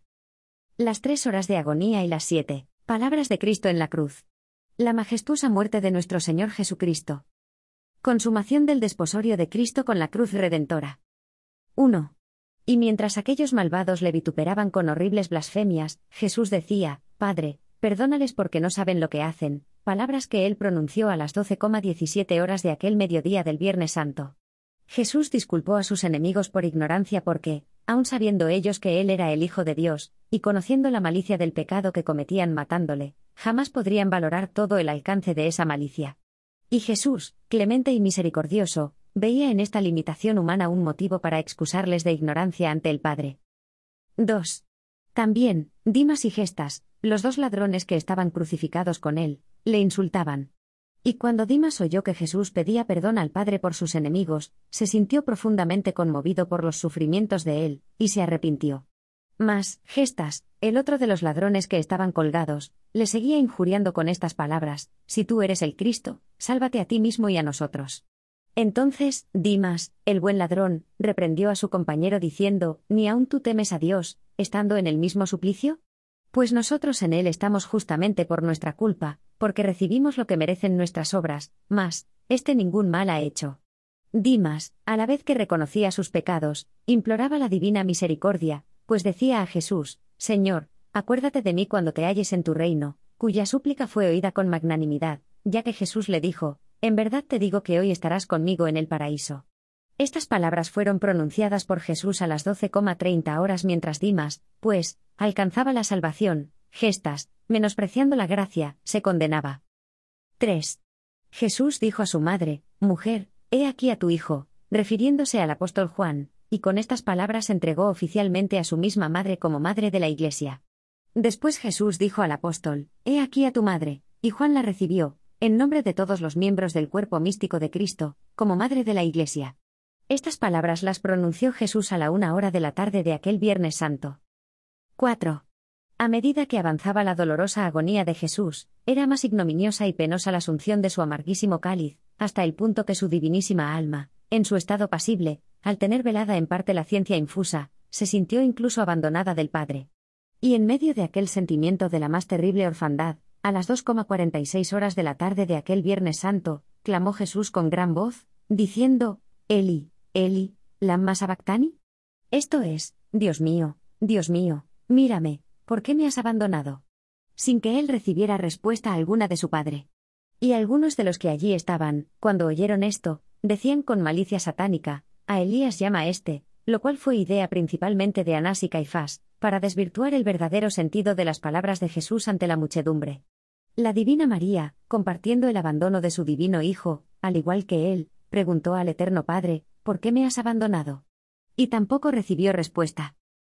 Las tres horas de agonía y las siete palabras de Cristo en la cruz. La majestuosa muerte de nuestro Señor Jesucristo. Consumación del desposorio de Cristo con la cruz redentora. uno. Y mientras aquellos malvados le vituperaban con horribles blasfemias, Jesús decía: Padre, perdónales porque no saben lo que hacen, palabras que él pronunció a las doce diecisiete horas de aquel mediodía del Viernes Santo. Jesús disculpó a sus enemigos por ignorancia porque, aun sabiendo ellos que él era el Hijo de Dios, y conociendo la malicia del pecado que cometían matándole, jamás podrían valorar todo el alcance de esa malicia. Y Jesús, clemente y misericordioso, veía en esta limitación humana un motivo para excusarles de ignorancia ante el Padre. dos. También, Dimas y Gestas, los dos ladrones que estaban crucificados con él, le insultaban. Y cuando Dimas oyó que Jesús pedía perdón al Padre por sus enemigos, se sintió profundamente conmovido por los sufrimientos de él, y se arrepintió. Mas, Gestas, el otro de los ladrones que estaban colgados, le seguía injuriando con estas palabras: si tú eres el Cristo, sálvate a ti mismo y a nosotros. Entonces, Dimas, el buen ladrón, reprendió a su compañero diciendo: ¿ni aun tú temes a Dios, estando en el mismo suplicio? Pues nosotros en él estamos justamente por nuestra culpa, porque recibimos lo que merecen nuestras obras, mas, éste ningún mal ha hecho. Dimas, a la vez que reconocía sus pecados, imploraba la divina misericordia, pues decía a Jesús: Señor, acuérdate de mí cuando te halles en tu reino, cuya súplica fue oída con magnanimidad, ya que Jesús le dijo: En verdad te digo que hoy estarás conmigo en el paraíso. Estas palabras fueron pronunciadas por Jesús a las doce treinta horas mientras Dimas, pues, alcanzaba la salvación, gestas, menospreciando la gracia, se condenaba. tres. Jesús dijo a su madre: Mujer, he aquí a tu hijo, refiriéndose al apóstol Juan, y con estas palabras entregó oficialmente a su misma madre como madre de la Iglesia. Después Jesús dijo al apóstol: He aquí a tu madre, y Juan la recibió, en nombre de todos los miembros del cuerpo místico de Cristo, como madre de la Iglesia. Estas palabras las pronunció Jesús a la una hora de la tarde de aquel Viernes Santo. cuatro. A medida que avanzaba la dolorosa agonía de Jesús, era más ignominiosa y penosa la asunción de su amarguísimo cáliz, hasta el punto que su divinísima alma, en su estado pasible, al tener velada en parte la ciencia infusa, se sintió incluso abandonada del Padre. Y en medio de aquel sentimiento de la más terrible orfandad, a las dos cuarenta y seis horas de la tarde de aquel Viernes Santo, clamó Jesús con gran voz, diciendo: Eli, Eli, lama sabactani. Esto es: Dios mío, Dios mío, mírame, ¿por qué me has abandonado? Sin que él recibiera respuesta alguna de su padre. Y algunos de los que allí estaban, cuando oyeron esto, decían con malicia satánica: A Elías llama éste, lo cual fue idea principalmente de Anás y Caifás, para desvirtuar el verdadero sentido de las palabras de Jesús ante la muchedumbre. La Divina María, compartiendo el abandono de su divino Hijo, al igual que él, preguntó al Eterno Padre: ¿Por qué me has abandonado? Y tampoco recibió respuesta.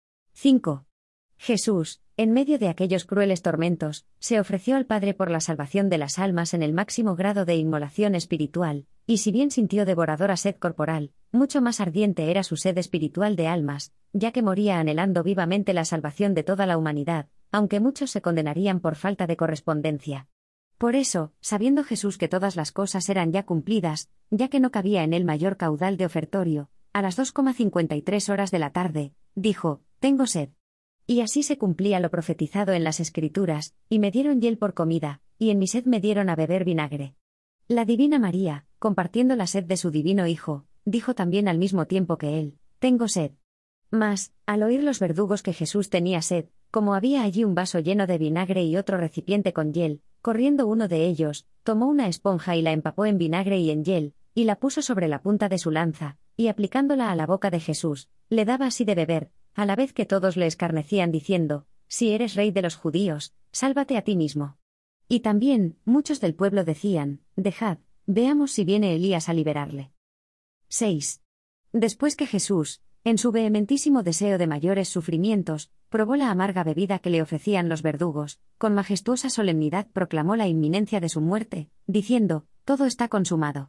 cinco. Jesús, en medio de aquellos crueles tormentos, se ofreció al Padre por la salvación de las almas en el máximo grado de inmolación espiritual, y si bien sintió devoradora sed corporal, mucho más ardiente era su sed espiritual de almas, ya que moría anhelando vivamente la salvación de toda la humanidad, aunque muchos se condenarían por falta de correspondencia. Por eso, sabiendo Jesús que todas las cosas eran ya cumplidas, ya que no cabía en él mayor caudal de ofertorio, a las dos cincuenta y tres horas de la tarde, dijo: Tengo sed. Y así se cumplía lo profetizado en las Escrituras: y me dieron hiel por comida, y en mi sed me dieron a beber vinagre. La Divina María, compartiendo la sed de su divino Hijo, dijo también al mismo tiempo que él: Tengo sed. Mas, al oír los verdugos que Jesús tenía sed, como había allí un vaso lleno de vinagre y otro recipiente con hiel, corriendo uno de ellos, tomó una esponja y la empapó en vinagre y en hiel, y la puso sobre la punta de su lanza, y aplicándola a la boca de Jesús, le daba así de beber, a la vez que todos le escarnecían diciendo: Si eres rey de los judíos, sálvate a ti mismo. Y también, muchos del pueblo decían: Dejad, veamos si viene Elías a liberarle. seis. Después que Jesús, en su vehementísimo deseo de mayores sufrimientos, probó la amarga bebida que le ofrecían los verdugos, con majestuosa solemnidad proclamó la inminencia de su muerte, diciendo: Todo está consumado.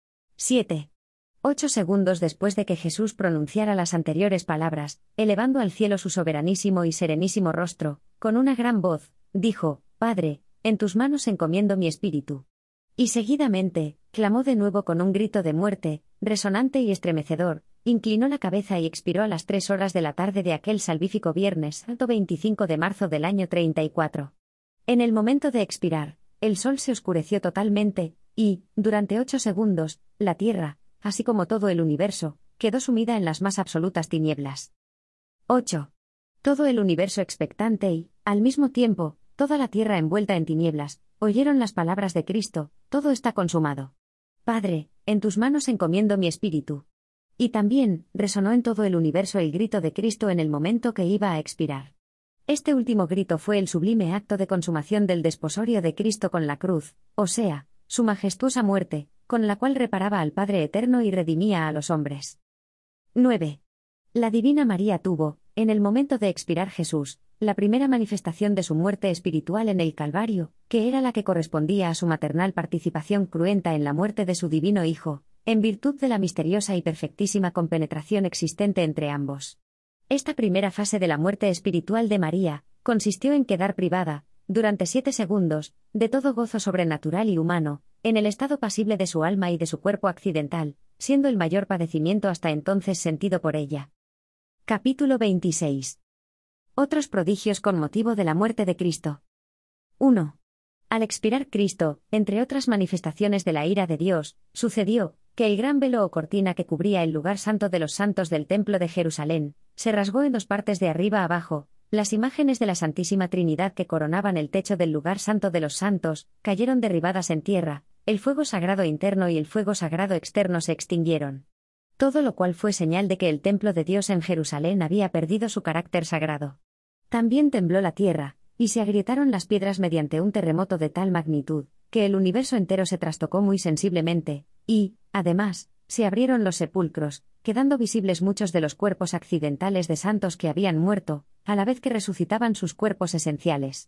siete. Ocho segundos después de que Jesús pronunciara las anteriores palabras, elevando al cielo su soberanísimo y serenísimo rostro, con una gran voz, dijo: Padre, en tus manos encomiendo mi espíritu. Y seguidamente, clamó de nuevo con un grito de muerte, resonante y estremecedor, inclinó la cabeza y expiró a las tres horas de la tarde de aquel salvífico viernes, veinticinco de marzo del año treinta y cuatro. En el momento de expirar, el sol se oscureció totalmente, y, durante ocho segundos, la tierra, así como todo el universo, quedó sumida en las más absolutas tinieblas. ocho. Todo el universo expectante y, al mismo tiempo, toda la tierra envuelta en tinieblas, oyeron las palabras de Cristo: Todo está consumado. Padre, en tus manos encomiendo mi espíritu. Y también, resonó en todo el universo el grito de Cristo en el momento que iba a expirar. Este último grito fue el sublime acto de consumación del desposorio de Cristo con la cruz, o sea, su majestuosa muerte, con la cual reparaba al Padre Eterno y redimía a los hombres. nueve. La Divina María tuvo, en el momento de expirar Jesús, la primera manifestación de su muerte espiritual en el Calvario, que era la que correspondía a su maternal participación cruenta en la muerte de su divino Hijo, en virtud de la misteriosa y perfectísima compenetración existente entre ambos. Esta primera fase de la muerte espiritual de María, consistió en quedar privada, durante siete segundos, de todo gozo sobrenatural y humano, en el estado pasible de su alma y de su cuerpo accidental, siendo el mayor padecimiento hasta entonces sentido por ella. Capítulo veintiséis. Otros prodigios con motivo de la muerte de Cristo. uno. Al expirar Cristo, entre otras manifestaciones de la ira de Dios, sucedió, que el gran velo o cortina que cubría el lugar santo de los santos del templo de Jerusalén, se rasgó en dos partes de arriba a abajo. Las imágenes de la Santísima Trinidad que coronaban el techo del lugar santo de los santos, cayeron derribadas en tierra, el fuego sagrado interno y el fuego sagrado externo se extinguieron. Todo lo cual fue señal de que el templo de Dios en Jerusalén había perdido su carácter sagrado. También tembló la tierra, y se agrietaron las piedras mediante un terremoto de tal magnitud, que el universo entero se trastocó muy sensiblemente, y, además, se abrieron los sepulcros, quedando visibles muchos de los cuerpos accidentales de santos que habían muerto, a la vez que resucitaban sus cuerpos esenciales.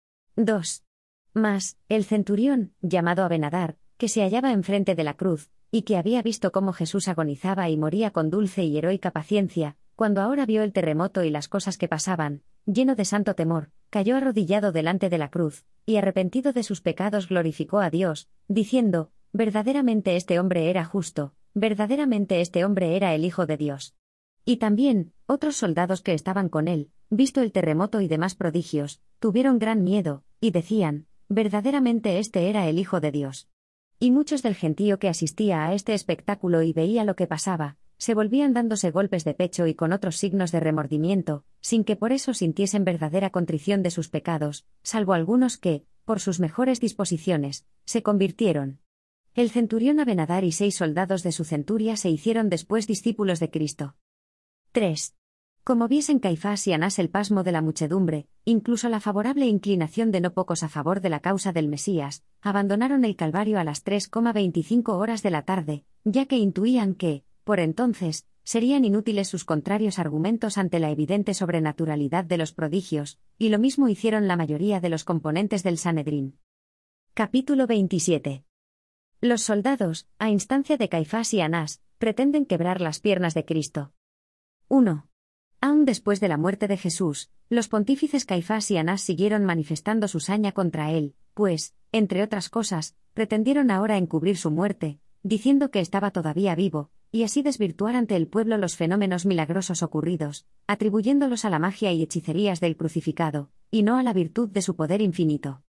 dos. Mas, el centurión, llamado Abenadar, que se hallaba enfrente de la cruz, y que había visto cómo Jesús agonizaba y moría con dulce y heroica paciencia, cuando ahora vio el terremoto y las cosas que pasaban, lleno de santo temor, cayó arrodillado delante de la cruz, y arrepentido de sus pecados glorificó a Dios, diciendo: verdaderamente este hombre era justo, verdaderamente este hombre era el Hijo de Dios. Y también, otros soldados que estaban con él, visto el terremoto y demás prodigios, tuvieron gran miedo, y decían: verdaderamente este era el Hijo de Dios. Y muchos del gentío que asistía a este espectáculo y veía lo que pasaba, se volvían dándose golpes de pecho y con otros signos de remordimiento, sin que por eso sintiesen verdadera contrición de sus pecados, salvo algunos que, por sus mejores disposiciones, se convirtieron. El centurión Abenadar y seis soldados de su centuria se hicieron después discípulos de Cristo. tres. Como viesen Caifás y Anás el pasmo de la muchedumbre, incluso la favorable inclinación de no pocos a favor de la causa del Mesías, abandonaron el Calvario a las tres y veinticinco horas de la tarde, ya que intuían que, por entonces, serían inútiles sus contrarios argumentos ante la evidente sobrenaturalidad de los prodigios, y lo mismo hicieron la mayoría de los componentes del Sanedrín. Capítulo veintisiete. Los soldados, a instancia de Caifás y Anás, pretenden quebrar las piernas de Cristo. uno. Aún después de la muerte de Jesús, los pontífices Caifás y Anás siguieron manifestando su saña contra él, pues, entre otras cosas, pretendieron ahora encubrir su muerte, diciendo que estaba todavía vivo, y así desvirtuar ante el pueblo los fenómenos milagrosos ocurridos, atribuyéndolos a la magia y hechicerías del crucificado, y no a la virtud de su poder infinito.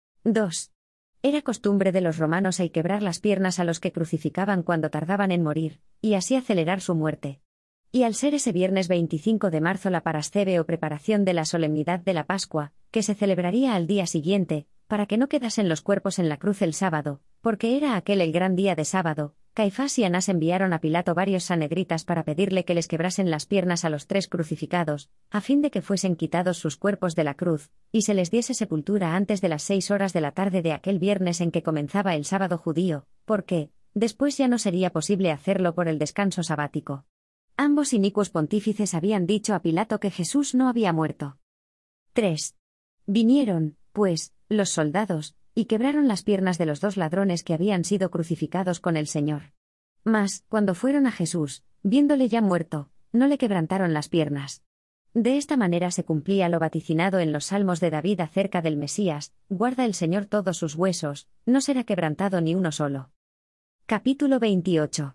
dos. Era costumbre de los romanos el quebrar las piernas a los que crucificaban cuando tardaban en morir, y así acelerar su muerte. Y al ser ese viernes veinticinco de marzo la parasceve o preparación de la solemnidad de la Pascua, que se celebraría al día siguiente, para que no quedasen los cuerpos en la cruz el sábado, porque era aquel el gran día de sábado, Caifás y Anás enviaron a Pilato varios sanedritas para pedirle que les quebrasen las piernas a los tres crucificados, a fin de que fuesen quitados sus cuerpos de la cruz, y se les diese sepultura antes de las seis horas de la tarde de aquel viernes en que comenzaba el sábado judío, porque, después ya no sería posible hacerlo por el descanso sabático. Ambos inicuos pontífices habían dicho a Pilato que Jesús no había muerto. tres. Vinieron, pues, los soldados, y quebraron las piernas de los dos ladrones que habían sido crucificados con el Señor. Mas, cuando fueron a Jesús, viéndole ya muerto, no le quebrantaron las piernas. De esta manera se cumplía lo vaticinado en los salmos de David acerca del Mesías: guarda el Señor todos sus huesos, no será quebrantado ni uno solo. Capítulo veintiocho.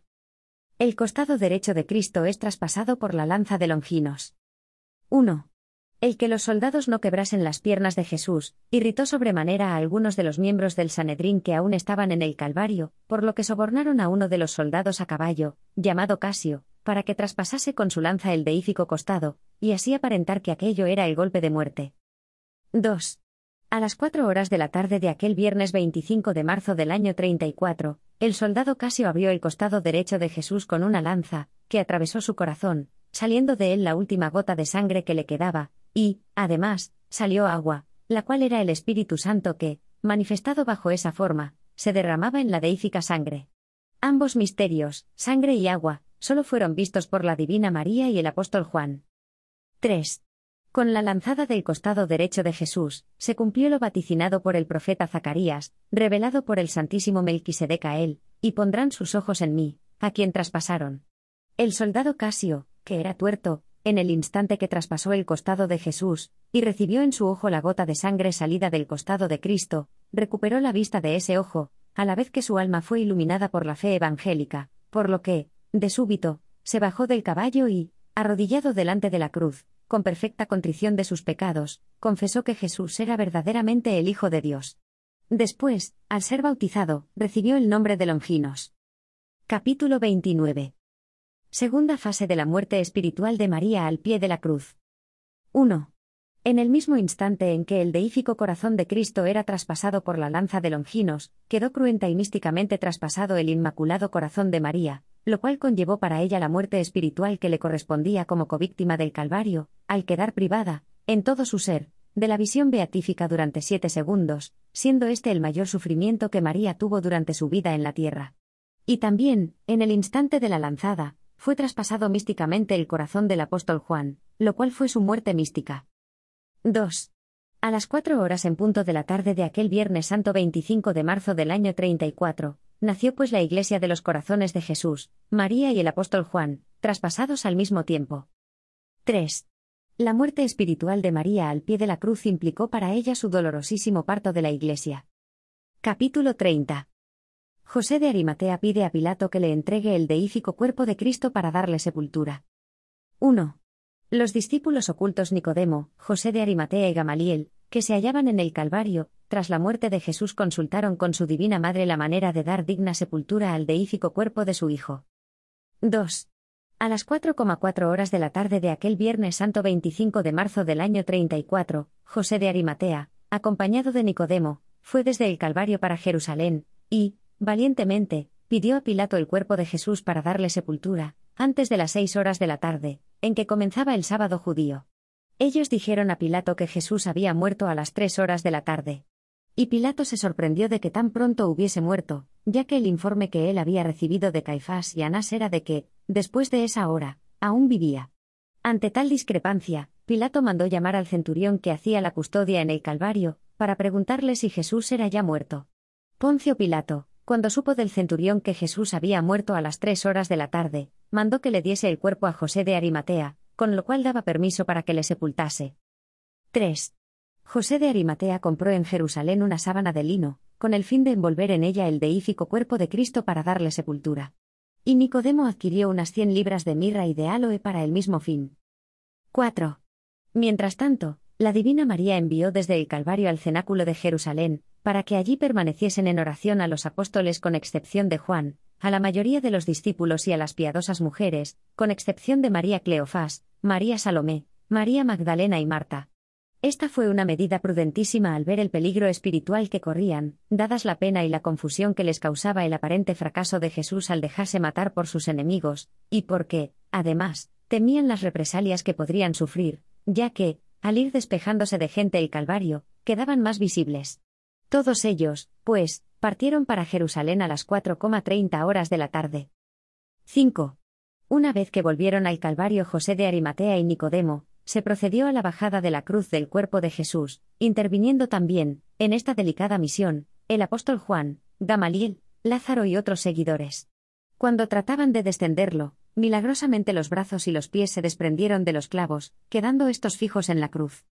El costado derecho de Cristo es traspasado por la lanza de Longinos. uno. El que los soldados no quebrasen las piernas de Jesús, irritó sobremanera a algunos de los miembros del Sanedrín que aún estaban en el Calvario, por lo que sobornaron a uno de los soldados a caballo, llamado Casio, para que traspasase con su lanza el deífico costado, y así aparentar que aquello era el golpe de muerte. dos. A las cuatro horas de la tarde de aquel viernes veinticinco de marzo del año treinta y cuatro, el soldado Casio abrió el costado derecho de Jesús con una lanza, que atravesó su corazón, saliendo de él la última gota de sangre que le quedaba, y, además, salió agua, la cual era el Espíritu Santo que, manifestado bajo esa forma, se derramaba en la deífica sangre. Ambos misterios, sangre y agua, solo fueron vistos por la Divina María y el apóstol Juan. tres. Con la lanzada del costado derecho de Jesús, se cumplió lo vaticinado por el profeta Zacarías, revelado por el Santísimo Melquisedec a él: y pondrán sus ojos en mí, a quien traspasaron. El soldado Casio, que era tuerto, en el instante que traspasó el costado de Jesús, y recibió en su ojo la gota de sangre salida del costado de Cristo, recuperó la vista de ese ojo, a la vez que su alma fue iluminada por la fe evangélica, por lo que, de súbito, se bajó del caballo y, arrodillado delante de la cruz, con perfecta contrición de sus pecados, confesó que Jesús era verdaderamente el Hijo de Dios. Después, al ser bautizado, recibió el nombre de Longinos. Capítulo veintinueve. Segunda fase de la muerte espiritual de María al pie de la cruz. uno. En el mismo instante en que el deífico corazón de Cristo era traspasado por la lanza de Longinos, quedó cruenta y místicamente traspasado el inmaculado corazón de María, lo cual conllevó para ella la muerte espiritual que le correspondía como covíctima del Calvario, al quedar privada, en todo su ser, de la visión beatífica durante siete segundos, siendo este el mayor sufrimiento que María tuvo durante su vida en la tierra. Y también, en el instante de la lanzada, fue traspasado místicamente el corazón del apóstol Juan, lo cual fue su muerte mística. dos. A las cuatro horas en punto de la tarde de aquel Viernes Santo veinticinco de marzo del año treinta y cuatro, nació pues la Iglesia de los Corazones de Jesús, María y el apóstol Juan, traspasados al mismo tiempo. tres. La muerte espiritual de María al pie de la cruz implicó para ella su dolorosísimo parto de la Iglesia. Capítulo treinta. José de Arimatea pide a Pilato que le entregue el deífico cuerpo de Cristo para darle sepultura. uno. Los discípulos ocultos Nicodemo, José de Arimatea y Gamaliel, que se hallaban en el Calvario, tras la muerte de Jesús consultaron con su divina madre la manera de dar digna sepultura al deífico cuerpo de su Hijo. dos. A las cuatro coma cuatro horas de la tarde de aquel Viernes Santo veinticinco de marzo del año treinta y cuatro, José de Arimatea, acompañado de Nicodemo, fue desde el Calvario para Jerusalén, y, valientemente, pidió a Pilato el cuerpo de Jesús para darle sepultura, antes de las seis horas de la tarde, en que comenzaba el sábado judío. Ellos dijeron a Pilato que Jesús había muerto a las tres horas de la tarde. Y Pilato se sorprendió de que tan pronto hubiese muerto, ya que el informe que él había recibido de Caifás y Anás era de que, después de esa hora, aún vivía. Ante tal discrepancia, Pilato mandó llamar al centurión que hacía la custodia en el Calvario, para preguntarle si Jesús era ya muerto. Poncio Pilato, cuando supo del centurión que Jesús había muerto a las tres horas de la tarde, mandó que le diese el cuerpo a José de Arimatea, con lo cual daba permiso para que le sepultase. tres. José de Arimatea compró en Jerusalén una sábana de lino, con el fin de envolver en ella el deífico cuerpo de Cristo para darle sepultura. Y Nicodemo adquirió unas cien libras de mirra y de áloe para el mismo fin. cuatro. Mientras tanto, la Divina María envió desde el Calvario al cenáculo de Jerusalén, para que allí permaneciesen en oración a los apóstoles con excepción de Juan, a la mayoría de los discípulos y a las piadosas mujeres, con excepción de María Cleofás, María Salomé, María Magdalena y Marta. Esta fue una medida prudentísima al ver el peligro espiritual que corrían, dadas la pena y la confusión que les causaba el aparente fracaso de Jesús al dejarse matar por sus enemigos, y porque, además, temían las represalias que podrían sufrir, ya que, al ir despejándose de gente el Calvario, quedaban más visibles. Todos ellos, pues, partieron para Jerusalén a las cuatro coma treinta horas de la tarde. cinco. Una vez que volvieron al Calvario José de Arimatea y Nicodemo, se procedió a la bajada de la cruz del cuerpo de Jesús, interviniendo también, en esta delicada misión, el apóstol Juan, Gamaliel, Lázaro y otros seguidores. Cuando trataban de descenderlo, milagrosamente los brazos y los pies se desprendieron de los clavos, quedando estos fijos en la cruz.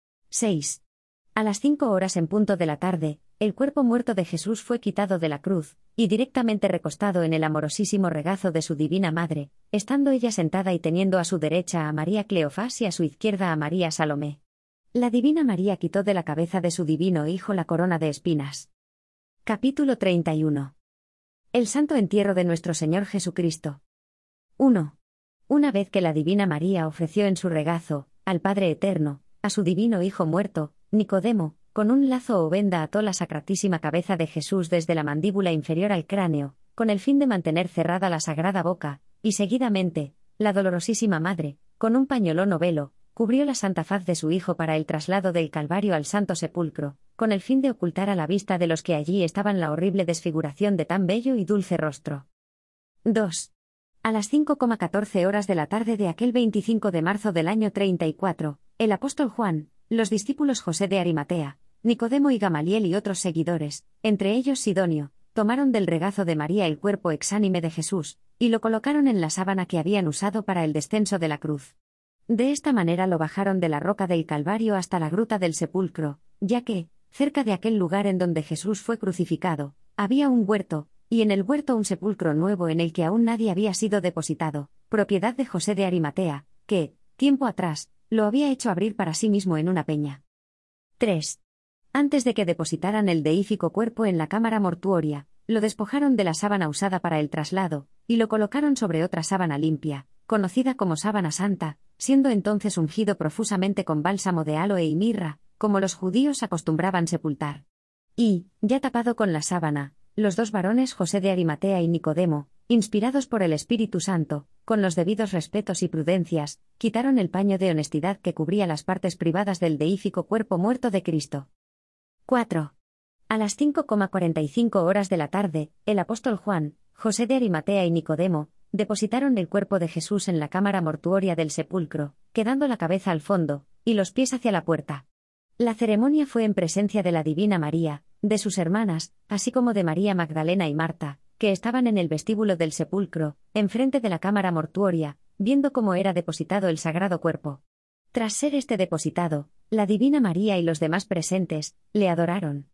seis. A las cinco horas en punto de la tarde, el cuerpo muerto de Jesús fue quitado de la cruz, y directamente recostado en el amorosísimo regazo de su divina madre, estando ella sentada y teniendo a su derecha a María Cleofás y a su izquierda a María Salomé. La divina María quitó de la cabeza de su divino Hijo la corona de espinas. Capítulo treinta y uno. El santo entierro de nuestro Señor Jesucristo. uno. Una vez que la divina María ofreció en su regazo, al Padre Eterno, a su divino Hijo muerto, Nicodemo, con un lazo o venda ató la sacratísima cabeza de Jesús desde la mandíbula inferior al cráneo, con el fin de mantener cerrada la sagrada boca, y seguidamente, la dolorosísima madre, con un pañolón o velo, cubrió la santa faz de su Hijo para el traslado del Calvario al Santo Sepulcro, con el fin de ocultar a la vista de los que allí estaban la horrible desfiguración de tan bello y dulce rostro. dos. A las cinco coma catorce horas de la tarde de aquel veinticinco de marzo del año treinta y cuatro, el apóstol Juan, los discípulos José de Arimatea, Nicodemo y Gamaliel y otros seguidores, entre ellos Sidonio, tomaron del regazo de María el cuerpo exánime de Jesús, y lo colocaron en la sábana que habían usado para el descenso de la cruz. De esta manera lo bajaron de la roca del Calvario hasta la gruta del sepulcro, ya que, cerca de aquel lugar en donde Jesús fue crucificado, había un huerto, y en el huerto un sepulcro nuevo en el que aún nadie había sido depositado, propiedad de José de Arimatea, que, tiempo atrás, lo había hecho abrir para sí mismo en una peña. tres. Antes de que depositaran el deífico cuerpo en la cámara mortuoria, lo despojaron de la sábana usada para el traslado, y lo colocaron sobre otra sábana limpia, conocida como sábana santa, siendo entonces ungido profusamente con bálsamo de áloe y mirra, como los judíos acostumbraban sepultar. Y, ya tapado con la sábana, los dos varones José de Arimatea y Nicodemo, inspirados por el Espíritu Santo, con los debidos respetos y prudencias, quitaron el paño de honestidad que cubría las partes privadas del deífico cuerpo muerto de Cristo. cuatro. A las cinco cuarenta y cinco horas de la tarde, el apóstol Juan, José de Arimatea y Nicodemo, depositaron el cuerpo de Jesús en la cámara mortuoria del sepulcro, quedando la cabeza al fondo, y los pies hacia la puerta. La ceremonia fue en presencia de la Divina María, de sus hermanas, así como de María Magdalena y Marta, que estaban en el vestíbulo del sepulcro, enfrente de la cámara mortuoria, viendo cómo era depositado el sagrado cuerpo. Tras ser este depositado, la Divina María y los demás presentes, le adoraron.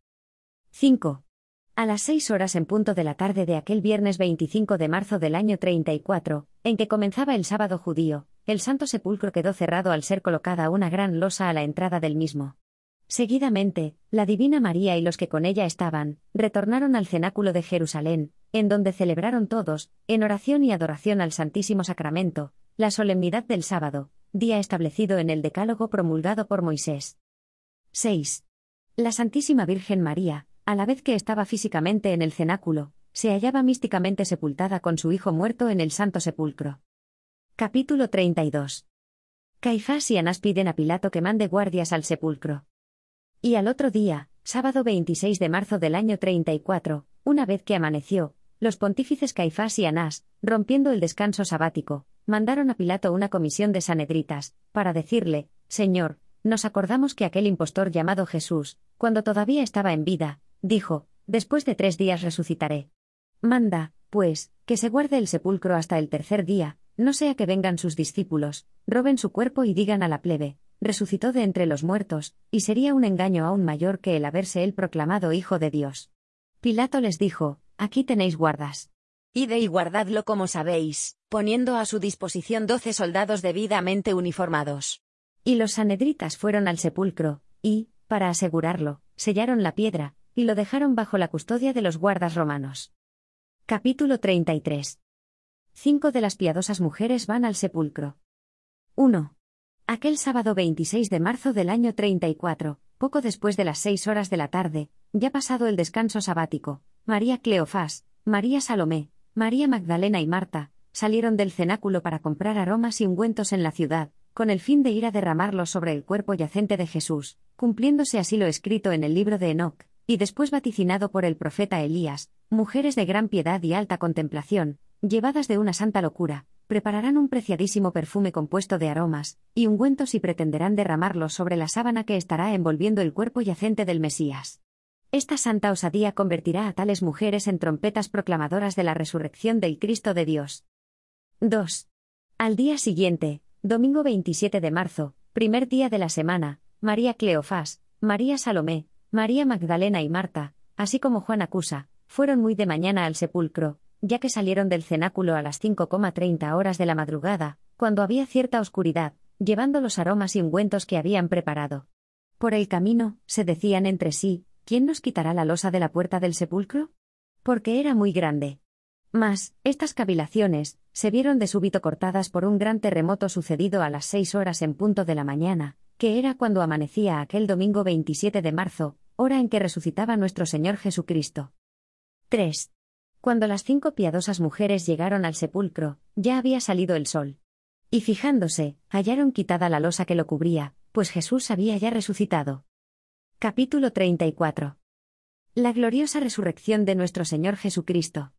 cinco. A las seis horas en punto de la tarde de aquel viernes veinticinco de marzo del año treinta y cuatro, en que comenzaba el sábado judío, el santo sepulcro quedó cerrado al ser colocada una gran losa a la entrada del mismo. Seguidamente, la Divina María y los que con ella estaban, retornaron al cenáculo de Jerusalén, en donde celebraron todos, en oración y adoración al Santísimo Sacramento, la solemnidad del sábado, día establecido en el Decálogo promulgado por Moisés. seis. La Santísima Virgen María, a la vez que estaba físicamente en el cenáculo, se hallaba místicamente sepultada con su hijo muerto en el Santo Sepulcro. Capítulo treinta y dos. Caifás y Anás piden a Pilato que mande guardias al sepulcro. Y al otro día, sábado veintiséis de marzo del año treinta y cuatro, una vez que amaneció, los pontífices Caifás y Anás, rompiendo el descanso sabático, mandaron a Pilato una comisión de sanedritas, para decirle: Señor, nos acordamos que aquel impostor llamado Jesús, cuando todavía estaba en vida, dijo: después de tres días resucitaré. Manda, pues, que se guarde el sepulcro hasta el tercer día, no sea que vengan sus discípulos, roben su cuerpo y digan a la plebe: resucitó de entre los muertos, y sería un engaño aún mayor que el haberse él proclamado Hijo de Dios. Pilato les dijo: aquí tenéis guardas. Id y guardadlo como sabéis, poniendo a su disposición doce soldados debidamente uniformados. Y los sanedritas fueron al sepulcro, y, para asegurarlo, sellaron la piedra, y lo dejaron bajo la custodia de los guardas romanos. Capítulo treinta y tres. Cinco de las piadosas mujeres van al sepulcro. uno. Aquel sábado veintiséis de marzo del año treinta y cuatro, poco después de las seis horas de la tarde, ya pasado el descanso sabático, María Cleofás, María Salomé, María Magdalena y Marta, salieron del cenáculo para comprar aromas y ungüentos en la ciudad, con el fin de ir a derramarlos sobre el cuerpo yacente de Jesús, cumpliéndose así lo escrito en el libro de Enoc, y después vaticinado por el profeta Elías: mujeres de gran piedad y alta contemplación, llevadas de una santa locura, prepararán un preciadísimo perfume compuesto de aromas y ungüentos y pretenderán derramarlos sobre la sábana que estará envolviendo el cuerpo yacente del Mesías. Esta santa osadía convertirá a tales mujeres en trompetas proclamadoras de la resurrección del Cristo de Dios. dos. Al día siguiente, domingo veintisiete de marzo, primer día de la semana, María Cleofás, María Salomé, María Magdalena y Marta, así como Juan Acusa, fueron muy de mañana al sepulcro, ya que salieron del cenáculo a las cinco treinta horas de la madrugada, cuando había cierta oscuridad, llevando los aromas y ungüentos que habían preparado. Por el camino, se decían entre sí: ¿quién nos quitará la losa de la puerta del sepulcro? Porque era muy grande. Mas, estas cavilaciones, se vieron de súbito cortadas por un gran terremoto sucedido a las seis horas en punto de la mañana, que era cuando amanecía aquel domingo veintisiete de marzo, hora en que resucitaba nuestro Señor Jesucristo. tres. Cuando las cinco piadosas mujeres llegaron al sepulcro, ya había salido el sol. Y fijándose, hallaron quitada la losa que lo cubría, pues Jesús había ya resucitado. Capítulo treinta y cuatro. La gloriosa resurrección de nuestro Señor Jesucristo.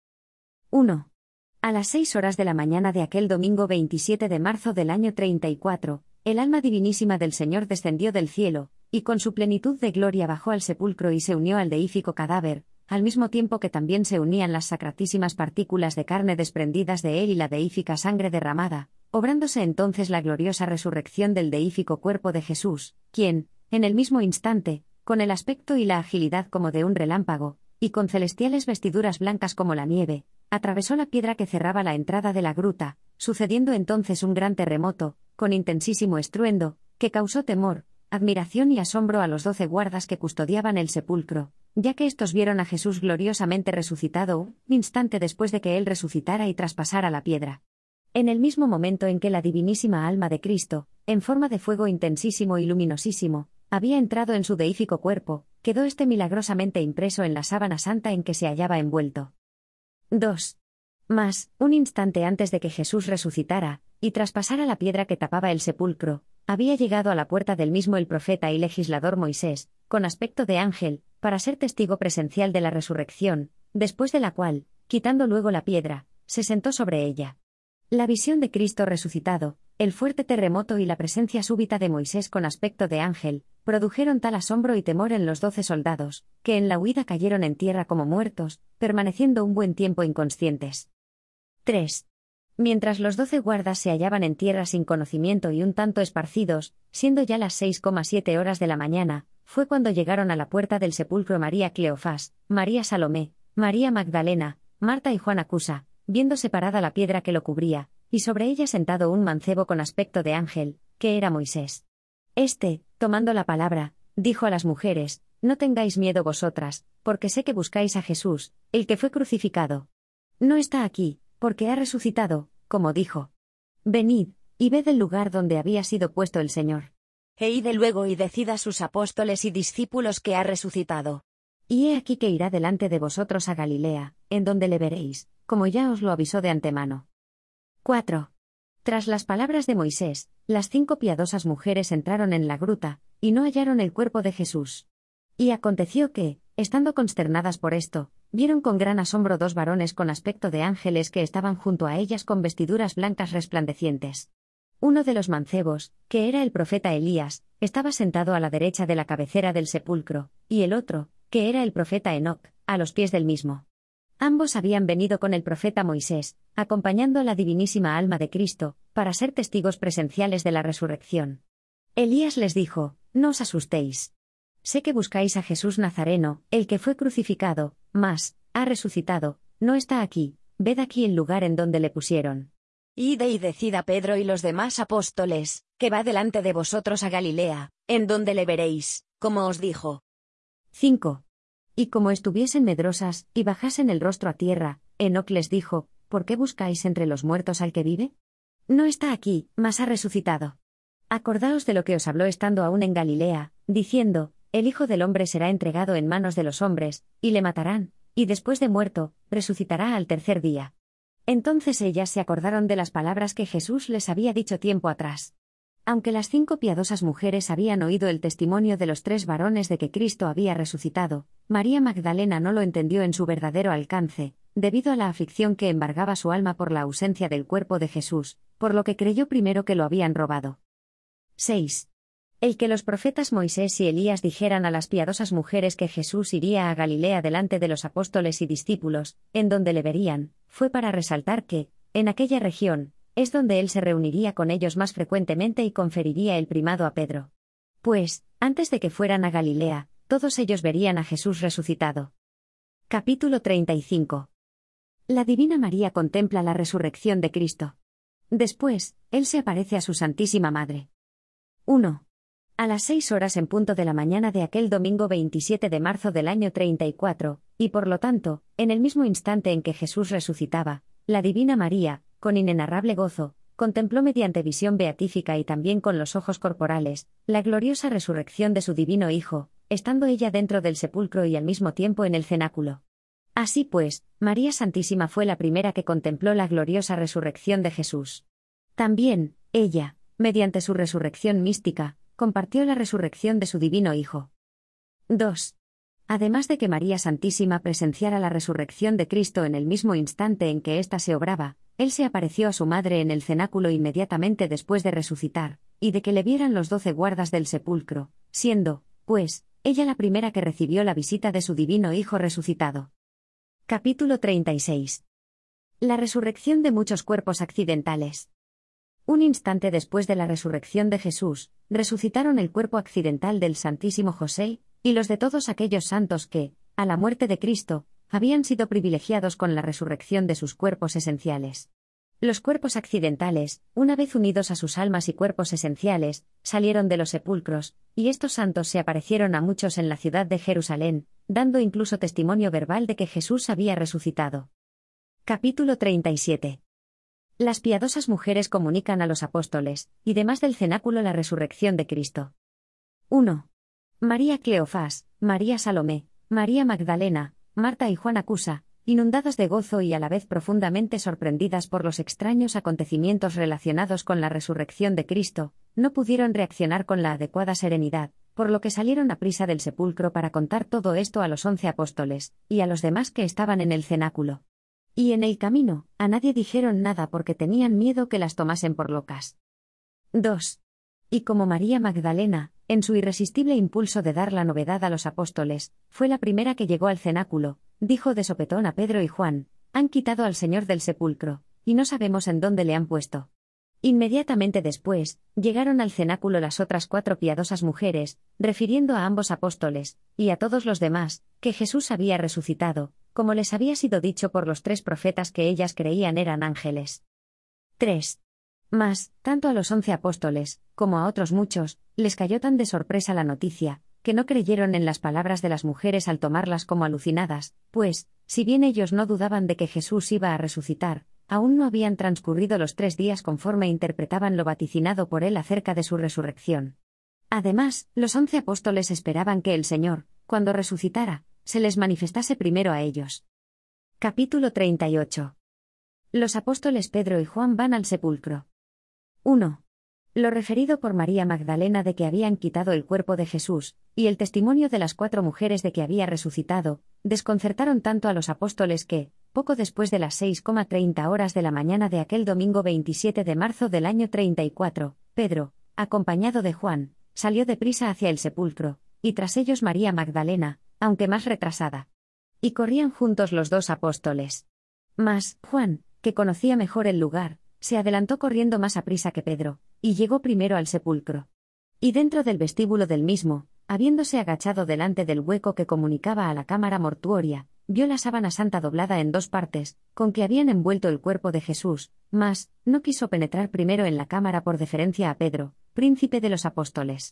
uno. A las seis horas de la mañana de aquel domingo veintisiete de marzo del año treinta y cuatro, el alma divinísima del Señor descendió del cielo, y con su plenitud de gloria bajó al sepulcro y se unió al deífico cadáver, al mismo tiempo que también se unían las sacratísimas partículas de carne desprendidas de él y la deífica sangre derramada, obrándose entonces la gloriosa resurrección del deífico cuerpo de Jesús, quien, en el mismo instante, con el aspecto y la agilidad como de un relámpago, y con celestiales vestiduras blancas como la nieve, atravesó la piedra que cerraba la entrada de la gruta, sucediendo entonces un gran terremoto, con intensísimo estruendo, que causó temor, admiración y asombro a los doce guardas que custodiaban el sepulcro, ya que estos vieron a Jesús gloriosamente resucitado un instante después de que él resucitara y traspasara la piedra. En el mismo momento en que la divinísima alma de Cristo, en forma de fuego intensísimo y luminosísimo, había entrado en su deífico cuerpo, quedó este milagrosamente impreso en la sábana santa en que se hallaba envuelto. dos. Mas, un instante antes de que Jesús resucitara, y traspasara la piedra que tapaba el sepulcro, había llegado a la puerta del mismo el profeta y legislador Moisés, con aspecto de ángel, para ser testigo presencial de la resurrección, después de la cual, quitando luego la piedra, se sentó sobre ella. La visión de Cristo resucitado, el fuerte terremoto y la presencia súbita de Moisés con aspecto de ángel, produjeron tal asombro y temor en los doce soldados, que en la huida cayeron en tierra como muertos, permaneciendo un buen tiempo inconscientes. tres. Mientras los doce guardas se hallaban en tierra sin conocimiento y un tanto esparcidos, siendo ya las seis coma siete horas de la mañana, fue cuando llegaron a la puerta del sepulcro María Cleofás, María Salomé, María Magdalena, Marta y Juana Cusa, viendo separada la piedra que lo cubría, y sobre ella sentado un mancebo con aspecto de ángel, que era Moisés. Este, tomando la palabra, dijo a las mujeres: «No tengáis miedo vosotras, porque sé que buscáis a Jesús, el que fue crucificado. No está aquí, porque ha resucitado, como dijo. Venid, y ved el lugar donde había sido puesto el Señor. E id luego y decid a sus apóstoles y discípulos que ha resucitado. Y he aquí que irá delante de vosotros a Galilea, en donde le veréis, como ya os lo avisó de antemano». cuatro. Tras las palabras de Moisés, las cinco piadosas mujeres entraron en la gruta, y no hallaron el cuerpo de Jesús. Y aconteció que, estando consternadas por esto, vieron con gran asombro dos varones con aspecto de ángeles que estaban junto a ellas con vestiduras blancas resplandecientes. Uno de los mancebos, que era el profeta Elías, estaba sentado a la derecha de la cabecera del sepulcro, y el otro, que era el profeta Enoc, a los pies del mismo. Ambos habían venido con el profeta Moisés, acompañando la divinísima alma de Cristo, para ser testigos presenciales de la resurrección. Elías les dijo: «No os asustéis. Sé que buscáis a Jesús Nazareno, el que fue crucificado, mas, ha resucitado, no está aquí, ved aquí el lugar en donde le pusieron». Id y decid a Pedro y los demás apóstoles, que va delante de vosotros a Galilea, en donde le veréis, como os dijo. cinco. Y como estuviesen medrosas, y bajasen el rostro a tierra, Enoc les dijo: «¿Por qué buscáis entre los muertos al que vive? No está aquí, mas ha resucitado. Acordaos de lo que os habló estando aún en Galilea, diciendo: El Hijo del Hombre será entregado en manos de los hombres, y le matarán, y después de muerto, resucitará al tercer día». Entonces ellas se acordaron de las palabras que Jesús les había dicho tiempo atrás. Aunque las cinco piadosas mujeres habían oído el testimonio de los tres varones de que Cristo había resucitado, María Magdalena no lo entendió en su verdadero alcance, debido a la aflicción que embargaba su alma por la ausencia del cuerpo de Jesús, por lo que creyó primero que lo habían robado. seis. El que los profetas Moisés y Elías dijeran a las piadosas mujeres que Jesús iría a Galilea delante de los apóstoles y discípulos, en donde le verían, fue para resaltar que, en aquella región, es donde él se reuniría con ellos más frecuentemente y conferiría el primado a Pedro. Pues, antes de que fueran a Galilea, todos ellos verían a Jesús resucitado. Capítulo treinta y cinco. La Divina María contempla la resurrección de Cristo. Después, él se aparece a su Santísima Madre. uno. A las seis horas en punto de la mañana de aquel domingo veintisiete de marzo del año treinta y cuatro, y por lo tanto, en el mismo instante en que Jesús resucitaba, la Divina María, con inenarrable gozo, contempló mediante visión beatífica y también con los ojos corporales, la gloriosa resurrección de su divino Hijo, estando ella dentro del sepulcro y al mismo tiempo en el cenáculo. Así pues, María Santísima fue la primera que contempló la gloriosa resurrección de Jesús. También, ella, mediante su resurrección mística, compartió la resurrección de su divino Hijo. dos. Además de que María Santísima presenciara la resurrección de Cristo en el mismo instante en que ésta se obraba, él se apareció a su madre en el cenáculo inmediatamente después de resucitar, y de que le vieran los doce guardas del sepulcro, siendo, pues, ella la primera que recibió la visita de su divino Hijo resucitado. Capítulo treinta y seis. La resurrección de muchos cuerpos accidentales. Un instante después de la resurrección de Jesús, resucitaron el cuerpo accidental del Santísimo José, y los de todos aquellos santos que, a la muerte de Cristo, habían sido privilegiados con la resurrección de sus cuerpos esenciales. Los cuerpos accidentales, una vez unidos a sus almas y cuerpos esenciales, salieron de los sepulcros, y estos santos se aparecieron a muchos en la ciudad de Jerusalén, dando incluso testimonio verbal de que Jesús había resucitado. Capítulo treinta y siete. Las piadosas mujeres comunican a los apóstoles, y demás del cenáculo la resurrección de Cristo. uno. María Cleofás, María Salomé, María Magdalena, Marta y Juana Cusa, inundadas de gozo y a la vez profundamente sorprendidas por los extraños acontecimientos relacionados con la resurrección de Cristo, no pudieron reaccionar con la adecuada serenidad, por lo que salieron a prisa del sepulcro para contar todo esto a los once apóstoles, y a los demás que estaban en el cenáculo. Y en el camino, a nadie dijeron nada porque tenían miedo que las tomasen por locas. dos. Y como María Magdalena, en su irresistible impulso de dar la novedad a los apóstoles, fue la primera que llegó al cenáculo, dijo de sopetón a Pedro y Juan: han quitado al Señor del sepulcro, y no sabemos en dónde le han puesto. Inmediatamente después, llegaron al cenáculo las otras cuatro piadosas mujeres, refiriendo a ambos apóstoles, y a todos los demás, que Jesús había resucitado, como les había sido dicho por los tres profetas que ellas creían eran ángeles. tres. Mas, tanto a los once apóstoles, como a otros muchos, les cayó tan de sorpresa la noticia, que no creyeron en las palabras de las mujeres al tomarlas como alucinadas, pues, si bien ellos no dudaban de que Jesús iba a resucitar, aún no habían transcurrido los tres días conforme interpretaban lo vaticinado por él acerca de su resurrección. Además, los once apóstoles esperaban que el Señor, cuando resucitara, se les manifestase primero a ellos. Capítulo treinta y ocho. Los apóstoles Pedro y Juan van al sepulcro. uno. Lo referido por María Magdalena de que habían quitado el cuerpo de Jesús, y el testimonio de las cuatro mujeres de que había resucitado, desconcertaron tanto a los apóstoles que, poco después de las seis y treinta horas de la mañana de aquel domingo veintisiete de marzo del año treinta y cuatro, Pedro, acompañado de Juan, salió deprisa hacia el sepulcro, y tras ellos María Magdalena, aunque más retrasada. Y corrían juntos los dos apóstoles. Mas, Juan, que conocía mejor el lugar, se adelantó corriendo más aprisa que Pedro, y llegó primero al sepulcro. Y dentro del vestíbulo del mismo, habiéndose agachado delante del hueco que comunicaba a la cámara mortuoria, vio la sábana santa doblada en dos partes, con que habían envuelto el cuerpo de Jesús, mas no quiso penetrar primero en la cámara por deferencia a Pedro, príncipe de los apóstoles.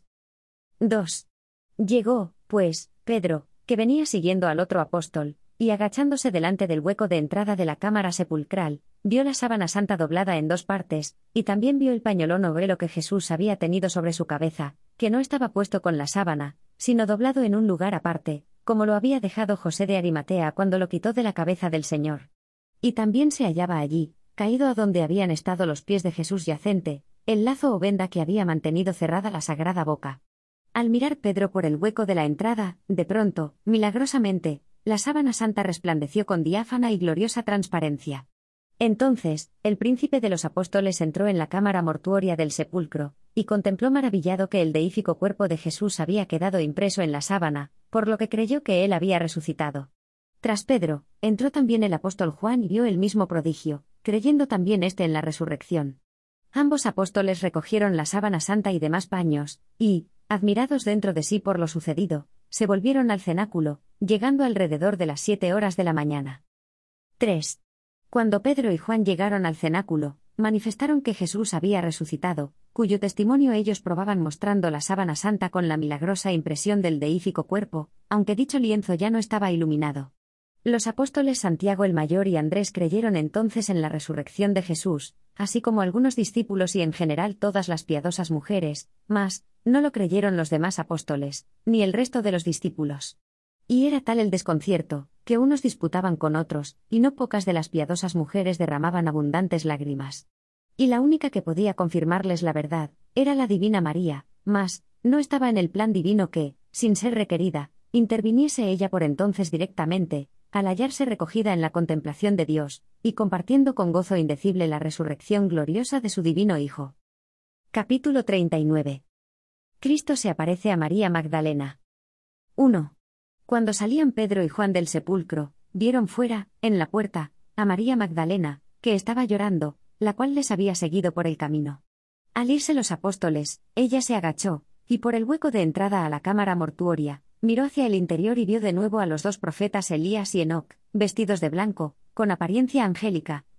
dos. Llegó, pues, Pedro, que venía siguiendo al otro apóstol, y agachándose delante del hueco de entrada de la cámara sepulcral, vio la sábana santa doblada en dos partes, y también vio el pañolón o velo que Jesús había tenido sobre su cabeza, que no estaba puesto con la sábana, sino doblado en un lugar aparte, como lo había dejado José de Arimatea cuando lo quitó de la cabeza del Señor. Y también se hallaba allí, caído a donde habían estado los pies de Jesús yacente, el lazo o venda que había mantenido cerrada la sagrada boca. Al mirar Pedro por el hueco de la entrada, de pronto, milagrosamente, la sábana santa resplandeció con diáfana y gloriosa transparencia. Entonces, el príncipe de los apóstoles entró en la cámara mortuoria del sepulcro, y contempló maravillado que el deífico cuerpo de Jesús había quedado impreso en la sábana, por lo que creyó que él había resucitado. Tras Pedro, entró también el apóstol Juan y vio el mismo prodigio, creyendo también éste en la resurrección. Ambos apóstoles recogieron la sábana santa y demás paños, y, admirados dentro de sí por lo sucedido, se volvieron al cenáculo, llegando alrededor de las siete horas de la mañana. tres. Cuando Pedro y Juan llegaron al cenáculo, manifestaron que Jesús había resucitado, cuyo testimonio ellos probaban mostrando la sábana santa con la milagrosa impresión del deífico cuerpo, aunque dicho lienzo ya no estaba iluminado. Los apóstoles Santiago el Mayor y Andrés creyeron entonces en la resurrección de Jesús, así como algunos discípulos y en general todas las piadosas mujeres, mas no lo creyeron los demás apóstoles, ni el resto de los discípulos. Y era tal el desconcierto, que unos disputaban con otros, y no pocas de las piadosas mujeres derramaban abundantes lágrimas. Y la única que podía confirmarles la verdad, era la divina María, mas no estaba en el plan divino que, sin ser requerida, interviniese ella por entonces directamente, al hallarse recogida en la contemplación de Dios, y compartiendo con gozo indecible la resurrección gloriosa de su divino Hijo. Capítulo treinta y nueve. Cristo se aparece a María Magdalena. uno. Cuando salían Pedro y Juan del sepulcro, vieron fuera, en la puerta, a María Magdalena, que estaba llorando, la cual les había seguido por el camino. Al irse los apóstoles, ella se agachó, y por el hueco de entrada a la cámara mortuoria, miró hacia el interior y vio de nuevo a los dos profetas Elías y Enoc, vestidos de blanco, con apariencia angélica,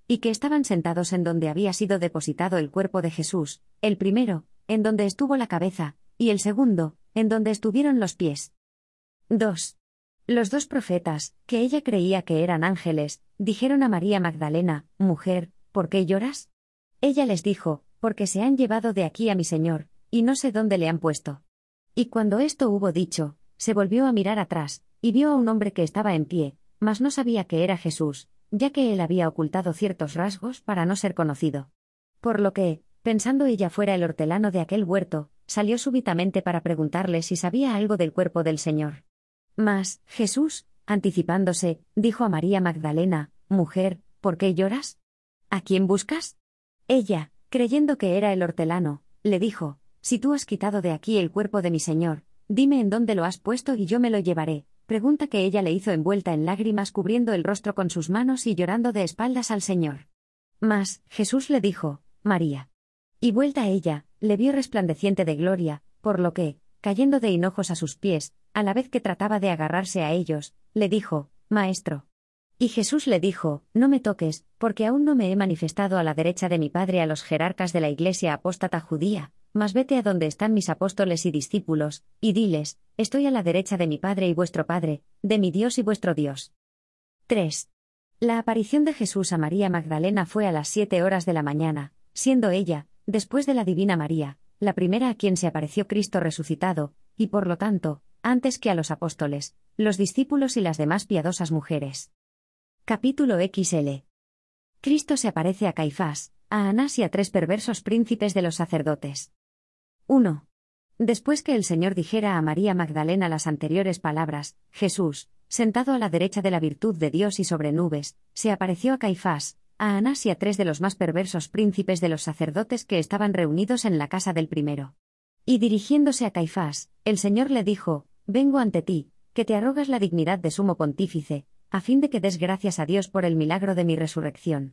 y que estaban sentados en donde había sido depositado el cuerpo de Jesús, el primero, en donde estuvo la cabeza, y el segundo, en donde estuvieron los pies. dos. Los dos profetas, que ella creía que eran ángeles, dijeron a María Magdalena: Mujer, ¿por qué lloras? Ella les dijo: Porque se han llevado de aquí a mi Señor, y no sé dónde le han puesto. Y cuando esto hubo dicho, se volvió a mirar atrás, y vio a un hombre que estaba en pie, mas no sabía que era Jesús, ya que él había ocultado ciertos rasgos para no ser conocido. Por lo que, pensando ella fuera el hortelano de aquel huerto, salió súbitamente para preguntarle si sabía algo del cuerpo del Señor. Mas, Jesús, anticipándose, dijo a María Magdalena: Mujer, ¿por qué lloras? ¿A quién buscas? Ella, creyendo que era el hortelano, le dijo: Si tú has quitado de aquí el cuerpo de mi Señor, dime en dónde lo has puesto y yo me lo llevaré. Pregunta que ella le hizo envuelta en lágrimas, cubriendo el rostro con sus manos y llorando de espaldas al Señor. Mas, Jesús le dijo: María. Y vuelta a ella, le vio resplandeciente de gloria, por lo que, cayendo de hinojos a sus pies, a la vez que trataba de agarrarse a ellos, le dijo: Maestro. Y Jesús le dijo: No me toques, porque aún no me he manifestado a la derecha de mi Padre a los jerarcas de la Iglesia apóstata judía, mas vete a donde están mis apóstoles y discípulos, y diles: Estoy a la derecha de mi Padre y vuestro Padre, de mi Dios y vuestro Dios. tres. La aparición de Jesús a María Magdalena fue a las siete horas de la mañana, siendo ella, después de la Divina María, la primera a quien se apareció Cristo resucitado, y por lo tanto, antes que a los apóstoles, los discípulos y las demás piadosas mujeres. Capítulo equis ele. Cristo se aparece a Caifás, a Anás y a tres perversos príncipes de los sacerdotes. uno. Después que el Señor dijera a María Magdalena las anteriores palabras, Jesús, sentado a la derecha de la virtud de Dios y sobre nubes, se apareció a Caifás, a Anás y a tres de los más perversos príncipes de los sacerdotes que estaban reunidos en la casa del primero. Y dirigiéndose a Caifás, el Señor le dijo: Vengo ante ti, que te arrogas la dignidad de sumo pontífice, a fin de que des gracias a Dios por el milagro de mi resurrección.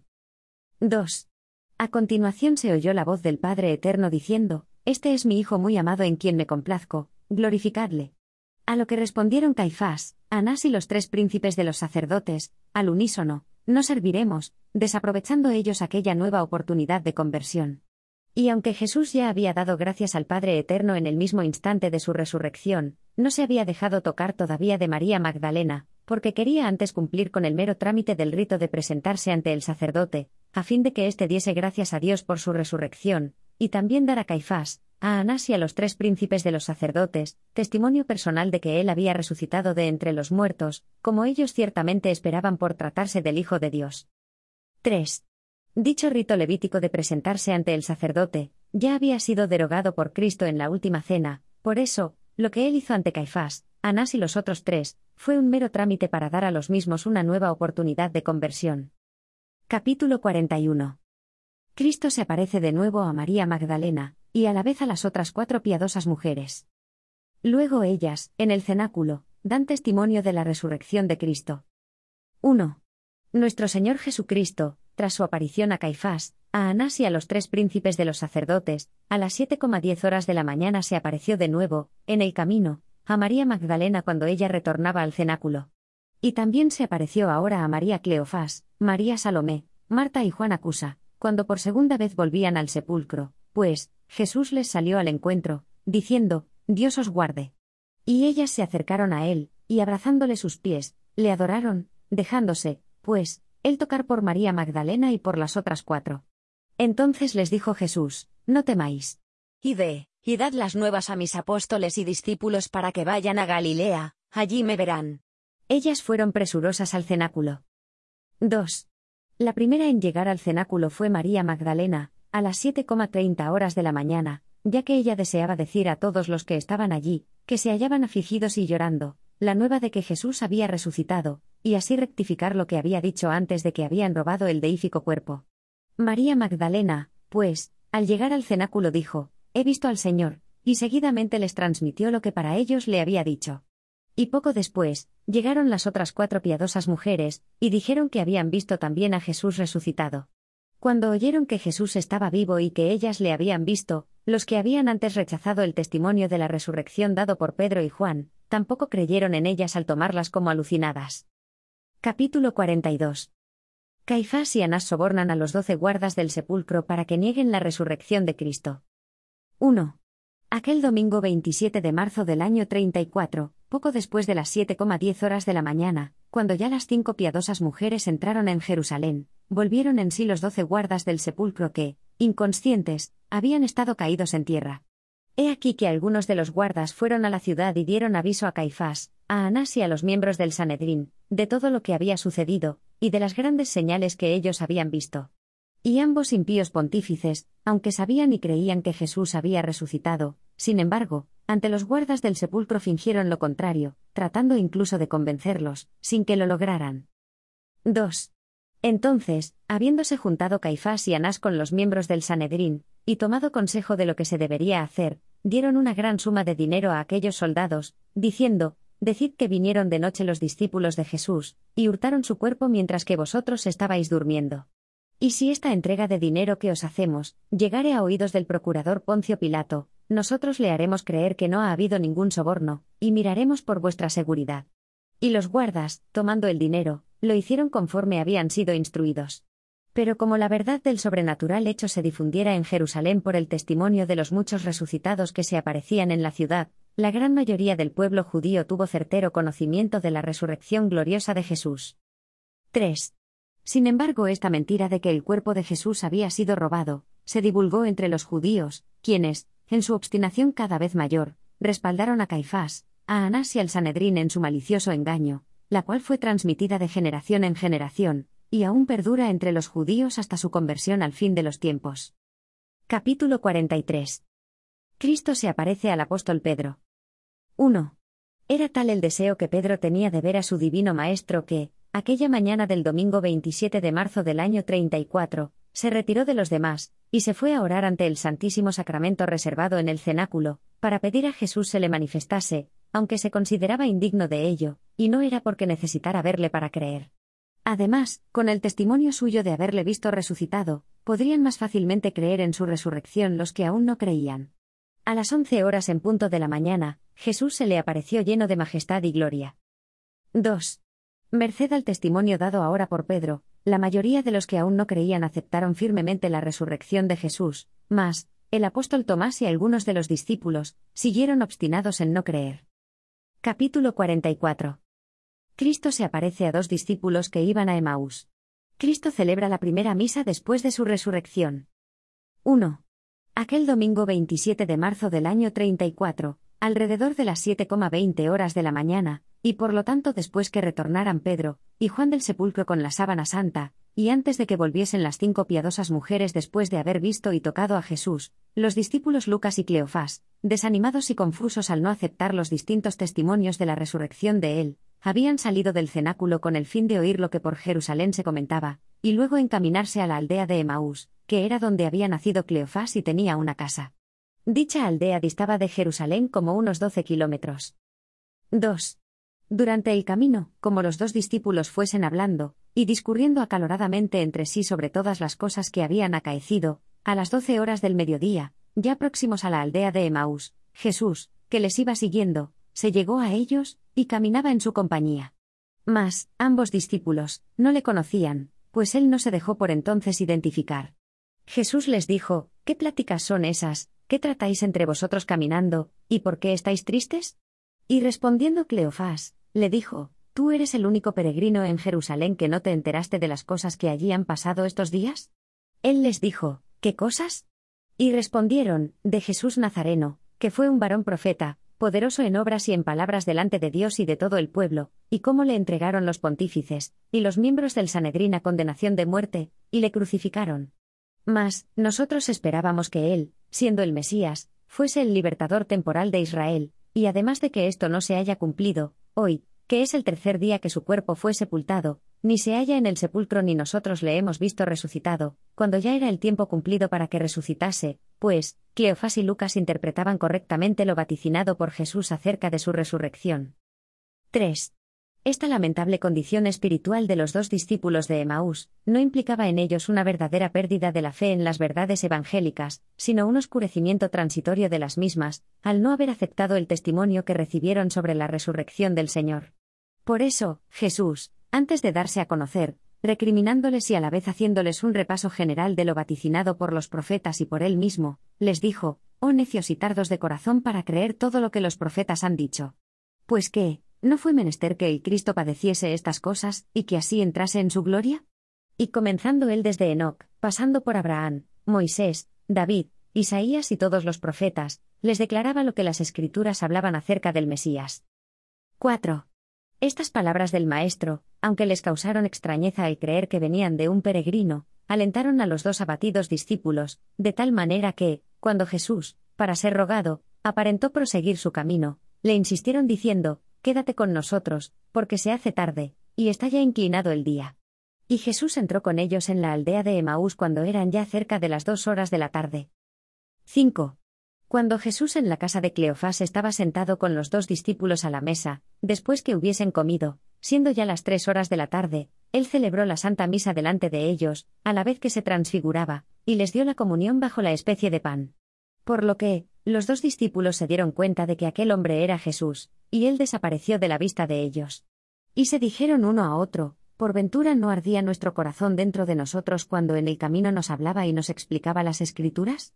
dos. A continuación se oyó la voz del Padre Eterno diciendo: Este es mi Hijo muy amado en quien me complazco, glorificadle. A lo que respondieron Caifás, Anás y los tres príncipes de los sacerdotes, al unísono: No serviremos, desaprovechando ellos aquella nueva oportunidad de conversión. Y aunque Jesús ya había dado gracias al Padre Eterno en el mismo instante de su resurrección, no se había dejado tocar todavía de María Magdalena, porque quería antes cumplir con el mero trámite del rito de presentarse ante el sacerdote, a fin de que éste diese gracias a Dios por su resurrección, y también dar a Caifás, a Anás y a los tres príncipes de los sacerdotes, testimonio personal de que él había resucitado de entre los muertos, como ellos ciertamente esperaban por tratarse del Hijo de Dios. tres. Dicho rito levítico de presentarse ante el sacerdote, ya había sido derogado por Cristo en la última cena, por eso, lo que él hizo ante Caifás, Anás y los otros tres, fue un mero trámite para dar a los mismos una nueva oportunidad de conversión. Capítulo cuarenta y uno. Cristo se aparece de nuevo a María Magdalena, y a la vez a las otras cuatro piadosas mujeres. Luego ellas, en el cenáculo, dan testimonio de la resurrección de Cristo. uno. Nuestro Señor Jesucristo, tras su aparición a Caifás, a Anás y a los tres príncipes de los sacerdotes, a las siete y diez horas de la mañana se apareció de nuevo, en el camino, a María Magdalena cuando ella retornaba al cenáculo. Y también se apareció ahora a María Cleofás, María Salomé, Marta y Juana Cusa, cuando por segunda vez volvían al sepulcro, pues, Jesús les salió al encuentro, diciendo: Dios os guarde. Y ellas se acercaron a él, y abrazándole sus pies, le adoraron, dejándose, pues, él tocar por María Magdalena y por las otras cuatro. Entonces les dijo Jesús: No temáis. Id, y dad las nuevas a mis apóstoles y discípulos para que vayan a Galilea, allí me verán. Ellas fueron presurosas al cenáculo. dos. La primera en llegar al cenáculo fue María Magdalena, a las siete y treinta horas de la mañana, ya que ella deseaba decir a todos los que estaban allí, que se hallaban afligidos y llorando, la nueva de que Jesús había resucitado, y así rectificar lo que había dicho antes de que habían robado el deífico cuerpo. María Magdalena, pues, al llegar al cenáculo dijo: He visto al Señor, y seguidamente les transmitió lo que para ellos le había dicho. Y poco después, llegaron las otras cuatro piadosas mujeres, y dijeron que habían visto también a Jesús resucitado. Cuando oyeron que Jesús estaba vivo y que ellas le habían visto, los que habían antes rechazado el testimonio de la resurrección dado por Pedro y Juan, tampoco creyeron en ellas al tomarlas como alucinadas. Capítulo cuarenta y dos. Caifás y Anás sobornan a los doce guardas del sepulcro para que nieguen la resurrección de Cristo. uno. Aquel domingo veintisiete de marzo del año treinta y cuatro, poco después de las siete y diez horas de la mañana, cuando ya las cinco piadosas mujeres entraron en Jerusalén, volvieron en sí los doce guardas del sepulcro que, inconscientes, habían estado caídos en tierra. He aquí que algunos de los guardas fueron a la ciudad y dieron aviso a Caifás, a Anás y a los miembros del Sanedrín, de todo lo que había sucedido, y de las grandes señales que ellos habían visto. Y ambos impíos pontífices, aunque sabían y creían que Jesús había resucitado, sin embargo, ante los guardas del sepulcro fingieron lo contrario, tratando incluso de convencerlos, sin que lo lograran. dos. Entonces, habiéndose juntado Caifás y Anás con los miembros del Sanedrín, y tomado consejo de lo que se debería hacer, dieron una gran suma de dinero a aquellos soldados, diciendo: Decid que vinieron de noche los discípulos de Jesús, y hurtaron su cuerpo mientras que vosotros estabais durmiendo. Y si esta entrega de dinero que os hacemos llegare a oídos del procurador Poncio Pilato, nosotros le haremos creer que no ha habido ningún soborno, y miraremos por vuestra seguridad. Y los guardas, tomando el dinero, lo hicieron conforme habían sido instruidos. Pero como la verdad del sobrenatural hecho se difundiera en Jerusalén por el testimonio de los muchos resucitados que se aparecían en la ciudad, la gran mayoría del pueblo judío tuvo certero conocimiento de la resurrección gloriosa de Jesús. tres. Sin embargo, esta mentira de que el cuerpo de Jesús había sido robado, se divulgó entre los judíos, quienes, en su obstinación cada vez mayor, respaldaron a Caifás, a Anás y al Sanedrín en su malicioso engaño, la cual fue transmitida de generación en generación, y aún perdura entre los judíos hasta su conversión al fin de los tiempos. Capítulo cuarenta y tres. Cristo se aparece al apóstol Pedro. uno. Era tal el deseo que Pedro tenía de ver a su divino Maestro que, aquella mañana del domingo veintisiete de marzo del año treinta y cuatro, se retiró de los demás, y se fue a orar ante el Santísimo Sacramento reservado en el cenáculo, para pedir a Jesús se le manifestase, aunque se consideraba indigno de ello, y no era porque necesitara verle para creer. Además, con el testimonio suyo de haberle visto resucitado, podrían más fácilmente creer en su resurrección los que aún no creían. A las once horas en punto de la mañana, Jesús se le apareció lleno de majestad y gloria. dos. Merced al testimonio dado ahora por Pedro, la mayoría de los que aún no creían aceptaron firmemente la resurrección de Jesús, mas, el apóstol Tomás y algunos de los discípulos, siguieron obstinados en no creer. Capítulo cuarenta y cuatro. Cristo se aparece a dos discípulos que iban a Emaús. Cristo celebra la primera misa después de su resurrección. uno. Aquel domingo veintisiete de marzo del año treinta y cuatro, alrededor de las siete y veinte horas de la mañana, y por lo tanto después que retornaran Pedro y Juan del sepulcro con la sábana santa, y antes de que volviesen las cinco piadosas mujeres después de haber visto y tocado a Jesús, los discípulos Lucas y Cleofás, desanimados y confusos al no aceptar los distintos testimonios de la resurrección de él, habían salido del cenáculo con el fin de oír lo que por Jerusalén se comentaba, y luego encaminarse a la aldea de Emaús, que era donde había nacido Cleofás y tenía una casa. Dicha aldea distaba de Jerusalén como unos doce kilómetros. dos. Durante el camino, como los dos discípulos fuesen hablando, y discurriendo acaloradamente entre sí sobre todas las cosas que habían acaecido, a las doce horas del mediodía, ya próximos a la aldea de Emaús, Jesús, que les iba siguiendo, se llegó a ellos, y caminaba en su compañía. Mas, ambos discípulos, no le conocían, pues él no se dejó por entonces identificar. Jesús les dijo: ¿Qué pláticas son esas, qué tratáis entre vosotros caminando, y por qué estáis tristes? Y respondiendo Cleofás, le dijo: ¿Tú eres el único peregrino en Jerusalén que no te enteraste de las cosas que allí han pasado estos días? Él les dijo: ¿Qué cosas? Y respondieron: de Jesús Nazareno, que fue un varón profeta, poderoso en obras y en palabras delante de Dios y de todo el pueblo, y cómo le entregaron los pontífices, y los miembros del Sanedrín a condenación de muerte, y le crucificaron. Mas, nosotros esperábamos que él, siendo el Mesías, fuese el libertador temporal de Israel, y además de que esto no se haya cumplido, hoy, que es el tercer día que su cuerpo fue sepultado, ni se halla en el sepulcro ni nosotros le hemos visto resucitado, cuando ya era el tiempo cumplido para que resucitase, pues, Cleofás y Lucas interpretaban correctamente lo vaticinado por Jesús acerca de su resurrección. tres. Esta lamentable condición espiritual de los dos discípulos de Emaús, no implicaba en ellos una verdadera pérdida de la fe en las verdades evangélicas, sino un oscurecimiento transitorio de las mismas, al no haber aceptado el testimonio que recibieron sobre la resurrección del Señor. Por eso, Jesús, antes de darse a conocer, recriminándoles y a la vez haciéndoles un repaso general de lo vaticinado por los profetas y por él mismo, les dijo: «Oh necios y tardos de corazón para creer todo lo que los profetas han dicho. Pues qué, ¿no fue menester que el Cristo padeciese estas cosas, y que así entrase en su gloria?» Y comenzando él desde Enoc, pasando por Abraham, Moisés, David, Isaías y todos los profetas, les declaraba lo que las Escrituras hablaban acerca del Mesías. cuatro. Estas palabras del Maestro, aunque les causaron extrañeza al creer que venían de un peregrino, alentaron a los dos abatidos discípulos, de tal manera que, cuando Jesús, para ser rogado, aparentó proseguir su camino, le insistieron diciendo: «Quédate con nosotros, porque se hace tarde, y está ya inclinado el día». Y Jesús entró con ellos en la aldea de Emaús cuando eran ya cerca de las dos horas de la tarde. cinco. Cuando Jesús en la casa de Cleofás estaba sentado con los dos discípulos a la mesa, después que hubiesen comido, siendo ya las tres horas de la tarde, él celebró la Santa Misa delante de ellos, a la vez que se transfiguraba, y les dio la comunión bajo la especie de pan. Por lo que, los dos discípulos se dieron cuenta de que aquel hombre era Jesús, y él desapareció de la vista de ellos. Y se dijeron uno a otro: «¿Por ventura no ardía nuestro corazón dentro de nosotros cuando en el camino nos hablaba y nos explicaba las Escrituras?»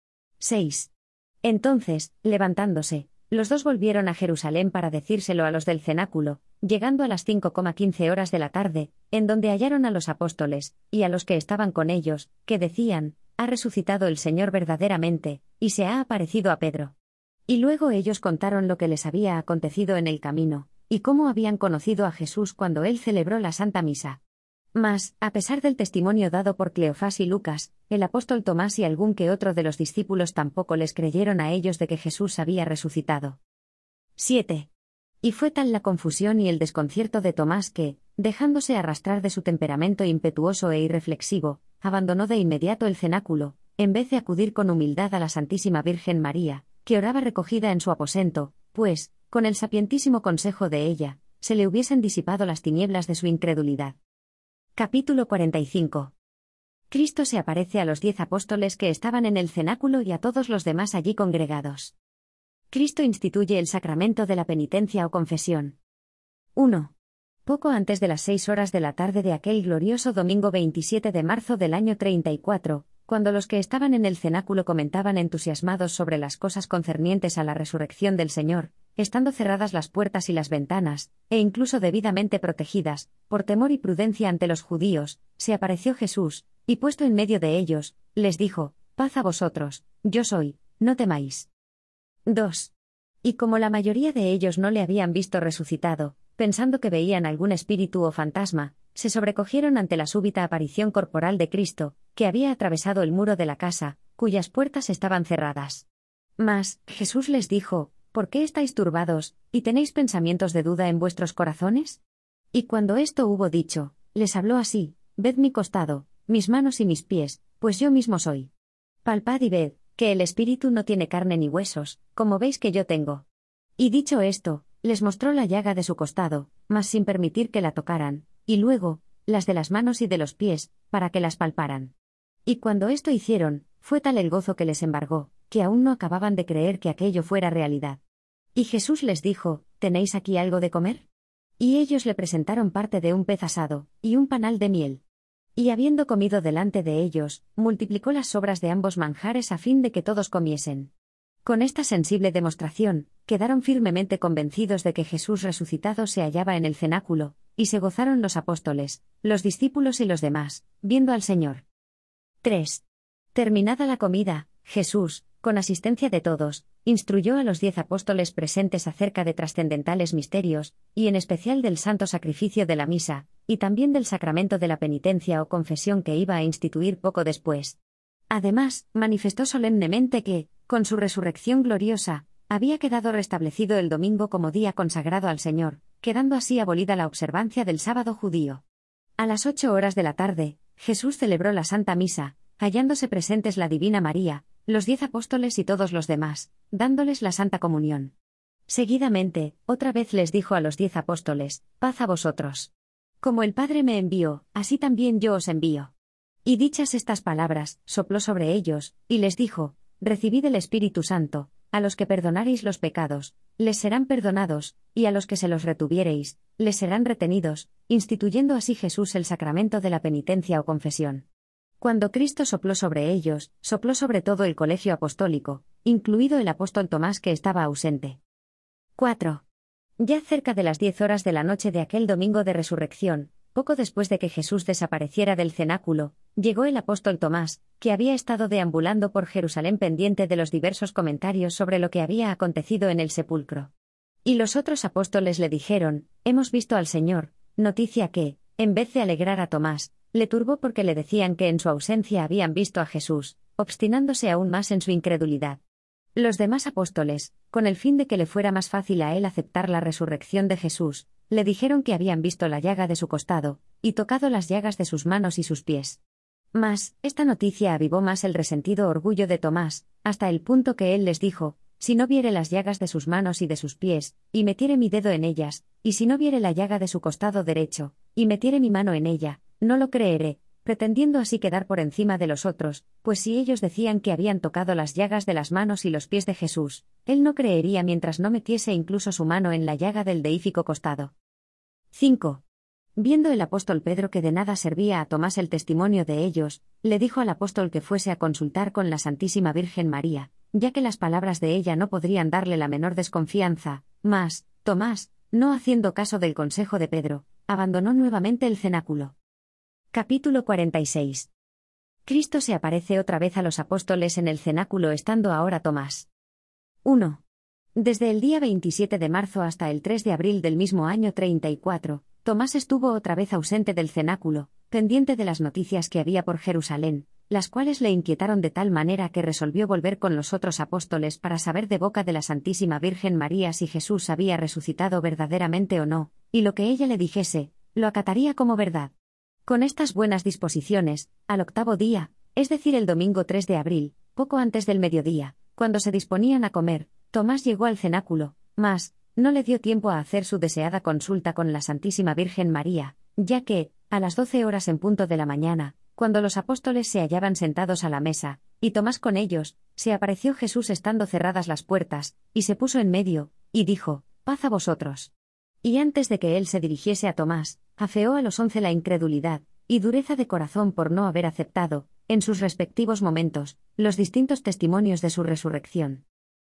seis. Entonces, levantándose, los dos volvieron a Jerusalén para decírselo a los del cenáculo, llegando a las cinco y quince horas de la tarde, en donde hallaron a los apóstoles, y a los que estaban con ellos, que decían: «Ha resucitado el Señor verdaderamente, y se ha aparecido a Pedro». Y luego ellos contaron lo que les había acontecido en el camino, y cómo habían conocido a Jesús cuando él celebró la Santa Misa. Mas, a pesar del testimonio dado por Cleofás y Lucas, el apóstol Tomás y algún que otro de los discípulos tampoco les creyeron a ellos de que Jesús había resucitado. siete. Y fue tal la confusión y el desconcierto de Tomás que, dejándose arrastrar de su temperamento impetuoso e irreflexivo, abandonó de inmediato el cenáculo, en vez de acudir con humildad a la Santísima Virgen María, que oraba recogida en su aposento, pues, con el sapientísimo consejo de ella, se le hubiesen disipado las tinieblas de su incredulidad. Capítulo cuarenta y cinco. Cristo se aparece a los diez apóstoles que estaban en el cenáculo y a todos los demás allí congregados. Cristo instituye el sacramento de la penitencia o confesión. uno. Poco antes de las seis horas de la tarde de aquel glorioso domingo veintisiete de marzo del año treinta y cuatro, cuando los que estaban en el cenáculo comentaban entusiasmados sobre las cosas concernientes a la resurrección del Señor, estando cerradas las puertas y las ventanas, e incluso debidamente protegidas, por temor y prudencia ante los judíos, se apareció Jesús, y puesto en medio de ellos, les dijo: «Paz a vosotros, yo soy, no temáis». dos. Y como la mayoría de ellos no le habían visto resucitado, pensando que veían algún espíritu o fantasma, se sobrecogieron ante la súbita aparición corporal de Cristo, que había atravesado el muro de la casa, cuyas puertas estaban cerradas. Mas, Jesús les dijo: «¿Por qué estáis turbados, y tenéis pensamientos de duda en vuestros corazones?» Y cuando esto hubo dicho, les habló así: «Ved mi costado, mis manos y mis pies, pues yo mismo soy. Palpad y ved, que el espíritu no tiene carne ni huesos, como veis que yo tengo». Y dicho esto, les mostró la llaga de su costado, mas sin permitir que la tocaran, y luego, las de las manos y de los pies, para que las palparan. Y cuando esto hicieron, fue tal el gozo que les embargó, que aún no acababan de creer que aquello fuera realidad. Y Jesús les dijo: «¿Tenéis aquí algo de comer?». Y ellos le presentaron parte de un pez asado, y un panal de miel. Y habiendo comido delante de ellos, multiplicó las sobras de ambos manjares a fin de que todos comiesen. Con esta sensible demostración, quedaron firmemente convencidos de que Jesús resucitado se hallaba en el cenáculo, y se gozaron los apóstoles, los discípulos y los demás, viendo al Señor. tres. Terminada la comida, Jesús, con asistencia de todos, instruyó a los diez apóstoles presentes acerca de trascendentales misterios, y en especial del santo sacrificio de la misa, y también del sacramento de la penitencia o confesión que iba a instituir poco después. Además, manifestó solemnemente que, con su resurrección gloriosa, había quedado restablecido el domingo como día consagrado al Señor, quedando así abolida la observancia del sábado judío. A las ocho horas de la tarde, Jesús celebró la Santa Misa, hallándose presentes la Divina María, los diez apóstoles y todos los demás, dándoles la Santa Comunión. Seguidamente, otra vez les dijo a los diez apóstoles: «Paz a vosotros. Como el Padre me envió, así también yo os envío». Y dichas estas palabras, sopló sobre ellos, y les dijo: «Recibid el Espíritu Santo. a los que perdonareis los pecados, les serán perdonados, y a los que se los retuviereis, les serán retenidos, instituyendo así Jesús el sacramento de la penitencia o confesión. Cuando Cristo sopló sobre ellos, sopló sobre todo el colegio apostólico, incluido el apóstol Tomás que estaba ausente. cuatro. Ya cerca de las diez horas de la noche de aquel domingo de resurrección, poco después de que Jesús desapareciera del cenáculo, llegó el apóstol Tomás, que había estado deambulando por Jerusalén pendiente de los diversos comentarios sobre lo que había acontecido en el sepulcro. Y los otros apóstoles le dijeron: «Hemos visto al Señor», noticia que, en vez de alegrar a Tomás, le turbó porque le decían que en su ausencia habían visto a Jesús, obstinándose aún más en su incredulidad. Los demás apóstoles, con el fin de que le fuera más fácil a él aceptar la resurrección de Jesús, le dijeron que habían visto la llaga de su costado, y tocado las llagas de sus manos y sus pies. Mas, esta noticia avivó más el resentido orgullo de Tomás, hasta el punto que él les dijo: «Si no viere las llagas de sus manos y de sus pies, y metiere mi dedo en ellas, y si no viere la llaga de su costado derecho, y metiere mi mano en ella, no lo creeré», pretendiendo así quedar por encima de los otros, pues si ellos decían que habían tocado las llagas de las manos y los pies de Jesús, él no creería mientras no metiese incluso su mano en la llaga del deífico costado. cinco. Viendo el apóstol Pedro que de nada servía a Tomás el testimonio de ellos, le dijo al apóstol que fuese a consultar con la Santísima Virgen María, ya que las palabras de ella no podrían darle la menor desconfianza. Mas, Tomás, no haciendo caso del consejo de Pedro, abandonó nuevamente el cenáculo. Capítulo cuarenta y seis. Cristo se aparece otra vez a los apóstoles en el cenáculo estando ahora Tomás. uno. Desde el día veintisiete de marzo hasta el tres de abril del mismo año treinta y cuatro, Tomás estuvo otra vez ausente del cenáculo, pendiente de las noticias que había por Jerusalén, las cuales le inquietaron de tal manera que resolvió volver con los otros apóstoles para saber de boca de la Santísima Virgen María si Jesús había resucitado verdaderamente o no, y lo que ella le dijese, lo acataría como verdad. Con estas buenas disposiciones, al octavo día, es decir el domingo tres de abril, poco antes del mediodía, cuando se disponían a comer, Tomás llegó al cenáculo, mas no le dio tiempo a hacer su deseada consulta con la Santísima Virgen María, ya que, a las doce horas en punto de la mañana, cuando los apóstoles se hallaban sentados a la mesa, y Tomás con ellos, se apareció Jesús estando cerradas las puertas, y se puso en medio, y dijo: «Paz a vosotros». Y antes de que él se dirigiese a Tomás, afeó a los once la incredulidad y dureza de corazón por no haber aceptado, en sus respectivos momentos, los distintos testimonios de su resurrección.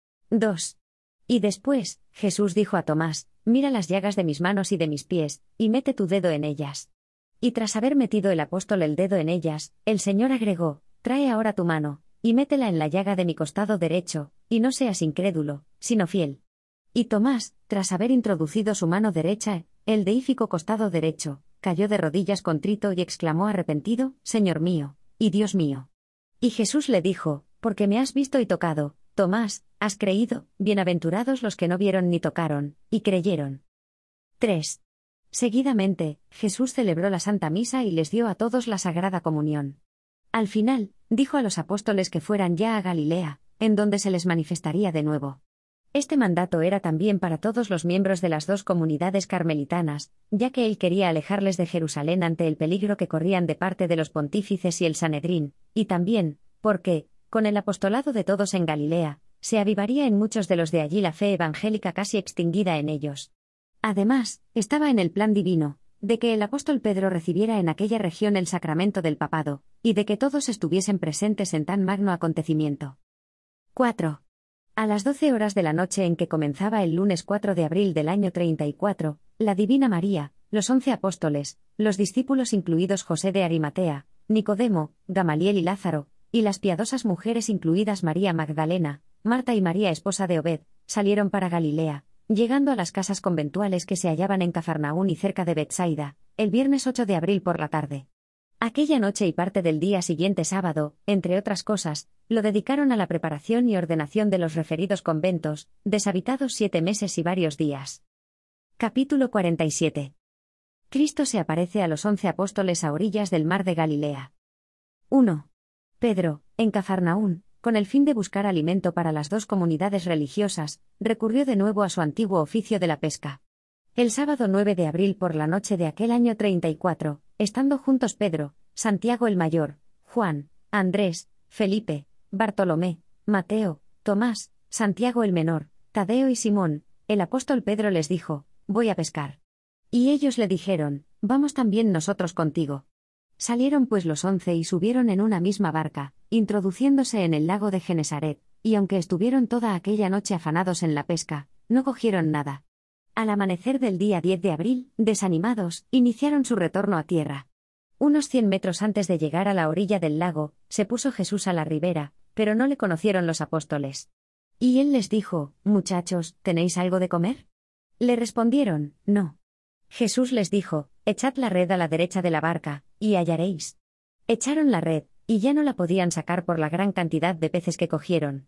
dos. Y después, Jesús dijo a Tomás: «Mira las llagas de mis manos y de mis pies, y mete tu dedo en ellas». Y tras haber metido el apóstol el dedo en ellas, el Señor agregó: «Trae ahora tu mano, y métela en la llaga de mi costado derecho, y no seas incrédulo, sino fiel». Y Tomás, tras haber introducido su mano derecha, el deífico costado derecho, cayó de rodillas contrito y exclamó arrepentido: «Señor mío, y Dios mío». Y Jesús le dijo: «Porque me has visto y tocado, Tomás, has creído, bienaventurados los que no vieron ni tocaron, y creyeron». tres. Seguidamente, Jesús celebró la Santa Misa y les dio a todos la Sagrada Comunión. Al final, dijo a los apóstoles que fueran ya a Galilea, en donde se les manifestaría de nuevo. Este mandato era también para todos los miembros de las dos comunidades carmelitanas, ya que él quería alejarles de Jerusalén ante el peligro que corrían de parte de los pontífices y el Sanedrín, y también, porque, con el apostolado de todos en Galilea, se avivaría en muchos de los de allí la fe evangélica casi extinguida en ellos. Además, estaba en el plan divino, de que el apóstol Pedro recibiera en aquella región el sacramento del papado, y de que todos estuviesen presentes en tan magno acontecimiento. cuatro. A las doce horas de la noche en que comenzaba el lunes cuatro de abril del año treinta y cuatro, la Divina María, los once apóstoles, los discípulos incluidos José de Arimatea, Nicodemo, Gamaliel y Lázaro, y las piadosas mujeres incluidas María Magdalena, Marta y María esposa de Obed, salieron para Galilea, llegando a las casas conventuales que se hallaban en Cafarnaún y cerca de Betsaida, el viernes ocho de abril por la tarde. Aquella noche y parte del día siguiente sábado, entre otras cosas, lo dedicaron a la preparación y ordenación de los referidos conventos, deshabitados siete meses y varios días. Capítulo cuarenta y siete. Cristo se aparece a los once apóstoles a orillas del mar de Galilea. uno. Pedro, en Cafarnaún, con el fin de buscar alimento para las dos comunidades religiosas, recurrió de nuevo a su antiguo oficio de la pesca. El sábado nueve de abril por la noche de aquel año treinta y cuatro, estando juntos Pedro, Santiago el Mayor, Juan, Andrés, Felipe, Bartolomé, Mateo, Tomás, Santiago el menor, Tadeo y Simón. El apóstol Pedro les dijo: voy a pescar. Y ellos le dijeron: vamos también nosotros contigo. Salieron pues los once y subieron en una misma barca, introduciéndose en el lago de Genesaret, y aunque estuvieron toda aquella noche afanados en la pesca, no cogieron nada. Al amanecer del día diez de abril, desanimados, iniciaron su retorno a tierra. Unos cien metros antes de llegar a la orilla del lago, se puso Jesús a la ribera, pero no le conocieron los apóstoles. Y él les dijo: muchachos, ¿tenéis algo de comer? Le respondieron: no. Jesús les dijo: echad la red a la derecha de la barca, y hallaréis. Echaron la red, y ya no la podían sacar por la gran cantidad de peces que cogieron.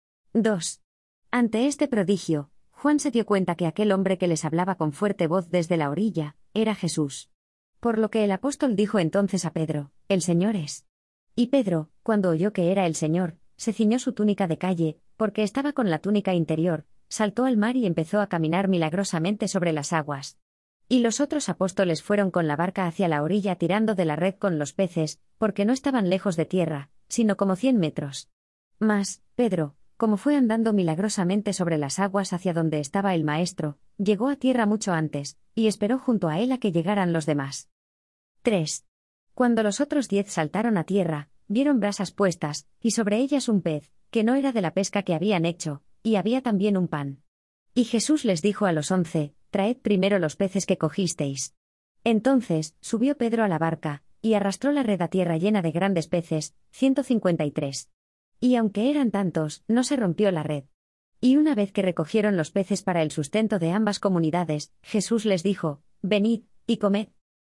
dos. Ante este prodigio, Juan se dio cuenta que aquel hombre que les hablaba con fuerte voz desde la orilla, era Jesús. Por lo que el apóstol dijo entonces a Pedro: el Señor es. Y Pedro, cuando oyó que era el Señor, se ciñó su túnica de calle, porque estaba con la túnica interior, saltó al mar y empezó a caminar milagrosamente sobre las aguas. Y los otros apóstoles fueron con la barca hacia la orilla tirando de la red con los peces, porque no estaban lejos de tierra, sino como cien metros. Mas, Pedro, como fue andando milagrosamente sobre las aguas hacia donde estaba el Maestro, llegó a tierra mucho antes, y esperó junto a él a que llegaran los demás. tres. Cuando los otros diez saltaron a tierra, vieron brasas puestas, y sobre ellas un pez, que no era de la pesca que habían hecho, y había también un pan. Y Jesús les dijo a los once: traed primero los peces que cogisteis. Entonces, subió Pedro a la barca, y arrastró la red a tierra llena de grandes peces, ciento cincuenta y tres. Y aunque eran tantos, no se rompió la red. Y una vez que recogieron los peces para el sustento de ambas comunidades, Jesús les dijo: venid, y comed.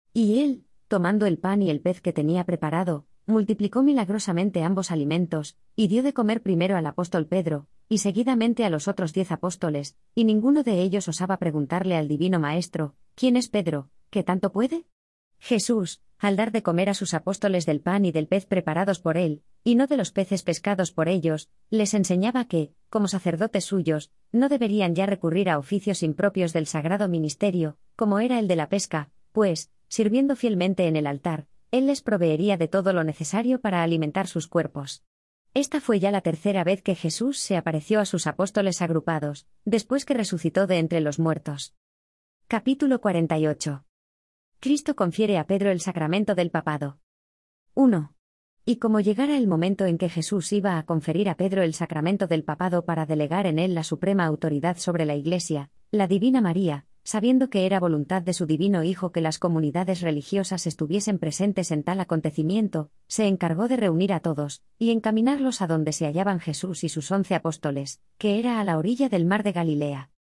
Y él, tomando el pan y el pez que tenía preparado, multiplicó milagrosamente ambos alimentos, y dio de comer primero al apóstol Pedro, y seguidamente a los otros diez apóstoles, y ninguno de ellos osaba preguntarle al divino Maestro: ¿quién es Pedro, que tanto puede? Jesús, al dar de comer a sus apóstoles del pan y del pez preparados por él, y no de los peces pescados por ellos, les enseñaba que, como sacerdotes suyos, no deberían ya recurrir a oficios impropios del sagrado ministerio, como era el de la pesca, pues, sirviendo fielmente en el altar, él les proveería de todo lo necesario para alimentar sus cuerpos. Esta fue ya la tercera vez que Jesús se apareció a sus apóstoles agrupados, después que resucitó de entre los muertos. Capítulo cuarenta y ocho. Cristo confiere a Pedro el sacramento del papado. uno. Y como llegara el momento en que Jesús iba a conferir a Pedro el sacramento del papado para delegar en él la suprema autoridad sobre la Iglesia, la Divina María, sabiendo que era voluntad de su divino Hijo que las comunidades religiosas estuviesen presentes en tal acontecimiento, se encargó de reunir a todos, y encaminarlos a donde se hallaban Jesús y sus once apóstoles, que era a la orilla del mar de Galilea.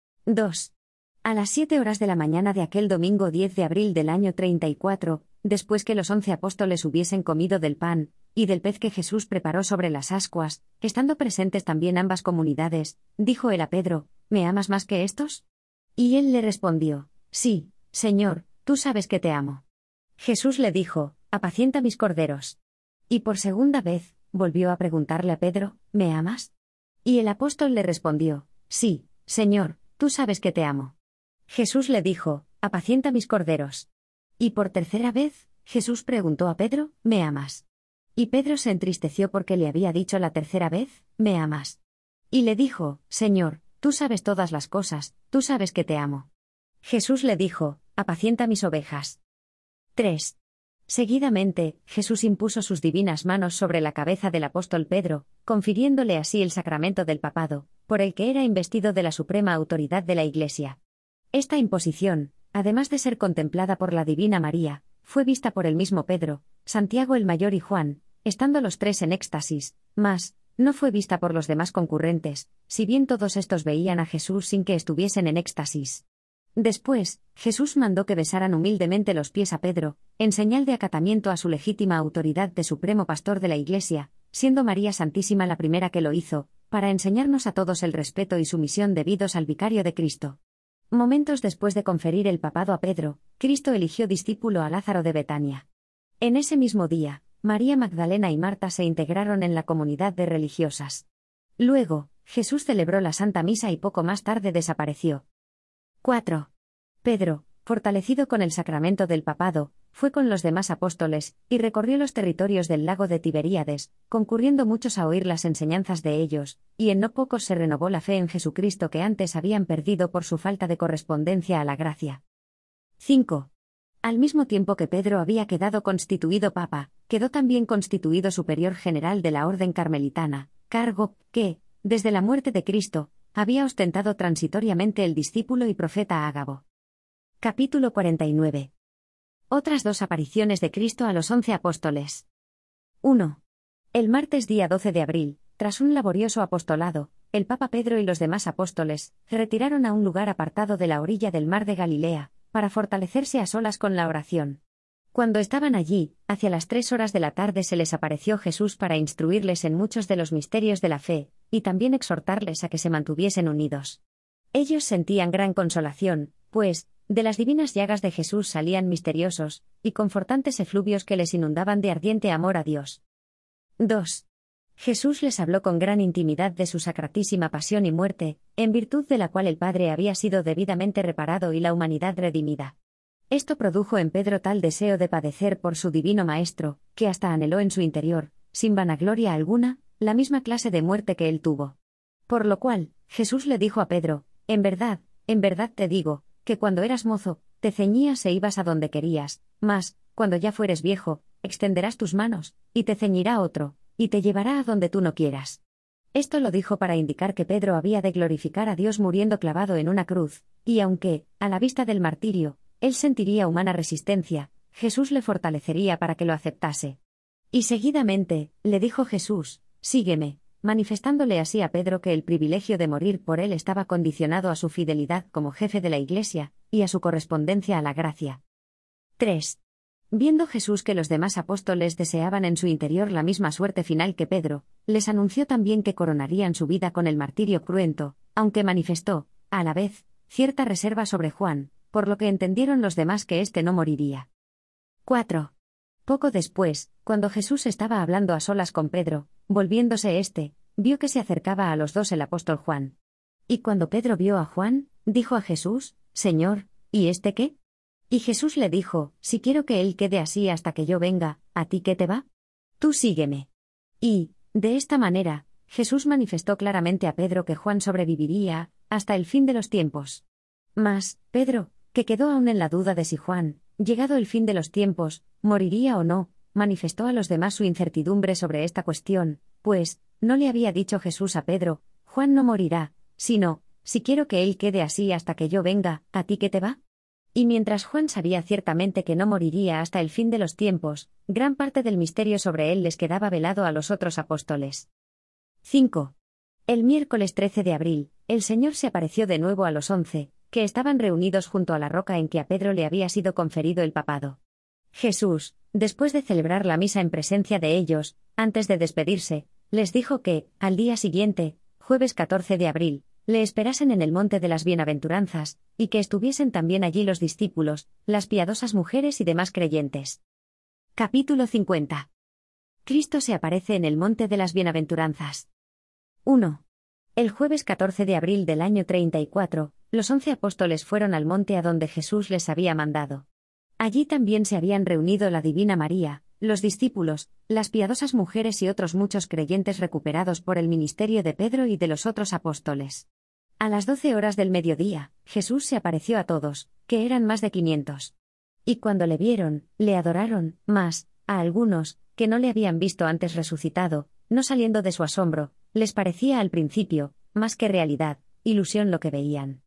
dos. A las siete horas de la mañana de aquel domingo diez de abril del año treinta y cuatro, después que los once apóstoles hubiesen comido del pan, y del pez que Jesús preparó sobre las ascuas, estando presentes también ambas comunidades, dijo él a Pedro: ¿me amas más que estos? Y él le respondió: sí, Señor, tú sabes que te amo. Jesús le dijo: apacienta mis corderos. Y por segunda vez, volvió a preguntarle a Pedro: ¿me amas? Y el apóstol le respondió: sí, Señor, tú sabes que te amo. Jesús le dijo: apacienta mis corderos. Y por tercera vez, Jesús preguntó a Pedro: ¿me amas? Y Pedro se entristeció porque le había dicho la tercera vez: ¿me amas? Y le dijo: Señor, tú sabes todas las cosas, tú sabes que te amo. Jesús le dijo: apacienta mis ovejas. tres. Seguidamente, Jesús impuso sus divinas manos sobre la cabeza del apóstol Pedro, confiriéndole así el sacramento del papado, por el que era investido de la suprema autoridad de la Iglesia. Esta imposición, además de ser contemplada por la Divina María, fue vista por el mismo Pedro, Santiago el mayor y Juan, estando los tres en éxtasis, mas no fue vista por los demás concurrentes, si bien todos estos veían a Jesús sin que estuviesen en éxtasis. Después, Jesús mandó que besaran humildemente los pies a Pedro, en señal de acatamiento a su legítima autoridad de supremo pastor de la Iglesia, siendo María Santísima la primera que lo hizo, para enseñarnos a todos el respeto y sumisión debidos al vicario de Cristo. Momentos después de conferir el papado a Pedro, Cristo eligió discípulo a Lázaro de Betania. En ese mismo día, María Magdalena y Marta se integraron en la comunidad de religiosas. Luego, Jesús celebró la Santa Misa y poco más tarde desapareció. cuatro. Pedro, fortalecido con el sacramento del papado, fue con los demás apóstoles, y recorrió los territorios del lago de Tiberíades, concurriendo muchos a oír las enseñanzas de ellos, y en no pocos se renovó la fe en Jesucristo que antes habían perdido por su falta de correspondencia a la gracia. cinco. Al mismo tiempo que Pedro había quedado constituido papa, quedó también constituido superior general de la Orden Carmelitana, cargo que, desde la muerte de Cristo, había ostentado transitoriamente el discípulo y profeta Ágabo. Capítulo cuarenta y nueve. Otras dos apariciones de Cristo a los once apóstoles. uno. El martes día doce de abril, tras un laborioso apostolado, el Papa Pedro y los demás apóstoles se retiraron a un lugar apartado de la orilla del mar de Galilea, para fortalecerse a solas con la oración. Cuando estaban allí, hacia las tres horas de la tarde se les apareció Jesús para instruirles en muchos de los misterios de la fe, y también exhortarles a que se mantuviesen unidos. Ellos sentían gran consolación, pues, de las divinas llagas de Jesús salían misteriosos y confortantes efluvios que les inundaban de ardiente amor a Dios. dos. Jesús les habló con gran intimidad de su sacratísima pasión y muerte, en virtud de la cual el Padre había sido debidamente reparado y la humanidad redimida. Esto produjo en Pedro tal deseo de padecer por su divino Maestro, que hasta anheló en su interior, sin vanagloria alguna, la misma clase de muerte que él tuvo. Por lo cual, Jesús le dijo a Pedro: en verdad, en verdad te digo, que cuando eras mozo, te ceñías e ibas a donde querías, mas, cuando ya fueres viejo, extenderás tus manos, y te ceñirá otro, y te llevará a donde tú no quieras. Esto lo dijo para indicar que Pedro había de glorificar a Dios muriendo clavado en una cruz, y aunque, a la vista del martirio, él sentiría humana resistencia, Jesús le fortalecería para que lo aceptase. Y seguidamente, le dijo Jesús: sígueme, manifestándole así a Pedro que el privilegio de morir por él estaba condicionado a su fidelidad como jefe de la Iglesia, y a su correspondencia a la gracia. tres. Viendo Jesús que los demás apóstoles deseaban en su interior la misma suerte final que Pedro, les anunció también que coronarían su vida con el martirio cruento, aunque manifestó, a la vez, cierta reserva sobre Juan, por lo que entendieron los demás que éste no moriría. cuatro. Poco después, cuando Jesús estaba hablando a solas con Pedro, volviéndose éste, vio que se acercaba a los dos el apóstol Juan. Y cuando Pedro vio a Juan, dijo a Jesús: Señor, ¿y este qué? Y Jesús le dijo: si quiero que él quede así hasta que yo venga, ¿a ti qué te va? Tú sígueme. Y, de esta manera, Jesús manifestó claramente a Pedro que Juan sobreviviría, hasta el fin de los tiempos. Mas, Pedro, que quedó aún en la duda de si Juan, llegado el fin de los tiempos, moriría o no, manifestó a los demás su incertidumbre sobre esta cuestión, pues, no le había dicho Jesús a Pedro: Juan no morirá, sino, si quiero que él quede así hasta que yo venga, ¿a ti qué te va? Y mientras Juan sabía ciertamente que no moriría hasta el fin de los tiempos, gran parte del misterio sobre él les quedaba velado a los otros apóstoles. cinco. El miércoles trece de abril, el Señor se apareció de nuevo a los once, que estaban reunidos junto a la roca en que a Pedro le había sido conferido el papado. Jesús, después de celebrar la misa en presencia de ellos, antes de despedirse, les dijo que, al día siguiente, jueves catorce de abril, le esperasen en el monte de las bienaventuranzas, y que estuviesen también allí los discípulos, las piadosas mujeres y demás creyentes. Capítulo cincuenta. Cristo se aparece en el monte de las bienaventuranzas. uno. El jueves catorce de abril del año treinta y cuatro, los once apóstoles fueron al monte a donde Jesús les había mandado. Allí también se habían reunido la Divina María, los discípulos, las piadosas mujeres y otros muchos creyentes recuperados por el ministerio de Pedro y de los otros apóstoles. A las doce horas del mediodía, Jesús se apareció a todos, que eran más de quinientos. Y cuando le vieron, le adoraron, mas, a algunos, que no le habían visto antes resucitado, no saliendo de su asombro, les parecía al principio, más que realidad, ilusión lo que veían.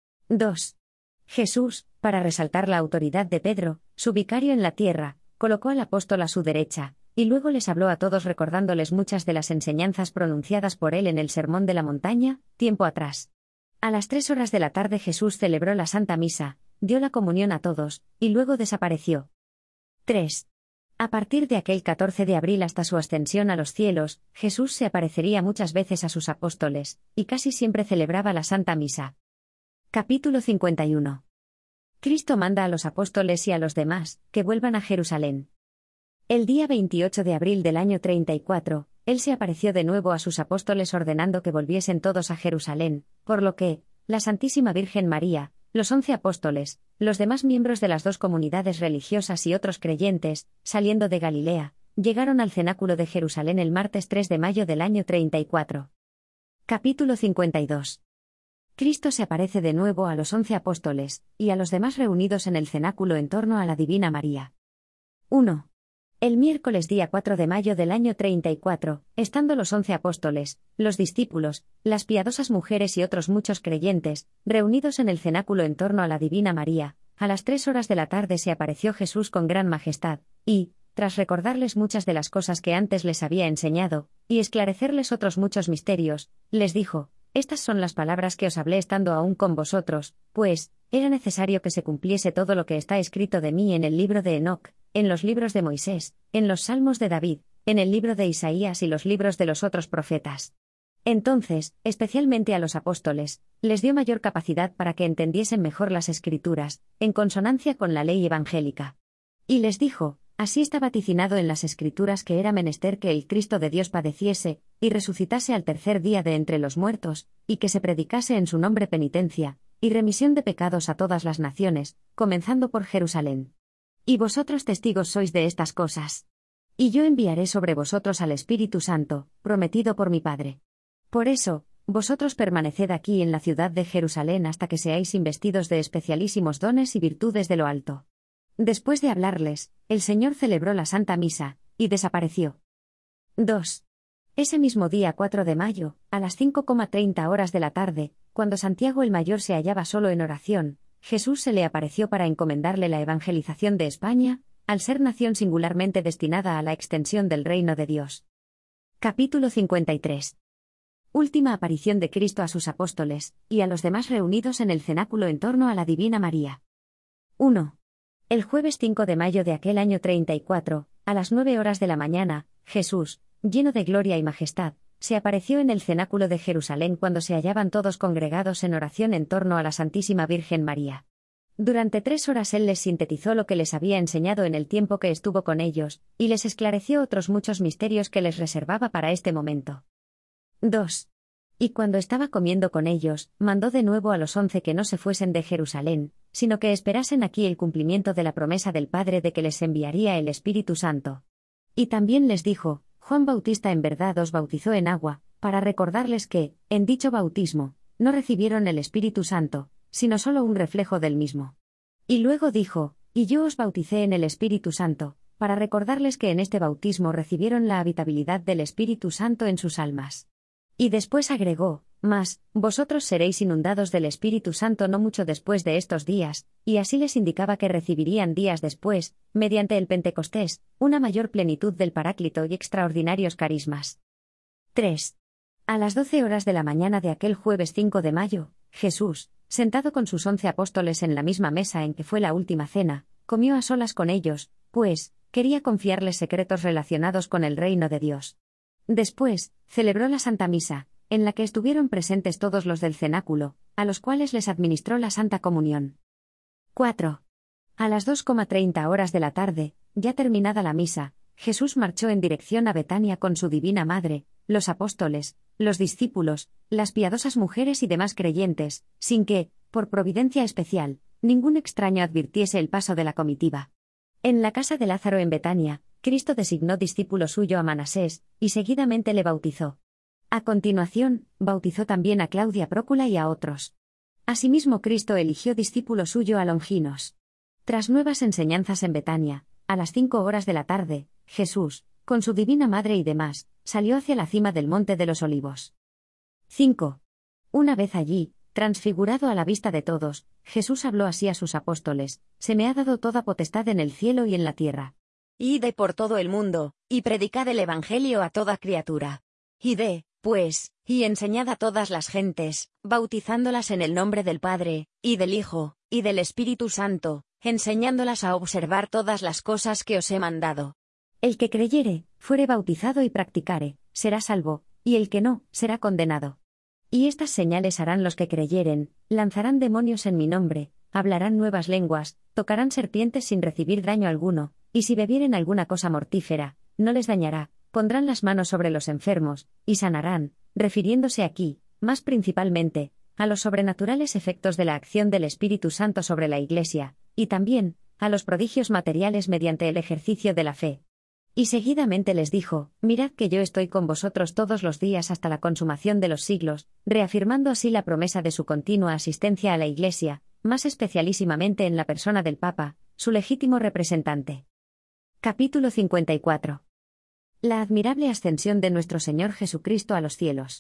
dos. Jesús, para resaltar la autoridad de Pedro, su vicario en la tierra, colocó al apóstol a su derecha, y luego les habló a todos recordándoles muchas de las enseñanzas pronunciadas por él en el Sermón de la Montaña, tiempo atrás. A las tres horas de la tarde Jesús celebró la Santa Misa, dio la comunión a todos, y luego desapareció. tres. A partir de aquel catorce de abril hasta su ascensión a los cielos, Jesús se aparecería muchas veces a sus apóstoles, y casi siempre celebraba la Santa Misa. Capítulo cincuenta y uno. Cristo manda a los apóstoles y a los demás, que vuelvan a Jerusalén. El día veintiocho de abril del año treinta y cuatro, Él se apareció de nuevo a sus apóstoles ordenando que volviesen todos a Jerusalén, por lo que, la Santísima Virgen María, los once apóstoles, los demás miembros de las dos comunidades religiosas y otros creyentes, saliendo de Galilea, llegaron al cenáculo de Jerusalén el martes tres de mayo del año treinta y cuatro. Capítulo cincuenta y dos. Cristo se aparece de nuevo a los once apóstoles, y a los demás reunidos en el cenáculo en torno a la Divina María. uno. El miércoles día cuatro de mayo del año treinta y cuatro, estando los once apóstoles, los discípulos, las piadosas mujeres y otros muchos creyentes, reunidos en el cenáculo en torno a la Divina María, a las tres horas de la tarde se apareció Jesús con gran majestad, y, tras recordarles muchas de las cosas que antes les había enseñado, y esclarecerles otros muchos misterios, les dijo: Estas son las palabras que os hablé estando aún con vosotros, pues, era necesario que se cumpliese todo lo que está escrito de mí en el libro de Enoc, en los libros de Moisés, en los salmos de David, en el libro de Isaías y los libros de los otros profetas. Entonces, especialmente a los apóstoles, les dio mayor capacidad para que entendiesen mejor las Escrituras, en consonancia con la ley evangélica. Y les dijo: Así está vaticinado en las Escrituras que era menester que el Cristo de Dios padeciese, y resucitase al tercer día de entre los muertos, y que se predicase en su nombre penitencia, y remisión de pecados a todas las naciones, comenzando por Jerusalén. Y vosotros testigos sois de estas cosas. Y yo enviaré sobre vosotros al Espíritu Santo, prometido por mi Padre. Por eso, vosotros permaneced aquí en la ciudad de Jerusalén hasta que seáis investidos de especialísimos dones y virtudes de lo alto. Después de hablarles, el Señor celebró la Santa Misa, y desapareció. dos. Ese mismo día cuatro de mayo, a las cinco y treinta horas de la tarde, cuando Santiago el Mayor se hallaba solo en oración, Jesús se le apareció para encomendarle la evangelización de España, al ser nación singularmente destinada a la extensión del reino de Dios. Capítulo cincuenta y tres. Última aparición de Cristo a sus apóstoles, y a los demás reunidos en el cenáculo en torno a la Divina María. uno. El jueves cinco de mayo de aquel año treinta y cuatro, a las nueve horas de la mañana, Jesús, lleno de gloria y majestad, se apareció en el cenáculo de Jerusalén cuando se hallaban todos congregados en oración en torno a la Santísima Virgen María. Durante tres horas él les sintetizó lo que les había enseñado en el tiempo que estuvo con ellos, y les esclareció otros muchos misterios que les reservaba para este momento. dos. Y cuando estaba comiendo con ellos, mandó de nuevo a los once que no se fuesen de Jerusalén, sino que esperasen aquí el cumplimiento de la promesa del Padre de que les enviaría el Espíritu Santo. Y también les dijo: Juan Bautista en verdad os bautizó en agua, para recordarles que, en dicho bautismo, no recibieron el Espíritu Santo, sino solo un reflejo del mismo. Y luego dijo: Y yo os bauticé en el Espíritu Santo, para recordarles que en este bautismo recibieron la habitabilidad del Espíritu Santo en sus almas. Y después agregó: Mas, vosotros seréis inundados del Espíritu Santo no mucho después de estos días, y así les indicaba que recibirían días después, mediante el Pentecostés, una mayor plenitud del Paráclito y extraordinarios carismas. tres. A las doce horas de la mañana de aquel jueves cinco de mayo, Jesús, sentado con sus once apóstoles en la misma mesa en que fue la última cena, comió a solas con ellos, pues, quería confiarles secretos relacionados con el reino de Dios. Después, celebró la Santa Misa, en la que estuvieron presentes todos los del cenáculo, a los cuales les administró la Santa Comunión. cuatro. A las dos y treinta horas de la tarde, ya terminada la misa, Jesús marchó en dirección a Betania con su Divina Madre, los apóstoles, los discípulos, las piadosas mujeres y demás creyentes, sin que, por providencia especial, ningún extraño advirtiese el paso de la comitiva. En la casa de Lázaro en Betania, Cristo designó discípulo suyo a Manasés, y seguidamente le bautizó. A continuación, bautizó también a Claudia Prócula y a otros. Asimismo Cristo eligió discípulo suyo a Longinos. Tras nuevas enseñanzas en Betania, a las cinco horas de la tarde, Jesús, con su Divina Madre y demás, salió hacia la cima del Monte de los Olivos. cinco. Una vez allí, transfigurado a la vista de todos, Jesús habló así a sus apóstoles: Se me ha dado toda potestad en el cielo y en la tierra. Id por todo el mundo, y predicad el Evangelio a toda criatura. Id, pues, y enseñad a todas las gentes, bautizándolas en el nombre del Padre, y del Hijo, y del Espíritu Santo, enseñándolas a observar todas las cosas que os he mandado. El que creyere, fuere bautizado y practicare, será salvo, y el que no, será condenado. Y estas señales harán los que creyeren: lanzarán demonios en mi nombre, hablarán nuevas lenguas, tocarán serpientes sin recibir daño alguno, y si bebieren alguna cosa mortífera, no les dañará, pondrán las manos sobre los enfermos, y sanarán, refiriéndose aquí, más principalmente, a los sobrenaturales efectos de la acción del Espíritu Santo sobre la Iglesia, y también, a los prodigios materiales mediante el ejercicio de la fe. Y seguidamente les dijo: Mirad que yo estoy con vosotros todos los días hasta la consumación de los siglos, reafirmando así la promesa de su continua asistencia a la Iglesia, más especialísimamente en la persona del Papa, su legítimo representante. Capítulo cincuenta y cuatro. La admirable ascensión de nuestro Señor Jesucristo a los cielos.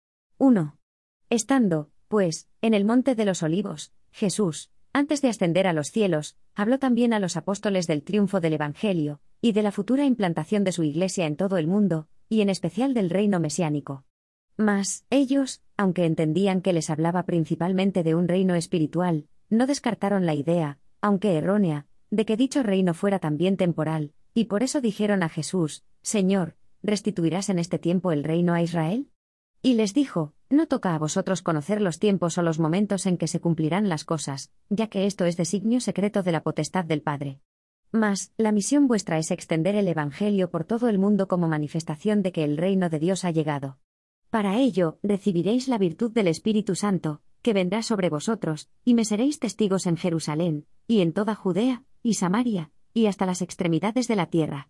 uno. Estando, pues, en el monte de los Olivos, Jesús, antes de ascender a los cielos, habló también a los apóstoles del triunfo del Evangelio, y de la futura implantación de su Iglesia en todo el mundo, y en especial del reino mesiánico. Mas, ellos, aunque entendían que les hablaba principalmente de un reino espiritual, no descartaron la idea, aunque errónea, de que dicho reino fuera también temporal, y por eso dijeron a Jesús: Señor, ¿restituirás en este tiempo el reino a Israel? Y les dijo: No toca a vosotros conocer los tiempos o los momentos en que se cumplirán las cosas, ya que esto es designio secreto de la potestad del Padre. Mas, la misión vuestra es extender el Evangelio por todo el mundo como manifestación de que el reino de Dios ha llegado. Para ello, recibiréis la virtud del Espíritu Santo, que vendrá sobre vosotros, y me seréis testigos en Jerusalén, y en toda Judea, y Samaria, y hasta las extremidades de la tierra.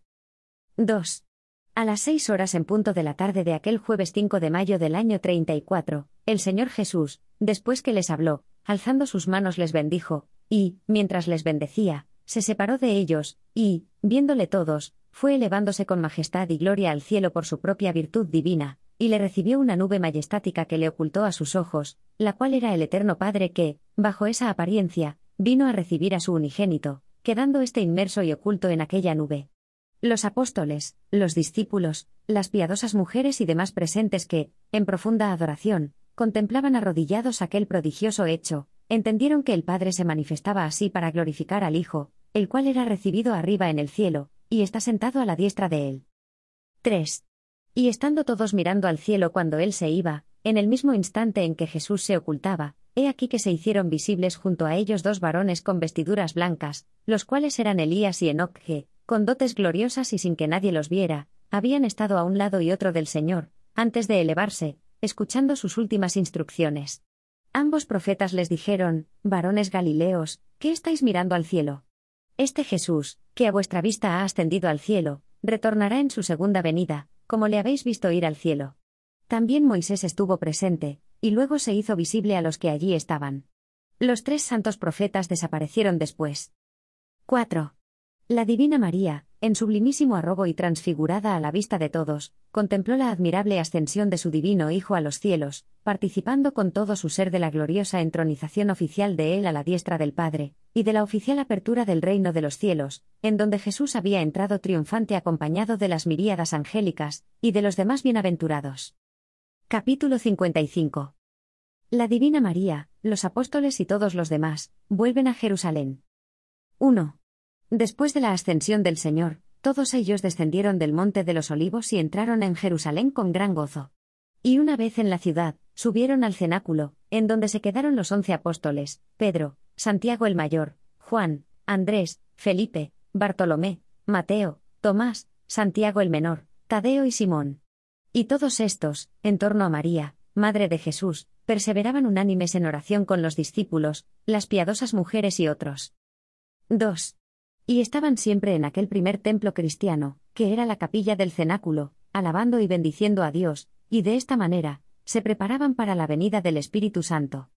dos. A las seis horas en punto de la tarde de aquel jueves cinco de mayo del año treinta y cuatro, el Señor Jesús, después que les habló, alzando sus manos les bendijo, y, mientras les bendecía, se separó de ellos, y, viéndole todos, fue elevándose con majestad y gloria al cielo por su propia virtud divina, y le recibió una nube majestática que le ocultó a sus ojos, la cual era el Eterno Padre que, bajo esa apariencia, vino a recibir a su unigénito, quedando éste inmerso y oculto en aquella nube. Los apóstoles, los discípulos, las piadosas mujeres y demás presentes que, en profunda adoración, contemplaban arrodillados aquel prodigioso hecho, entendieron que el Padre se manifestaba así para glorificar al Hijo, el cual era recibido arriba en el cielo, y está sentado a la diestra de él. tres. Y estando todos mirando al cielo cuando él se iba, en el mismo instante en que Jesús se ocultaba, he aquí que se hicieron visibles junto a ellos dos varones con vestiduras blancas, los cuales eran Elías y Enoc que, con dotes gloriosas y sin que nadie los viera, habían estado a un lado y otro del Señor, antes de elevarse, escuchando sus últimas instrucciones. Ambos profetas les dijeron: Varones Galileos, ¿qué estáis mirando al cielo? Este Jesús, que a vuestra vista ha ascendido al cielo, retornará en su segunda venida, como le habéis visto ir al cielo. También Moisés estuvo presente, y luego se hizo visible a los que allí estaban. Los tres santos profetas desaparecieron después. cuatro. La Divina María, en sublimísimo arrobo y transfigurada a la vista de todos, contempló la admirable ascensión de su divino Hijo a los cielos, participando con todo su ser de la gloriosa entronización oficial de él a la diestra del Padre, y de la oficial apertura del reino de los cielos, en donde Jesús había entrado triunfante acompañado de las miríadas angélicas, y de los demás bienaventurados. Capítulo cincuenta y cinco. La Divina María, los apóstoles y todos los demás, vuelven a Jerusalén. uno. Después de la ascensión del Señor, todos ellos descendieron del monte de los Olivos y entraron en Jerusalén con gran gozo. Y una vez en la ciudad, subieron al cenáculo, en donde se quedaron los once apóstoles, Pedro, Santiago el mayor, Juan, Andrés, Felipe, Bartolomé, Mateo, Tomás, Santiago el menor, Tadeo y Simón. Y todos estos, en torno a María, madre de Jesús, perseveraban unánimes en oración con los discípulos, las piadosas mujeres y otros. dos. Y estaban siempre en aquel primer templo cristiano, que era la capilla del cenáculo, alabando y bendiciendo a Dios, y de esta manera, se preparaban para la venida del Espíritu Santo.